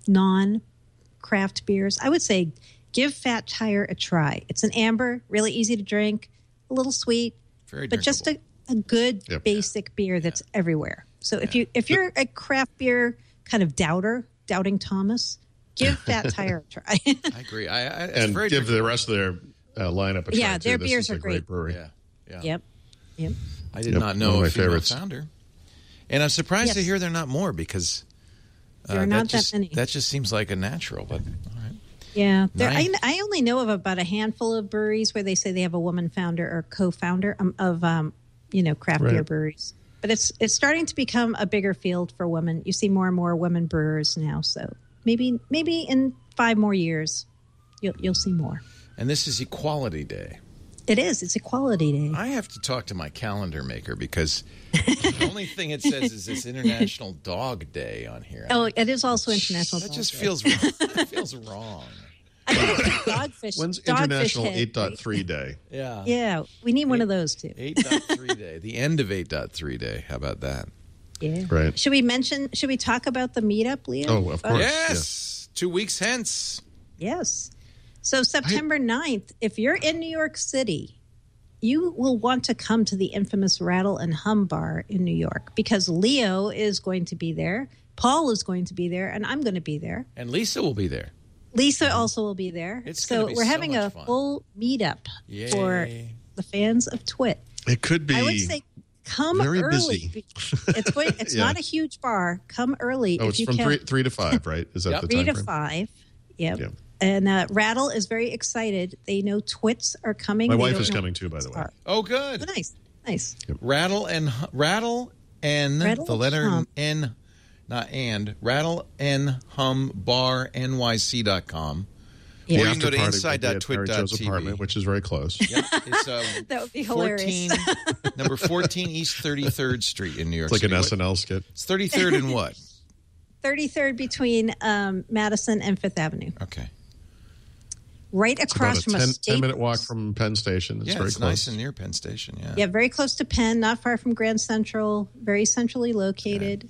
non-craft beers, I would say give Fat Tire a try. It's an amber, really easy to drink, a little sweet, very but just a, a good Yep. basic beer that's everywhere. So if you if you're a craft beer kind of doubter, doubting Thomas, give Fat Tire a try. I agree. I, I it's and very give the drinkable. rest of their uh, lineup a try. Yeah, too. their This beers is a are great. brewery. Yeah, yeah. Yep. Yep. I did Yep, not one know of my a female favorites. founder, and I'm surprised to Yes. hear there are not more because uh, There are not that just, many. That just seems like a natural. But all right. Yeah, there, I, Nine. I only know of about a handful of breweries where they say they have a woman founder or co-founder um, of, um, you know, craft Right. beer breweries. But it's it's starting to become a bigger field for women. You see more and more women brewers now. So maybe maybe in five more years, you'll you'll see more. And this is Equality Day. It is. It's Equality Day. I have to talk to my calendar maker because the only thing it says is this International Dog Day on here. Oh, it is also International. that Dog just Day. feels wrong. That feels wrong. I think it's Dogfish. When's Dogfish International Head. eight point three Day? Yeah. Yeah, we need one of those too. eight point three Day. The end of eight point three Day. How about that? Yeah. Right. Should we mention? Should we talk about the meetup, Leo? Oh, of course. Yes. Two weeks hence. Yes. So September ninth, if you're in New York City, you will want to come to the infamous Rattle and Hum Bar in New York because Leo is going to be there, Paul is going to be there, and I'm going to be there. And Lisa will be there. Lisa also will be there. It's so gonna be we're so having much a fun. full meetup for Yay. the fans of Twit. It could be. I would say come very early. busy. It's going. It's Yeah. not a huge bar. Come early Oh, if it's you from can. three, three to five, right? Is that Yep. the Three time to frame? five. Yep. Yeah. And uh, Rattle is very excited. They know Twits are coming. My They wife don't is know coming too, by when the Twits way. are. Oh, good. Oh, nice, nice. Rattle and Hu- Rattle and Rattle the and letter Hum. N, not and. Rattle and Hum Bar N Y C dot com. Yeah. Or The you can go to after party inside will be dot at twit Mary dot Jo's t v. apartment, which is very close. Yep, it's uh, That would be hilarious. fourteen, number fourteen East thirty-third Street in New York It's like City. an What- S N L skit. It's thirty-third and what? thirty-third between um, Madison and Fifth Avenue, Okay. right It's across about from a a ten, Staples. ten minute walk from Penn Station. It's Yeah, very it's close. nice and near Penn Station. Yeah. Yeah, very close to Penn, not far from Grand Central. Very centrally located.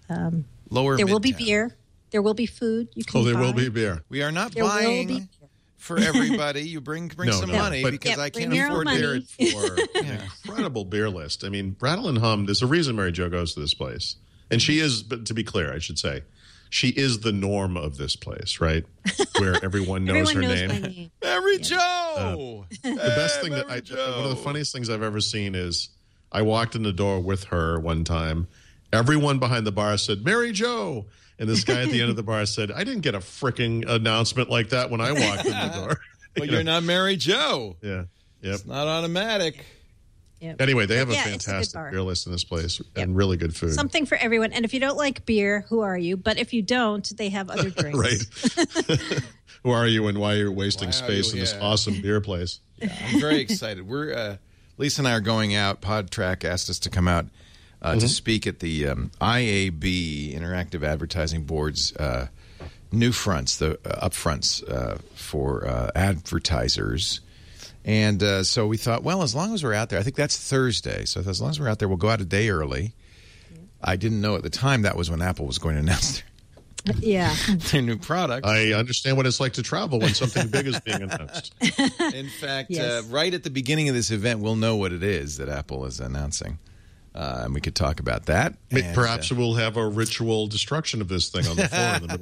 Lower There will be Midtown. beer. There will be food. You can Oh, there will buy. be beer. We are not There will buying be beer. for everybody. You bring bring No, some no, money but- because Yeah, I bring can't your own afford money. it. Prepared for an incredible beer list. I mean, Rattle and Hum, there's a reason Mary Jo goes to this place. And she is, but to be clear, I should say, she is the norm of this place, right? Where everyone knows Everyone her knows name. my name. Mary Jo! The best thing that I, one of the funniest things I've ever seen is I walked in the door with her one time. Everyone behind the bar said, Mary Jo. And this guy at the end of the bar said, I didn't get a freaking announcement like that when I walked in the door. Well, You you're know? not Mary Jo. Yeah. Yep. It's not automatic. Yep. Anyway, they have a Yeah, it's a good fantastic bar. beer list in this place and really good food. Something for everyone. And if you don't like beer, who are you? But if you don't, they have other drinks. Right. Who are you and why you're wasting Why are space you- in this yeah. awesome beer place? Yeah, I'm very excited. We're uh, Lisa and I are going out. PodTrack asked us to come out uh, to speak at the um, I A B Interactive Advertising Board's uh, new fronts, the uh, upfronts uh, for uh, advertisers. And uh, so we thought, well, as long as we're out there, I think that's Thursday. So as long as we're out there, we'll go out a day early. I didn't know at the time that was when Apple was going to announce their, Yeah. their new product. I understand what it's like to travel when something big is being announced. In fact, Yes. uh, right at the beginning of this event, we'll know what it is that Apple is announcing. Uh, and we could talk about that. And, Perhaps uh, we'll have a ritual destruction of this thing on the floor in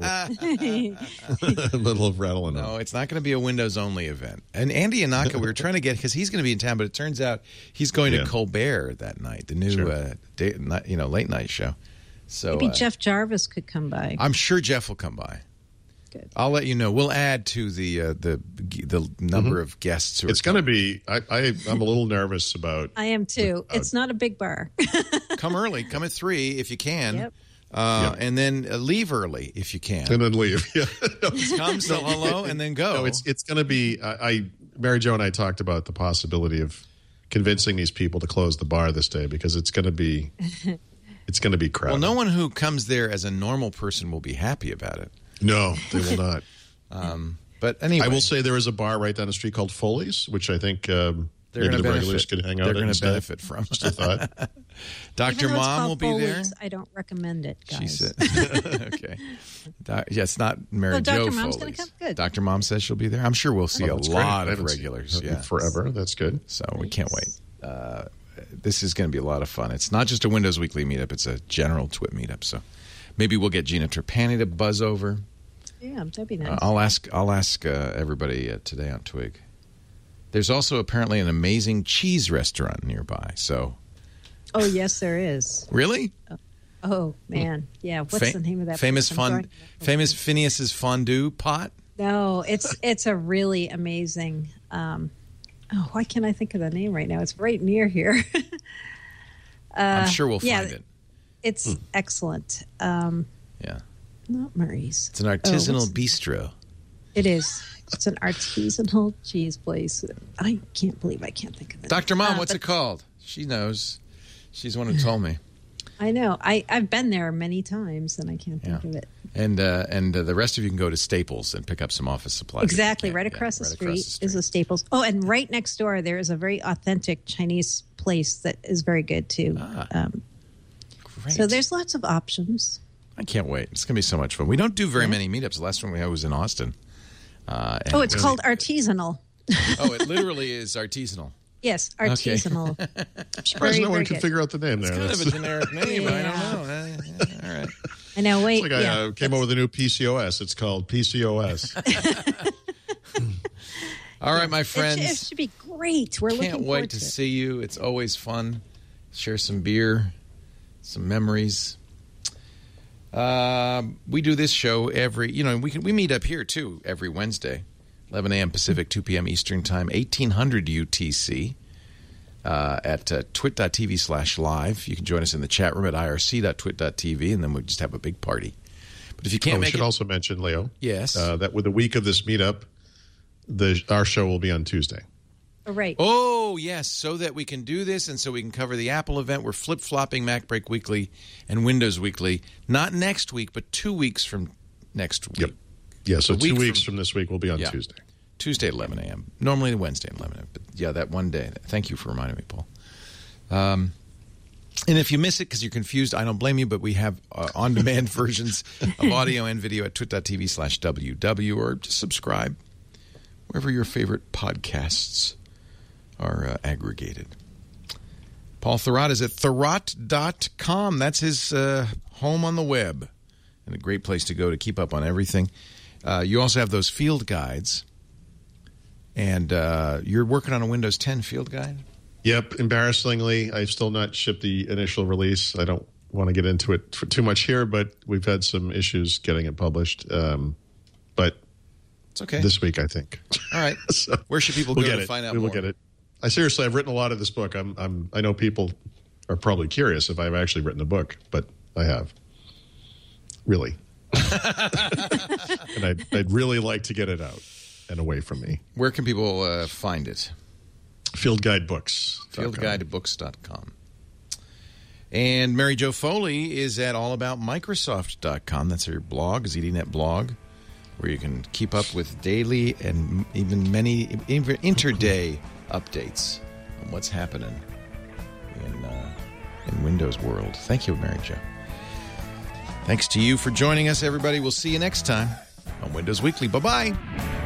the middle, middle of Rattle and Hum. no, it's not going to be a Windows-only event. And Andy Anaka, we were trying to get, because he's going to be in town, but it turns out he's going Yeah. to Colbert that night, the new Sure. uh, day, night, you know, late night show. So Maybe uh, Jeff Jarvis could come by. I'm sure Jeff will come by. Good. I'll let you know. We'll add to the uh, the the number of guests who It's are going to be, I, I, I'm a little nervous about, I am too. It's not a big bar. come early. Come at three if you can. Yep. Uh, And then uh, leave early if you can. and then leave. Yeah. No, Come, say hello, and then go. no, it's it's going to be, I, I, Mary Jo and I talked about the possibility of convincing these people to close the bar this day because it's going to be, it's going to be crowded. Well, no one who comes there as a normal person will be happy about it. No, they will not. Um, but anyway, I will say there is a bar right down the street called Foley's, which I think um, they're maybe going the to regulars benefit. could hang out They're at going to instead. benefit from. Just a thought. Doctor Even though it's Mom called will be there. Foley's, I don't recommend it, guys. She said, "Okay, Doc, yeah, it's not Mary Oh, Jo Doctor Mom's Foley's. gonna come? Good. Doctor Mom says she'll be there. I'm sure we'll see Oh, a that's great. lot I of haven't seen regulars. it Yeah, forever. That's good. so we can't wait. Uh, this is going to be a lot of fun. It's not just a Windows Weekly meetup; it's a general Twit meetup. So maybe we'll get Gina Trapani to buzz over. Yeah, that'd be nice. Uh, I'll ask. I'll ask uh, everybody uh, today on Twig. There's also apparently an amazing cheese restaurant nearby. So oh, yes, there is. really, Oh, man. Yeah, what's Fa- the name of that famous place? I'm fond, drawing- famous Phineas's fondue pot? No, it's it's a really amazing. Um, oh, why can't I think of the name right now? It's right near here. I'm sure we'll Uh, yeah, find it. It's excellent. Um, Yeah, not Murray's. it's an Oh, artisanal what's- bistro. It is. It's an artisanal cheese place. I can't believe I can't think of it. Doctor Mom, Uh, what's but it called? She knows. She's the one who told me. I know. I, I've been there many times and I can't think Yeah. of it. And uh, and uh, the rest of you can go to Staples and pick up some office supplies. if you Exactly. can. Right Yeah, across, the, right street across the is a Staples. Oh, and right next door there is a very authentic Chinese place that is very good too. Ah. Um, Great. so there's lots of options. I can't wait. It's going to be so much fun. We don't do very many meetups. The last one we had was in Austin. Uh, and Oh, it's it was- called artisanal. Oh, it literally is artisanal. Yes, artisanal. Surprised Very, no one very can good. figure out the name there. Kind of That's- a generic name, but I Yeah. don't know. Uh, yeah, all right. I know. Wait. It's like yeah. I uh, came up with a new P C O S. It's called P C O S. All right, my It should, friends. it should be great. We're Can't looking wait forward to to it. see you. It's always fun. Share some beer, some memories. Uh, we do this show every, you know, we can we meet up here too every Wednesday, eleven a.m. Pacific, two p.m. Eastern Time, eighteen hundred U T C. Uh, at uh, twit.tv slash live. You can join us in the chat room at irc.twit.tv, and then we just have a big party. But if you can't Oh, we make should it, also mention, Leo, yes. uh, that with the week of this meetup, the our show will be on Tuesday. Oh, right. Oh, yes, so that we can do this and so we can cover the Apple event. We're flip-flopping Mac Break Weekly and Windows Weekly. Not next week, but two weeks from next week. Yep. Yeah, so A two week weeks from- from, this week will be on Yeah. Tuesday. Tuesday at eleven a.m. Normally Wednesday at eleven a.m. But, yeah, that one day. Thank you for reminding me, Paul. Um, and if you miss it because you're confused, I don't blame you, but we have uh, on-demand versions of audio and video at twit.tv slash WW, or just subscribe wherever your favorite podcasts are uh, aggregated. Paul Thurrott is at thurrott dot com. That's his uh, home on the web, and a great place to go to keep up on everything. Uh, you also have those field guides, and uh, you're working on a Windows ten field guide? Yep. Embarrassingly, I've still not shipped the initial release. I don't want to get into it for too much here, but we've had some issues getting it published. Um, but it's okay. This week, I think. All right. So where should people we'll go get to it. find out we more? will get it. I seriously, I've written a lot of this book. I'm, I'm, I know people are probably curious if I've actually written a book, but I have. Really. And I'd, I'd really like to get it out and away from me. Where can people uh, find it? Field Guide Books. field guide books dot com. And Mary Jo Foley is at all about microsoft dot com. That's her blog, ZDNet blog, where you can keep up with daily and even many even interday updates on what's happening in uh, in Windows world. Thank you, Mary Jo. Thanks to you for joining us, everybody. We'll see you next time on Windows Weekly. Bye-bye.